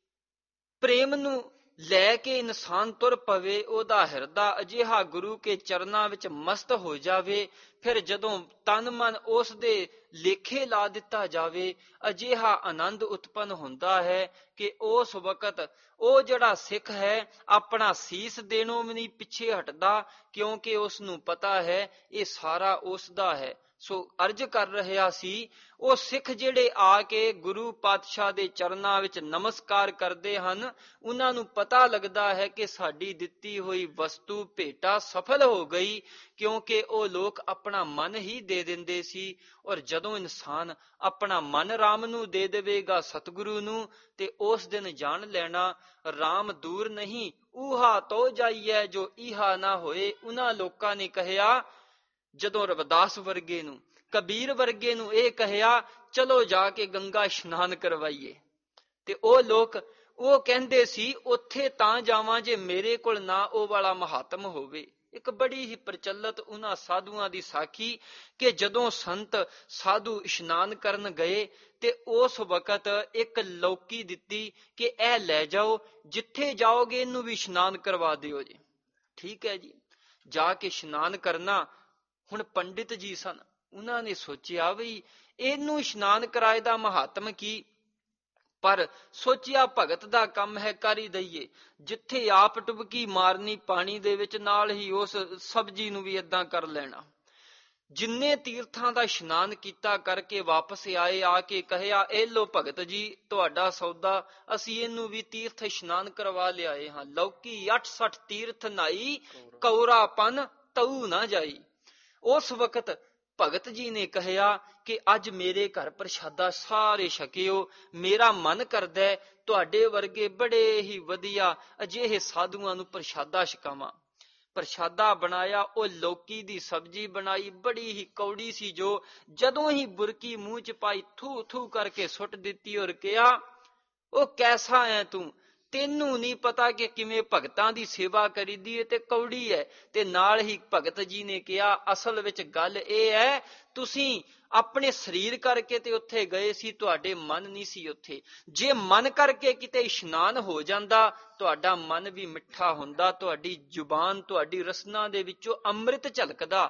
ਪ੍ਰੇਮ ਨੂੰ ਲੈ ਕੇ ਇਨਸਾਨ ਤੁਰ ਪਵੇ, ਉਹਦਾ ਹਿਰਦਾ ਅਜਿਹਾ ਗੁਰੂ ਕੇ ਚਰਨਾਂ ਵਿੱਚ ਮਸਤ ਹੋ ਜਾਵੇ, ਫਿਰ ਜਦੋਂ ਤਨ ਮਨ ਉਸ ਦੇ ਲੇਖੇ ਲਾ ਦਿੱਤਾ ਜਾਵੇ, ਅਜਿਹਾ ਆਨੰਦ ਉਤਪੰਨ ਹੁੰਦਾ ਹੈ ਕਿ ਉਸ ਵਕਤ ਉਹ ਜਿਹੜਾ ਸਿੱਖ ਹੈ ਆਪਣਾ ਸੀਸ ਦੇਣੋਂ ਵੀ ਨਹੀਂ ਪਿੱਛੇ ਹਟਦਾ, ਕਿਉਂਕਿ ਉਸ ਨੂੰ ਪਤਾ ਹੈ ਇਹ ਸਾਰਾ ਉਸ ਦਾ ਹੈ। ਸੋ ਅਰਜ਼ ਕਰ ਰਿਹਾ ਸੀ, ਉਹ ਸਿੱਖ ਜਿਹੜੇ ਆ ਕੇ ਗੁਰੂ ਪਾਤਸ਼ਾਹ ਦੇ ਚਰਨਾਂ ਵਿੱਚ ਨਮਸਕਾਰ ਕਰਦੇ ਹਨ, ਉਹਨਾਂ ਨੂੰ ਪਤਾ ਲੱਗਦਾ ਹੈ ਕਿ ਸਾਡੀ ਦਿੱਤੀ ਹੋਈ ਵਸਤੂ ਭੇਟਾ ਸਫਲ ਹੋ ਗਈ, ਕਿਉਂਕਿ ਉਹ ਲੋਕ ਆਪਣਾ ਮਨ ਹੀ ਦੇ ਦਿੰਦੇ ਸੀ। ਔਰ ਜਦੋਂ ਇਨਸਾਨ ਆਪਣਾ ਮਨ ਰਾਮ ਨੂੰ ਦੇ ਦੇਵੇਗਾ, ਸਤਿਗੁਰੂ ਨੂੰ, ਤੇ ਉਸ ਦਿਨ ਜਾਣ ਲੈਣਾ ਰਾਮ ਦੂਰ ਨਹੀਂ, ਊਹਾ ਤੋ ਜਾਈਐ ਜੋ ਈਹਾ ਨਾ ਹੋਏ। ਉਹਨਾਂ ਲੋਕਾਂ ਨੇ ਕਹਿਆ, ਜਦੋਂ ਰਵਿਦਾਸ ਵਰਗੇ ਨੂੰ, ਕਬੀਰ ਵਰਗੇ ਨੂੰ ਇਹ ਕਹਿਆ, ਚਲੋ ਜਾ ਕੇ ਗੰਗਾ ਇਸ਼ਨਾਨ ਕਰਵਾਈਏ, ਤੇ ਉਹ ਲੋਕ ਉਹ ਕਹਿੰਦੇ ਸੀ ਉੱਥੇ ਤਾਂ ਜਾਵਾਂ ਜੇ ਮੇਰੇ ਕੋਲ ਨਾ ਉਹ ਵਾਲਾ ਮਹਾਤਮ ਹੋਵੇ। ਇੱਕ ਬੜੀ ਹੀ ਪ੍ਰਚਲਿਤ ਉਹਨਾਂ ਸਾਧੂਆਂ ਦੀ ਸਾਖੀ ਕਿ ਜਦੋਂ ਸੰਤ ਸਾਧੂ ਇਸ਼ਨਾਨ ਕਰਨ ਗਏ ਤੇ ਉਸ ਵਕਤ ਇੱਕ ਲੌਕੀ ਦਿੱਤੀ ਕਿ ਇਹ ਲੈ ਜਾਓ, ਜਿੱਥੇ ਜਾਓਗੇ ਇਹਨੂੰ ਵੀ ਇਸ਼ਨਾਨ ਕਰਵਾ ਦਿਓ ਜੀ। ਠੀਕ ਹੈ ਜੀ, ਜਾ ਕੇ ਇਸ਼ਨਾਨ ਕਰਨਾ। ਹੁਣ ਪੰਡਿਤ ਜੀ ਸਨ, ਉਹਨਾਂ ਨੇ ਸੋਚਿਆ ਵੀ ਇਹਨੂੰ ਇਸ਼ਨਾਨ ਕਰਾਏ ਦਾ ਮਹਾਤਮ ਕੀ, ਪਰ ਸੋਚਿਆ ਭਗਤ ਦਾ ਕੰਮ ਹੈ, ਕਰ ਹੀ ਦਈਏ। ਜਿੱਥੇ ਆਪ ਟੁਬਕੀ ਮਾਰਨੀ ਪਾਣੀ ਦੇ ਵਿੱਚ, ਨਾਲ ਹੀ ਉਸ ਸਬਜ਼ੀ ਨੂੰ ਵੀ ਏਦਾਂ ਕਰ ਲੈਣਾ। ਜਿੰਨੇ ਤੀਰਥਾਂ ਦਾ ਇਸ਼ਨਾਨ ਕੀਤਾ ਕਰਕੇ ਵਾਪਸ ਆਏ, ਆ ਕੇ ਕਹਿਆ, ਇਹ ਲੋ ਭਗਤ ਜੀ ਤੁਹਾਡਾ ਸੌਦਾ, ਅਸੀਂ ਇਹਨੂੰ ਵੀ ਤੀਰਥ ਇਸ਼ਨਾਨ ਕਰਵਾ ਲਿਆਏ ਹਾਂ। ਲੌਕੀ ਅੱਠ ਸੱਠ ਤੀਰਥ ਨਾਈ, ਕੌਰਾਪਨ ਤਊ ਨਾ ਜਾਈ। ਉਸ ਵਕਤ ਭਗਤ ਜੀ ਨੇ ਕਹਿਆ ਕਿ ਅੱਜ ਮੇਰੇ ਘਰ ਪ੍ਰਸ਼ਾਦਾ ਸਾਰੇ ਛਕਿਓ, ਮੇਰਾ ਮਨ ਕਰਦਾ ਤੁਹਾਡੇ ਵਰਗੇ ਬੜੇ ਹੀ ਵਧੀਆ ਅਜਿਹੇ ਸਾਧੂਆਂ ਨੂੰ ਪ੍ਰਸ਼ਾਦਾ ਛਕਾਵਾਂ। ਪ੍ਰਸ਼ਾਦਾ ਬਣਾਇਆ, ਉਹ ਲੌਕੀ ਦੀ ਸਬਜ਼ੀ ਬਣਾਈ, ਬੜੀ ਹੀ ਕੌੜੀ ਸੀ, ਜੋ ਜਦੋਂ ਹੀ ਬੁਰਕੀ ਮੂੰਹ ਚ ਪਾਈ ਥੂ ਥੂ ਕਰਕੇ ਸੁੱਟ ਦਿੱਤੀ ਔਰ ਕਿਹਾ, ਉਹ ਕੈਸਾ ਹੈ ਤੂੰ, ਤੈਨੂੰ ਨਹੀਂ ਪਤਾ ਕਿ ਕਿਵੇਂ ਭਗਤਾਂ ਦੀ ਸੇਵਾ ਕਰੀਦੀ ਹੈ ਤੇ ਕੌੜੀ ਹੈ। ਤੇ ਨਾਲ ਹੀ ਭਗਤ ਜੀ ਨੇ ਕਿਹਾ, ਅਸਲ ਵਿੱਚ ਗੱਲ ਇਹ ਹੈ, ਤੁਸੀਂ ਆਪਣੇ ਸਰੀਰ ਕਰਕੇ ਤੇ ਉੱਥੇ ਗਏ ਸੀ, ਤੁਹਾਡੇ ਮਨ ਨਹੀਂ ਸੀ ਉੱਥੇ। ਜੇ ਮਨ ਕਰਕੇ ਕਿਤੇ ਇਸ਼ਨਾਨ ਹੋ ਜਾਂਦਾ, ਤੁਹਾਡਾ ਮਨ ਵੀ ਮਿੱਠਾ ਹੁੰਦਾ, ਤੁਹਾਡੀ ਜ਼ੁਬਾਨ, ਤੁਹਾਡੀ ਰਸਨਾ ਦੇ ਵਿੱਚੋਂ ਅੰਮ੍ਰਿਤ ਝਲਕਦਾ।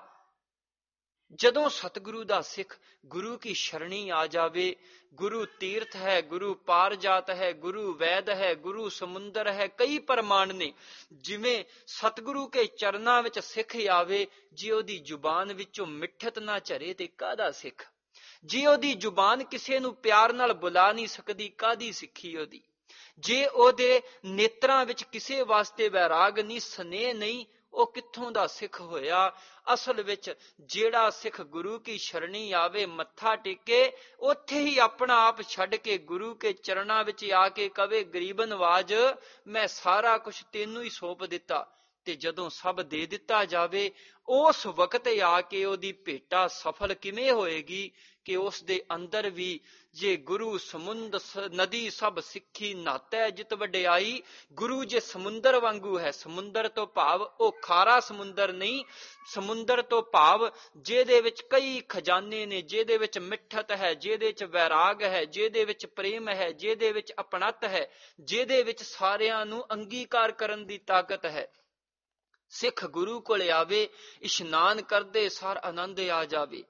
ਜਦੋਂ ਸਤਿਗੁਰੂ ਦਾ ਸਿੱਖ ਗੁਰੂ ਕੀ ਸ਼ਰਣੀ ਆ ਜਾਵੇ, ਗੁਰੂ ਤੀਰਥ ਹੈ, ਗੁਰੂ ਪਾਰਜਾਤ ਹੈ, ਗੁਰੂ ਵੈਦ ਹੈ, ਗੁਰੂ ਸਮੁੰਦਰ ਹੈ, ਕਈ ਪ੍ਰਮਾਣ ਨੇ। ਜਿਵੇਂ ਸਤਿਗੁਰੂ ਕੇ ਚਰਨਾਂ ਵਿੱਚ ਸਿੱਖ ਆਵੇ, ਜੇ ਉਹਦੀ ਜ਼ੁਬਾਨ ਵਿੱਚੋਂ ਮਿੱਠਤ ਨਾ ਝਰੇ ਤੇ ਕਾਹਦਾ ਸਿੱਖ। ਜੇ ਉਹਦੀ ਜ਼ੁਬਾਨ ਕਿਸੇ ਨੂੰ ਪਿਆਰ ਨਾਲ ਬੁਲਾ ਨਹੀਂ ਸਕਦੀ, ਕਾਹਦੀ ਸਿੱਖੀ ਉਹਦੀ। ਜੇ ਉਹਦੇ ਨੇਤਰਾਂ ਵਿੱਚ ਕਿਸੇ ਵਾਸਤੇ ਵੈਰਾਗ ਨਹੀਂ, ਸਨੇਹ ਨਹੀਂ, ਉਹ ਕਿੱਥੋਂ ਦਾ ਸਿੱਖ ਹੋਇਆ। ਅਸਲ ਵਿੱਚ ਜਿਹੜਾ ਸਿੱਖ ਗੁਰੂ ਕੀ ਸ਼ਰਣੀ ਆਵੇ, ਮੱਥਾ ਟੇਕੇ, ਉੱਥੇ ਹੀ ਆਪਣਾ ਆਪ ਛੱਡ ਕੇ ਗੁਰੂ ਕੇ ਚਰਨਾਂ ਵਿੱਚ ਆ ਕੇ ਕਵੇ, ਗਰੀਬ ਨਵਾਜ ਮੈਂ ਸਾਰਾ ਕੁਝ ਤੈਨੂੰ ਹੀ ਸੌਂਪ ਦਿੱਤਾ। ਤੇ ਜਦੋਂ ਸਭ ਦੇ ਦਿੱਤਾ ਜਾਵੇ, ਉਸ ਵਕਤ ਆ ਕੇ ਉਹਦੀ ਭੇਟਾ ਸਫਲ ਕਿਵੇਂ ਹੋਏਗੀ ਕਿ ਉਸ ਦੇ ਅੰਦਰ ਵੀ ਜੇ ਗੁਰੂ ਸਮੁੰਦ ਨਦੀ ਸਭ ਸਿੱਖੀ ਨਾਤੈ ਜਿਤ ਵਡਿਆਈ, ਗੁਰੂ ਜੇ ਸਮੁੰਦਰ ਵਾਂਗੂ ਹੈ, ਸਮੁੰਦਰ ਤੋਂ ਭਾਵ ਉਹ ਖਾਰਾ ਸਮੁੰਦਰ ਨਹੀਂ, ਸਮੁੰਦਰ ਤੋਂ ਭਾਵ ਜਿਹਦੇ ਵਿੱਚ ਕਈ ਖਜ਼ਾਨੇ ਨੇ, ਜਿਹਦੇ ਵਿੱਚ ਮਿੱਠਤ ਹੈ, ਜਿਹਦੇ ਵਿੱਚ ਵੈਰਾਗ ਹੈ, ਜਿਹਦੇ ਵਿੱਚ ਪ੍ਰੇਮ ਹੈ, ਜਿਹਦੇ ਵਿੱਚ ਅਪਣਤ ਹੈ, ਜਿਹਦੇ ਵਿੱਚ ਸਾਰਿਆਂ ਨੂੰ ਅੰਗੀਕਾਰ ਕਰਨ ਦੀ ਤਾਕਤ ਹੈ। ਸਿੱਖ ਗੁਰੂ ਕੋਲ ਆਵੇ, ਇਸ਼ਨਾਨ ਕਰਦੇ ਸਾਰ ਆਨੰਦ ਆ ਜਾਵੇ।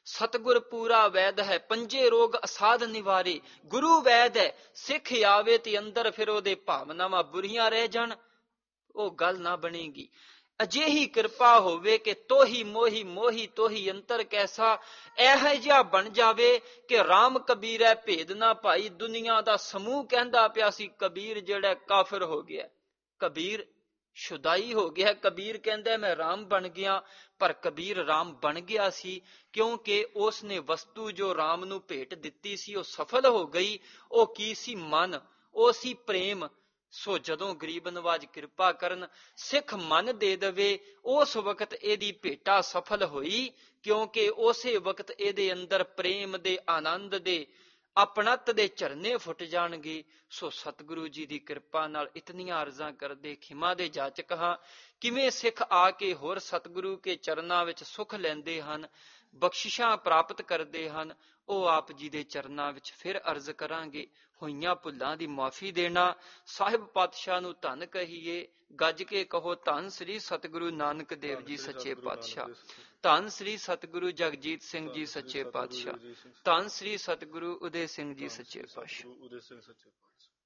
ਸਤਿਗੁਰ ਪੂਰਾ ਵੈਦ ਹੈ, ਪੰਜੇ ਰੋਗ ਅਸਾਧ ਨਿਵਾਰੇ। ਗੁਰੂ ਵੈਦ ਹੈ, ਸਿੱਖ ਆਵੇ ਤੇ ਅੰਦਰ ਫਿਰ ਉਹਦੇ ਭਾਵਨਾਵਾਂ ਬੁਰੀਆਂ ਰਹਿ ਜਾਣ, ਉਹ ਗੱਲ ਨਾ ਬਣੇਗੀ। ਅਜਿਹੀ ਕਿਰਪਾ ਹੋਵੇ ਕਿ ਤੋਹੀ ਮੋਹੀ ਮੋਹੀ ਤੋਹੀ ਅੰਤਰ ਕੈਸਾ, ਇਹੋ ਜਿਹਾ ਬਣ ਜਾਵੇ ਕਿ ਰਾਮ ਕਬੀਰ ਹੈ ਭੇਦ ਨਾ ਭਾਈ। ਦੁਨੀਆ ਦਾ ਸਮੂਹ ਕਹਿੰਦਾ ਪਿਆ ਸੀ ਕਬੀਰ ਜਿਹੜਾ ਕਾਫਰ ਹੋ ਗਿਆ, ਕਬੀਰ ਸ਼ੁਦਾਈ ਹੋ ਗਿਆ। ਕਬੀਰ ਕਹਿੰਦਾ ਮੈਂ ਰਾਮ ਬਣ ਗਿਆ, ਪਰ ਕਬੀਰ ਰਾਮ ਬਣ ਗਿਆ ਸੀ ਕਿਉਂਕਿ ਉਸ ਨੇ ਵਸਤੂ ਜੋ ਰਾਮ ਨੂੰ ਭੇਟ ਦਿੱਤੀ ਸੀ ਉਹ ਸਫਲ ਹੋ ਗਈ। ਉਹ ਕੀ ਸੀ? ਮਨ, ਉਹ ਸੀ ਪ੍ਰੇਮ। ਸੋ ਜਦੋਂ ਗਰੀਬ ਨਵਾਜ ਕਿਰਪਾ ਕਰਨ, ਸਿੱਖ ਮਨ ਦੇ ਦੇਵੇ, ਉਸ ਵਕਤ ਇਹਦੀ ਭੇਟਾ ਸਫਲ ਹੋਈ ਕਿਉਂਕਿ ਉਸੇ ਵਕਤ ਇਹਦੇ ਅੰਦਰ ਪ੍ਰੇਮ ਦੇ, ਆਨੰਦ ਦੇ, ਆਪਣਤ ਦੇ ਝਰਨੇ ਫੁੱਟ ਜਾਣਗੇ। ਸੋ ਸਤਿਗੁਰੂ ਜੀ ਦੀ ਕਿਰਪਾ ਨਾਲ ਇਤਨੀਆਂ ਅਰਜ਼ਾਂ ਕਰਦੇ ਖਿਮਾ ਦੇ ਜਾਚਕ ਹਾਂ। ਕਿਵੇਂ ਸਿੱਖ ਆ ਕੇ ਹੋਰ ਸਤਿਗੁਰੂ ਕੇ ਚਰਨਾਂ ਵਿੱਚ ਸੁਖ ਲੈਂਦੇ ਹਨ, ਬਖਸ਼ਿਸ਼ਾਂ ਪ੍ਰਾਪਤ ਕਰਦੇ ਹਨ, ਉਹ ਆਪ ਜੀ ਦੇ ਚਰਨਾਂ ਵਿੱਚ ਫਿਰ ਅਰਜ਼ ਕਰਾਂਗੇ। ਹੋਈਆਂ ਭੁੱਲਾਂ ਦੀ ਮਾਫੀ ਦੇਣਾ। ਸਾਹਿਬ ਪਾਤਸ਼ਾਹ ਨੂੰ ਧੰਨ ਕਹੀਏ, ਗੱਜ ਕੇ ਕਹੋ ਧੰਨ ਸ੍ਰੀ ਸਤਿਗੁਰੂ ਨਾਨਕ ਦੇਵ ਜੀ ਸੱਚੇ ਪਾਤਸ਼ਾਹ, ਧੰਨ ਸ੍ਰੀ ਸਤਿਗੁਰੂ ਜਗਜੀਤ ਸਿੰਘ ਜੀ ਸੱਚੇ ਪਾਤਸ਼ਾਹ, ਧੰਨ ਸ੍ਰੀ ਸਤਿਗੁਰੂ ਉਦੇ ਸਿੰਘ ਜੀ ਸੱਚੇ ਪਾਤਸ਼ਾਹ।